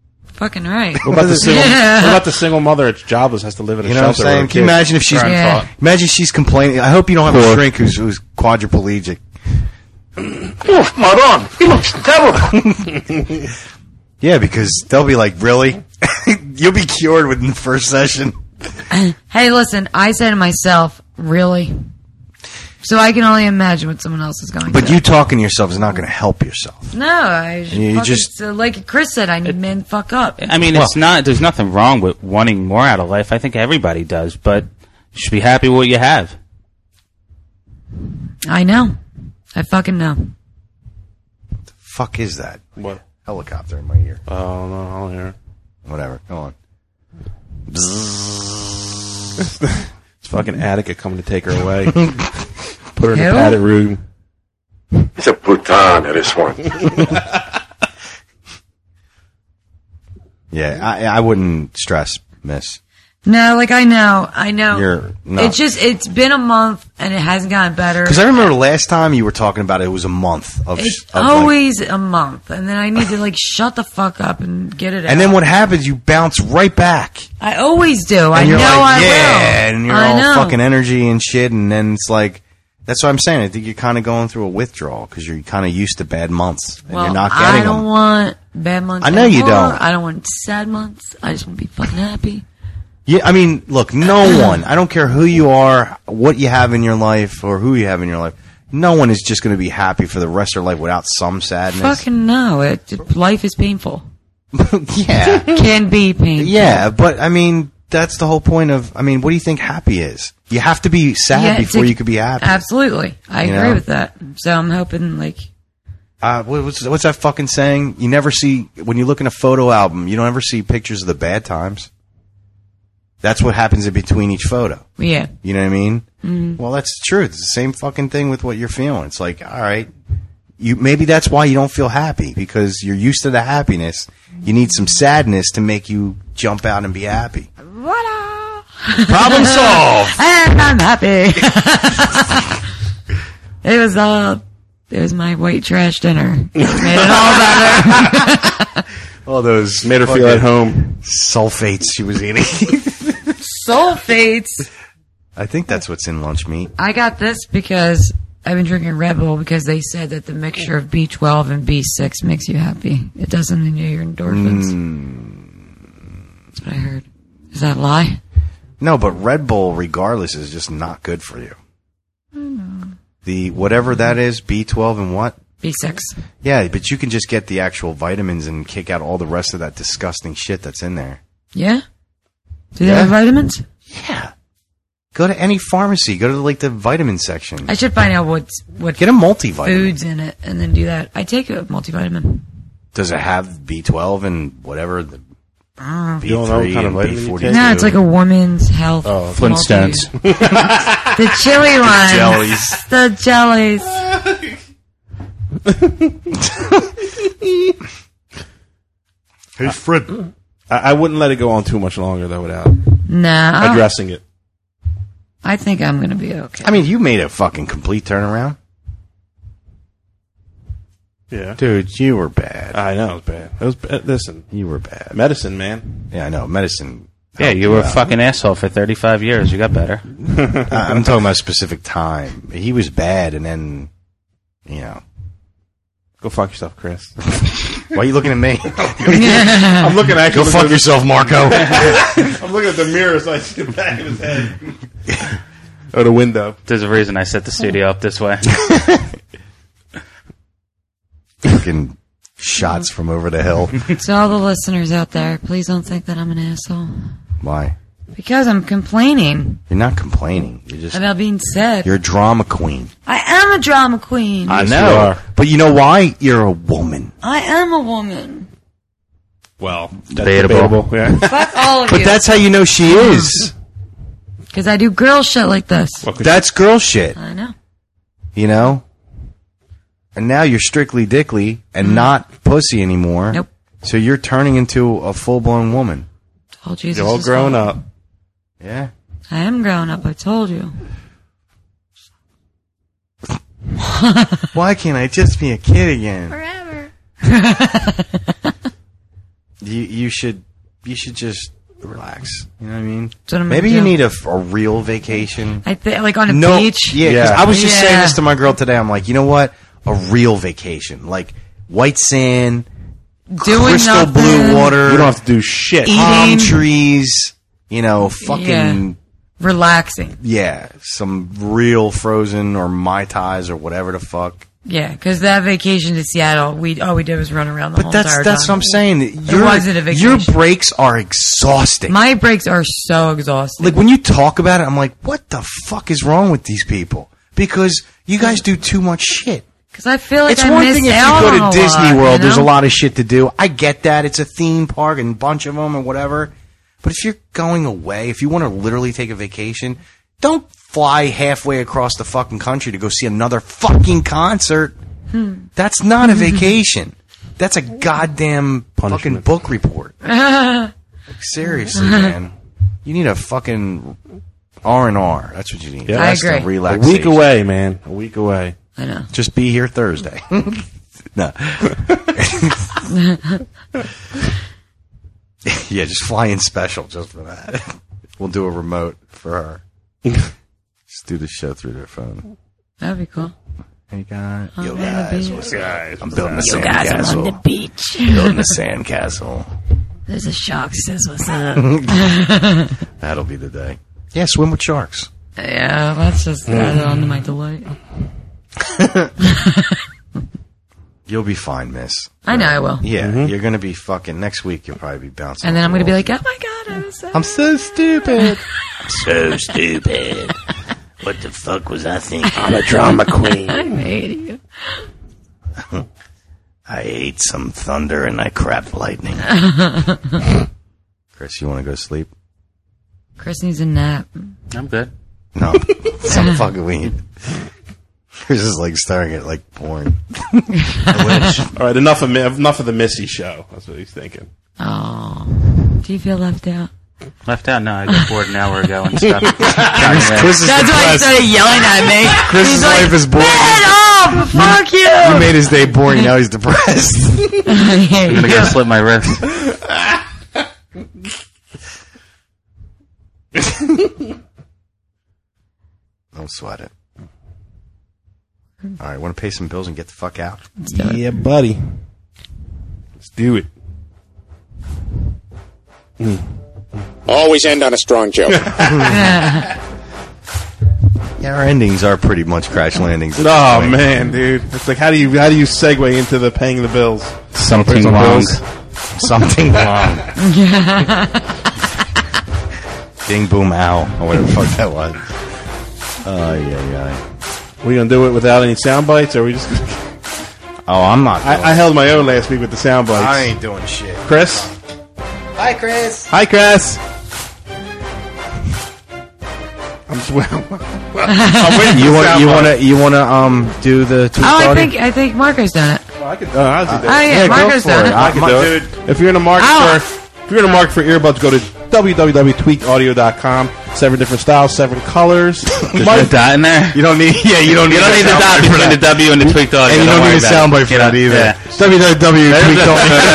fucking right. What about the single? Yeah. What about the single mother that's jobless has to live in a You know what shelter? I'm saying? with Can you kids? imagine if she's Yeah. imagine she's complaining? I hope you don't have a shrink who's, who's quadriplegic. Oof, Maron, he looks terrible. Yeah, because they'll be like, really? You'll be cured within the first session. Hey, listen, I say to myself, really? So I can only imagine what someone else is going But through. you talking to yourself is not going to help yourself. No, I just, You fucking, just- so like Chris said, I need men fuck up. I mean, it's not. There's nothing wrong with wanting more out of life. I think everybody does, but you should be happy with what you have. I know. I fucking know. Fuck is that? What? Helicopter in my ear. Oh no, I don't hear it. Whatever. Go on. It's fucking Attica coming to take her away. Put her in Who? a padded room. It's a putan, this one. Yeah, I, I wouldn't stress, miss. No, like I know, I know. You're no. It's just, it's been a month and it hasn't gotten better. Because I remember last time you were talking about it, it was a month of. It's of like- always a month, and then I need to like shut the fuck up and get it out. and then what happens? You bounce right back. I always do. I And know you're like, I yeah, will. and you're I all know. fucking energy and shit, and then it's like, that's what I'm saying. I think you're kind of going through a withdrawal because you're kind of used to bad months, and Well, you're not getting I don't them. want bad months. I know you anymore. don't. I don't want sad months. I just want to be fucking happy. Yeah, I mean, look, no one, I don't care who you are, what you have in your life, or who you have in your life, no one is just going to be happy for the rest of their life without some sadness. Fucking no. It, it- life is painful. Yeah. Can be painful. Yeah, but I mean, that's the whole point of, I mean, what do you think happy is? You have to be sad Yeah, before to- you could be happy. Absolutely. I You agree know? with that. So I'm hoping, like, Uh, what- what's, what's that fucking saying? You never see, when you look in a photo album, you don't ever see pictures of the bad times. That's what happens in between each photo. yeah. You know what I mean? Mhm. Well, that's true. It's the same fucking thing with what you're feeling. It's like, all right, you maybe that's why you don't feel happy because you're used to the happiness. You need some sadness to make you jump out and be happy. Voila! Problem solved. And I'm happy. It was uh, it was my white trash dinner. It made it all better. All those Made her feel at home. sulfates she was eating. Sulfates. I think that's what's in lunch meat. I got this because I've been drinking Red Bull because they said that the mixture of B twelve and B six makes you happy. It doesn't in your endorphins. Mm. That's what I heard. Is that a lie? No, but Red Bull, regardless, is just not good for you. I know. The whatever that is, B twelve and what? B six. Yeah, but you can just get the actual vitamins and kick out all the rest of that disgusting shit that's in there. Yeah? Do they Yeah. have vitamins? Yeah. Go to any pharmacy. Go to like the vitamin section. I should find out what's what Get a multivitamin. foods in it and then do that. I take a multivitamin. Does it have B twelve and whatever? The Uh, B You don't know what three kind of and vitamin B you forty-two. take? no, it's like a woman's health. Oh, Flintstones. multi- the chili ones. jellies. The jellies. Hey, Fred. I, I wouldn't let it go on too much longer though without Nah. addressing it. I think I'm going to be okay. I mean, you made a fucking complete turnaround. Yeah, Dude, you were bad. I know it was bad. It was bad. Listen, You were bad. medicine, man. Yeah, I know. Medicine. Yeah, helped you were a out. fucking asshole for thirty-five years. You got better. I- I'm talking about a specific time. He was bad, and then, you know. Go fuck yourself, Chris. Why are you looking at me? I'm looking at Go fuck yourself, Marco. I'm looking at the mirror so I see the back of his head. Or the window. There's a reason I set the studio up this way. Fucking shots from over the hill. To all the listeners out there, please don't think that I'm an asshole. Why? Because I'm complaining You're not complaining. You're just. about being sad. You're a drama queen. I am a drama queen. I Yes, know. you are. But you know why? You're a woman. I am a woman. Well, that's Debatable. debatable. Yeah. Fuck all of But you. that's how you know she is. Because I do girl shit like this. Well, 'cause That's girl shit. I know. You know? And now you're strictly dickly and not pussy anymore. Nope. So you're turning into a full blown woman. Told Jesus. you're all was grown fine. up. Yeah. I am grown up. I told you. Why can't I just be a kid again? Forever. You you you should you should just relax. You know what I mean? what I'm Maybe gonna you do. need a, a real vacation. I think like on a no, beach. Yeah, 'cause Yeah. I was just Yeah. saying this to my girl today. I'm like, you know what? A real vacation, like white sand, Doing crystal nothing. blue water. You don't have to do shit. Eat- palm Eating. trees. You know, fucking Relaxing. yeah, some real frozen or Mai Tais or whatever the fuck. Yeah, because that vacation to Seattle, we all we did was run around the But whole that's entire that's time. what I'm saying. Your, wasn't a vacation. Your breaks are exhausting. My breaks are so exhausting. Like when you talk about it, I'm like, what the fuck is wrong with these people? Because you guys do too much shit. Because I feel like It's I one missed thing if you out go on to a Disney lot, World, you there's a know? lot of shit to do. I get that. It's a theme park and a bunch of them and whatever. But if you're going away, if you want to literally take a vacation, don't fly halfway across the fucking country to go see another fucking concert. Hmm. That's not a vacation. That's a goddamn fucking book report. Like, seriously, man. You need a fucking R and R. That's what you need. Yeah. I Rest and agree. A relaxation. week away, man. A week away. I know. Just be here Thursday. No. Yeah, just fly in special just for that. We'll do a remote for her. Just do the show through their phone. That'd be cool. Hey guys, I'm yo on the guys, beach. what's up? I'm building a Yo sand guys, I'm castle. on the beach. Building a sand castle. There's a shark says what's up. That'll be the day. Yeah, swim with sharks. Yeah, that's just added on to my delight. You'll be fine, miss. I know I will. Yeah, Mm-hmm. you're gonna be fucking next week. You'll probably be bouncing. And then off I'm the going to be walls. like, oh my God, I was so I'm so stupid. I'm so stupid. What the fuck was I thinking? I'm a drama queen. I hate you. I ate some thunder and I crapped lightning. Chris, you want to go sleep? Chris needs a nap. I'm good. No, some fucking weed. Chris is like staring at like porn. I wish. All right, enough of mi- enough of the Missy show. That's what he's thinking. Oh. Do you feel left out? Left out? No, I got bored an hour ago and stuff. Chris is That's why he depressed. started yelling at me. Chris's He's like, life is boring. Man up! Fuck you! You made his day boring. Now he's depressed. I'm gonna go slip my wrist. Don't sweat it. All right, want to pay some bills and get the fuck out? Yeah, buddy. Let's do it. Always end on a strong joke. Yeah, our endings are pretty much crash landings. Oh man, dude! It's like how do you how do you segue into the paying the bills? Something Some wrong. bills. Something wrong. Ding boom ow, or whatever the fuck that was. Oh yeah, yeah. We gonna do it without any sound bites, or are we just? Oh, I'm not. I, I held my own last week with the sound bites. I ain't doing shit. Chris. Hi, Chris. Hi, Chris. I'm just well, I'm waiting for You the want sound you bite. want to you want to um do the tweet Oh, I party? think I think Marco's done it. Well, I could, uh, I'll do Oh that. yeah, Yeah, go Marco's for done it. it. I- I can my- do it. If you're in a market Ow. for if you're in a market for earbuds, go to w w w dot tweaked audio dot com. Seven different styles, seven colors. There's no dot in there. You don't need. Yeah, you don't need. You don't need the dot between the W and the tweaked audio. And you don't worry need a about soundbite it. for that either. Yeah. w w w dot tweaked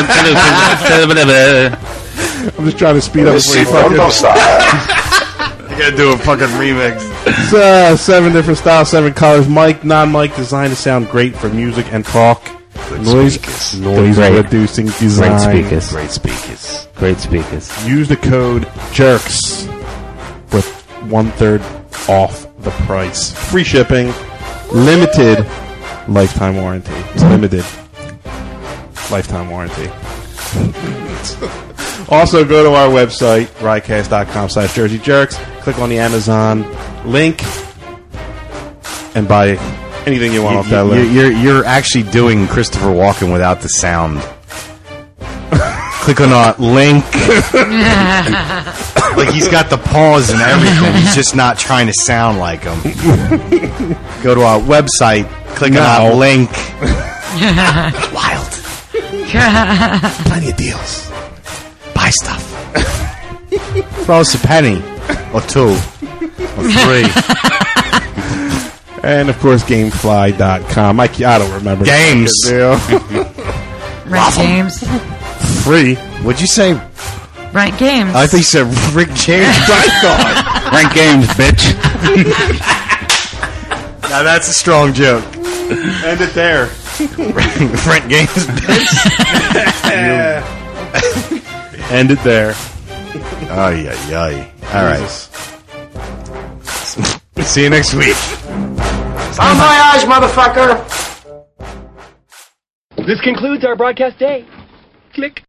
audio. I'm just trying to speed up before you fucking. You gotta do a fucking remix. It's, uh, seven different styles, seven colors. Mic, non-mic, designed to sound great for music and talk. Noise, speakers. noise Great. reducing design. Great speakers. Great speakers. Great speakers. Use the code JERKS with one third off the price. Free shipping, limited lifetime warranty. It's limited lifetime warranty. Also, go to our website, riotcast dot com slash Jersey Jerks. Click on the Amazon link and buy anything you want You, off that you, link. you're you're actually doing Christopher Walken without the sound. Click on a link. Like he's got the pause and everything. He's just not trying to sound like him. Go to our website. Click on No. our link. Wild. Plenty of deals. Buy stuff. Throw us a penny or two or three. And, of course, gamefly dot com. I, I don't remember. Games. the fucking deal. Right, James. Free. What'd you say? Rank games. I think you said Rick James. I thought. Rank games, bitch. Now that's a strong joke. End it there. Rent games, bitch. End it there. Ay, ay, ay. All right. See you next week. Bon voyage, motherfucker! This concludes our broadcast day. Click.